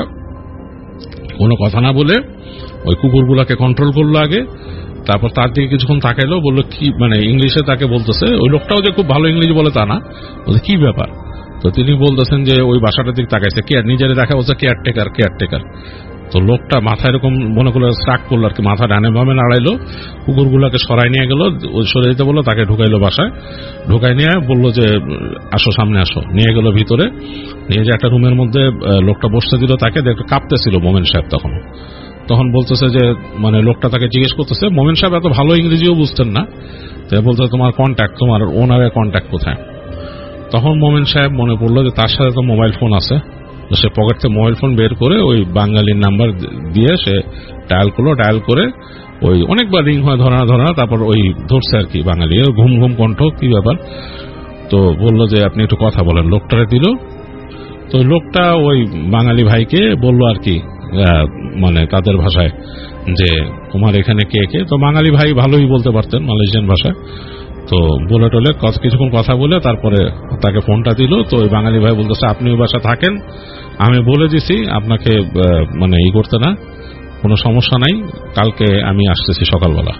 কোনো কথা না বলে ওই কুকুরগুলাকে কন্ট্রোল করলো আগে, তারপর তার দিকে কিছুক্ষণ তাকাইলো, বললো কি, মানে ইংলিশে তাকে বলতেছে। ওই লোকটাও যে খুব ভালো ইংলিশ বলে তা না, বলছে কি ব্যাপার। তো তিনি বলতেছেন যে ওই বাসাটার দিকে তাকাইছে, কেয়ার নিজের দেখা বলছে কেয়ারটেকার কেয়ারটেকার। তো লোকটা মাথা এরকম মনে করলো স্ট্রাক করলো আর কি, মাথা ডানে বামে নাড়াইলো, কুকুরগুলাকে সরাই নিয়ে গেল, সরে যেতে বললো, তাকে ঢুকাইলো বাসায়। ঢুকাই নিয়ে বললো যে আসো সামনে আসো, নিয়ে গেল ভিতরে, নিয়ে যে একটা রুমের মধ্যে লোকটা বসতে দিল, তাকে দেখতে কাঁপতেছিল মোমেন সাহেব। তখন তখন বলতেছে যে, মানে লোকটা তাকে জিজ্ঞেস করতেছে, মোমেন সাহেব এত ভালো ইংরেজিও বুঝতেন না, তাই বলতে তোমার কন্ট্যাক্ট, তোমার ওনারের কন্ট্যাক্ট কোথায়। তখন মোমেন সাহেব মনে পড়লো যে তার সাথে তো মোবাইল ফোন আছে, সে পকেট থেকে মোবাইল ফোন বের করে ওই বাঙালির নাম্বার দিয়ে সে ডায়াল করলো, ডায়াল করে ওই অনেকবার রিং হয়, ধরা ধরা, তারপর ওই ধরছে আর কি বাঙালি, ঘুম ঘুম কণ্ঠ, কি ব্যাপার। তো বললো যে আপনি একটু কথা বলেন, লোকটারে দিল। তো লোকটা ওই বাঙালি ভাইকে বললো আর কি, মানে তাদের ভাষায়, যে তোমার এখানে কে কে। তো বাঙালি ভাই ভালোই বলতে পারতেন মালয়েশিয়ান ভাষায়। তো বলে টলে কিছুক্ষণ কথা বলে তারপরে তাকে ফোনটা দিল। তো ওই বাঙালি ভাই বলতেছে আপনি ওই বাসা থাকেন, আমি বলে দিছি আপনাকে মানে ই করতে না, কোনো সমস্যা নাই, কালকে আমি আসতেছি সকালবেলা।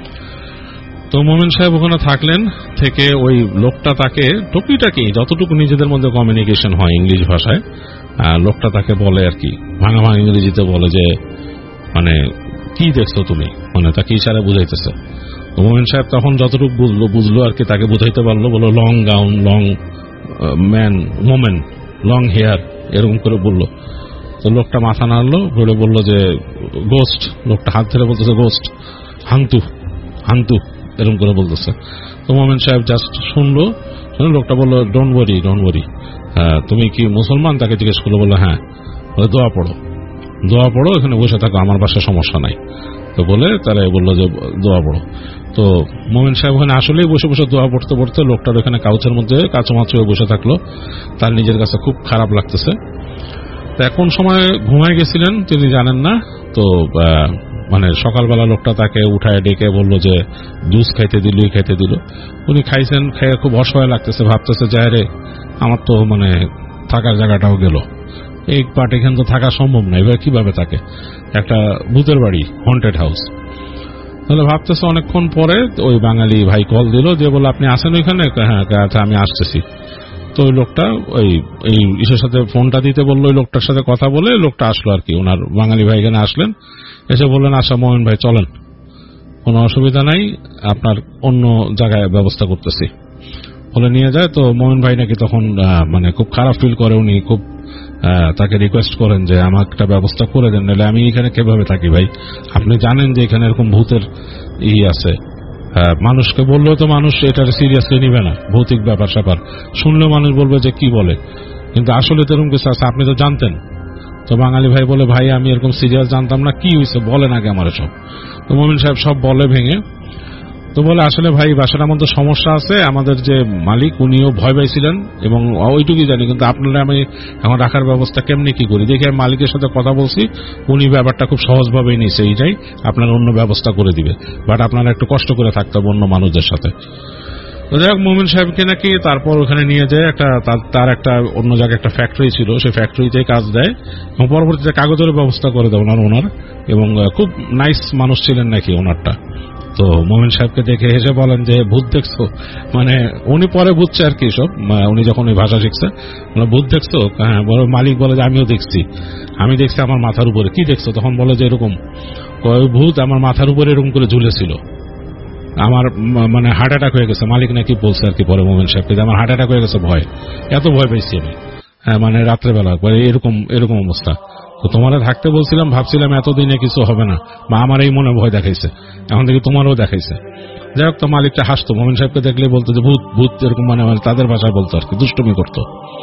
তো মোমেন সাহেব ওখানে থাকলেন, থেকে ওই লোকটা তাকে টুকিটাকি যতটুকু নিজেদের মধ্যে কমিউনিকেশন হয় ইংলিশ ভাষায়, লোকটা তাকে বলে আর কি, ভাঙা ভাঙা ইংরেজিতে বলে যে মানে কি দেখছো তুমি, মানে তাকে ইশারা বুঝাইতেছে। তো মোমেন সাহেব তখন যতটুকু বুঝলো বুঝলো আর কি, তাকে বুঝাইতে পারলো, বললো long gown, long man, women, long hair, এরকম করে বললো। তো লোকটা মাথা নাড়লো, বলে বললো যে গোস্ট, লোকটা হাত ধরে বলতেছে গোস্ট, হাংতু হাংতু, এরকম করে বলতেছে। তো মোমেন সাহেব জাস্ট শুনলো, শুনে লোকটা বললো ডোন্ট ওয়ারি ডোন্ট ওয়ারি, তুমি কি মুসলমান, তাকে জিজ্ঞেস করলো, বললো হ্যাঁ, বলে দোয়া পড়ো দোয়া পড়ো, এখানে বসে থাকো, আমার বাসায় সমস্যা নাই। তো বলে তারা বললো যে দোয়া পড়ো। তো মোমেন সাহেব ওখানে আসলেই বসে বসে দোয়া পড়তে পড়তে লোকটার ওখানে কাউচের মধ্যে কাঁচুমাচু হয়ে বসে থাকলো, তার নিজের কাছে খুব খারাপ লাগতেছে। তো কোন সময় ঘুমায় গেছিলেন তিনি জানেন না। তো মানে সকালবেলা লোকটা তাকে উঠায় ডেকে বললো যে জুস খাইতে দিল, খাইতে দিল। উনি খাইছেন, খেয়ে খুব অসহায় লাগতেছে, ভাবতেছে যায় রে আমার তো মানে থাকার জায়গাটাও গেল, এই পার্ট এখানে তো থাকা সম্ভব না, এবার কিভাবে থাকে, একটা ভূতের বাড়ি, হন্টেড হাউস। তাহলে ভাবতেছে, অনেকক্ষণ পরে ওই বাঙালি ভাই কল দিল, যে বলে আপনি আসেন ওইখানে, হ্যাঁ আচ্ছা আমি আসতেছি। তো ওই লোকটা ওই এই ইসের সাথে ফোনটা দিতে বললো, ওই লোকটার সাথে কথা বলে লোকটা আসলো আর কি, ওনার বাঙালি ভাই এখানে আসলেন, এসে বললেন আচ্ছা মোমেন ভাই চলেন, কোনো অসুবিধা নাই, আপনার অন্য জায়গায় ব্যবস্থা করতেছি বলে নিয়ে যায়। তো মোমেন ভাই নাকি তখন মানে খুব খারাপ ফিল করে, উনি খুব তাকে রিকোয়েস্ট করেন যে আমার একটা ব্যবস্থা করে দেন, নাহলে আমি এখানে কিভাবে থাকি ভাই, আপনি জানেন যে এখানে এরকম ভূতের ই আছে, মানুষকে বললেও তো মানুষ এটার সিরিয়াসলি নিবে না, ভৌতিক ব্যাপার স্যাপার শুনলেও মানুষ বলবে যে কি বলে, কিন্তু আসলে তো এরকম কিছু আছে, আপনি তো জানতেন। তো বাঙালি ভাই বলে ভাই আমি এরকম সিরিয়াস জানতাম না, কি হয়েছে বলেন আগে আমার সব। তো মোমিন সাহেব সব বলে ভেঙে, তো বলে আসলে ভাই বাসাটার মধ্যে সমস্যা আছে, আমাদের যে মালিক উনিও ভয় পাইছিলেন এবং ওইটুকুই জানি, কিন্তু আপনারা আমি এখন রাখার ব্যবস্থা কেমনি কি করি দেখি, আমি মালিকের সাথে কথা বলছি, উনি ব্যাপারটা খুব সহজভাবেই নিয়েছে, এইটাই আপনার অন্য ব্যবস্থা করে দিবে, বাট আপনারা একটু কষ্ট করে থাকতে হবে অন্য মানুষদের সাথে। তো যাই হোক মোমিন সাহেবকে নাকি তারপর ওখানে নিয়ে যায়, একটা তার একটা অন্য জায়গায় একটা ফ্যাক্টরি ছিল, সেই ফ্যাক্টরিতে কাজ দেয় এবং পরবর্তীতে কাগজের ব্যবস্থা করে দেয় ওনার ওনার এবং খুব নাইস মানুষ ছিলেন নাকি ওনারটা। তো মোমিন সাহেবকে দেখে হেসে বলেন যে ভূত দেখছো, মানে উনি পরে বুঝছে আর কি সব, উনি যখন ওই ভাষা শিখছে ভূত দেখছো, হ্যাঁ মালিক বলে যে আমিও দেখছি, আমি দেখছি আমার মাথার উপরে। কি দেখছো? তখন বলে যে এরকম ভূত আমার মাথার উপরে এরকম করে ঝুলেছিল, আমার মানে হার্ট অ্যাটাক হয়ে গেছে। মালিক নাকি বলছে আর কি পরে মোমিন সাহেবকে যে আমার হার্ট অ্যাটাক হয়ে গেছে, ভয় এত ভয় পেয়েছি আমি, হ্যাঁ মানে রাত্রেবেলা এরকম এরকম অবস্থা। তো তোমারা থাকতে বলছিলাম, ভাবছিলাম এতদিনে কিছু হবে না, বা আমার এই মনে ভয় দেখাইছে, এখন থেকে তোমারও দেখাইছে। যাই হোক, তো মালিকটা হাসতো, মোমিন সাহেবকে দেখলে বলতো যে ভূত ভূত এরকম, মানে তাদের ভাষায় বলতো আর কি, দুষ্টুমি করতো।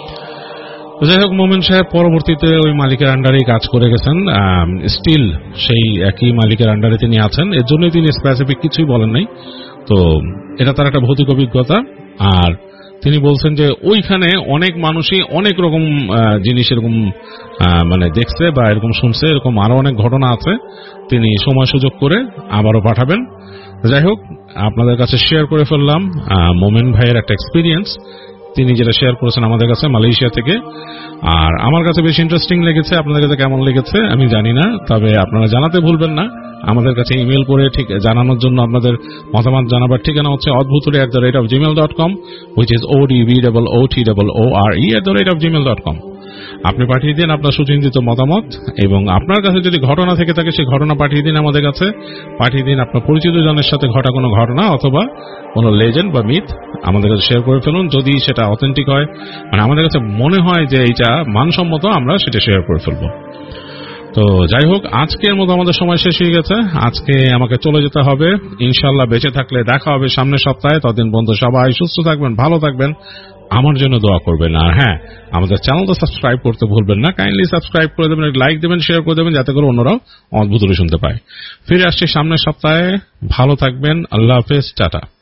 যাই হোক, মোমিন সাহেব পরবর্তীতে ওই মালিকের আন্ডারেই কাজ করে গেছেন, স্টিল সেই একই মালিকের আন্ডারে তিনি আছেন, এর জন্যই তিনি স্পেসিফিক কিছুই বলেন নাই। তো এটা তার একটা ভৌতিক অভিজ্ঞতা। আর তিনি বলছেন যে ওইখানে অনেক মানুষই অনেক রকম জিনিস এরকম মানে দেখছে বা এরকম শুনছে, এরকম আরো অনেক ঘটনা আছে, তিনি সময় সুযোগ করে আবারও পাঠাবেন। যাই হোক, আপনাদের কাছে শেয়ার করে ফেললাম মোমেন ভাইয়ের একটা এক্সপিরিয়েন্স, তিনি যেটা শেয়ার করেছেন আমাদের কাছে মালয়েশিয়া থেকে। আর আমার কাছে বেশ ইন্টারেস্টিং লেগেছে, আপনাদের কাছে কেমন লেগেছে আমি জানি না, তবে আপনারা জানাতে ভুলবেন না। আমাদের কাছে ইমেল করে ঠিক জানানোর জন্য আপনাদের মতামত জানাবার ঠিকানা হচ্ছে অদ্ভুতরে at the rate of Gmail dot com, which is O D V double O T double O R E at the rate of Gmail dot com. আপনি পাঠিয়ে দিন আপনার সুচিন্তিত মতামত, এবং আপনার কাছে যদি ঘটনা থেকে থাকে সেই ঘটনা পাঠিয়ে দিন আমাদের কাছে। পাঠিয়ে দিন আপনার পরিচিত জনের সাথে ঘটা কোনো ঘটনা অথবা কোনো লেজেন্ড বা মিথ, আমাদের কাছে শেয়ার করে ফেলুন। যদি সেটা অথেন্টিক হয়, মানে আমাদের কাছে মনে হয় যে এইটা মানসম্মত, আমরা সেটা শেয়ার করে ফেলবো। তো যাই হোক, আজকের মতো আমাদের সময় শেষ হয়ে গেছে, আজকে আমাকে চলে যেতে হবে। ইনশাল্লাহ বেঁচে থাকলে দেখা হবে সামনের সপ্তাহে। ততদিন পর্যন্ত সবাই সুস্থ থাকবেন, ভালো থাকবেন, আমার জন্য দোয়া করবেন। আর হ্যাঁ, আমাদের চ্যানেলটা সাবস্ক্রাইব করতে ভুলবেন না, কাইন্ডলি সাবস্ক্রাইব করে দেবেন, লাইক দেবেন, শেয়ার করে দেবেন, যাতে করে অন্যরাও অদ্ভুত শুনতে পায়। ফিরে আসছি সামনের সপ্তাহে, ভালো থাকবেন, আল্লাহ হাফেজ, টাটা।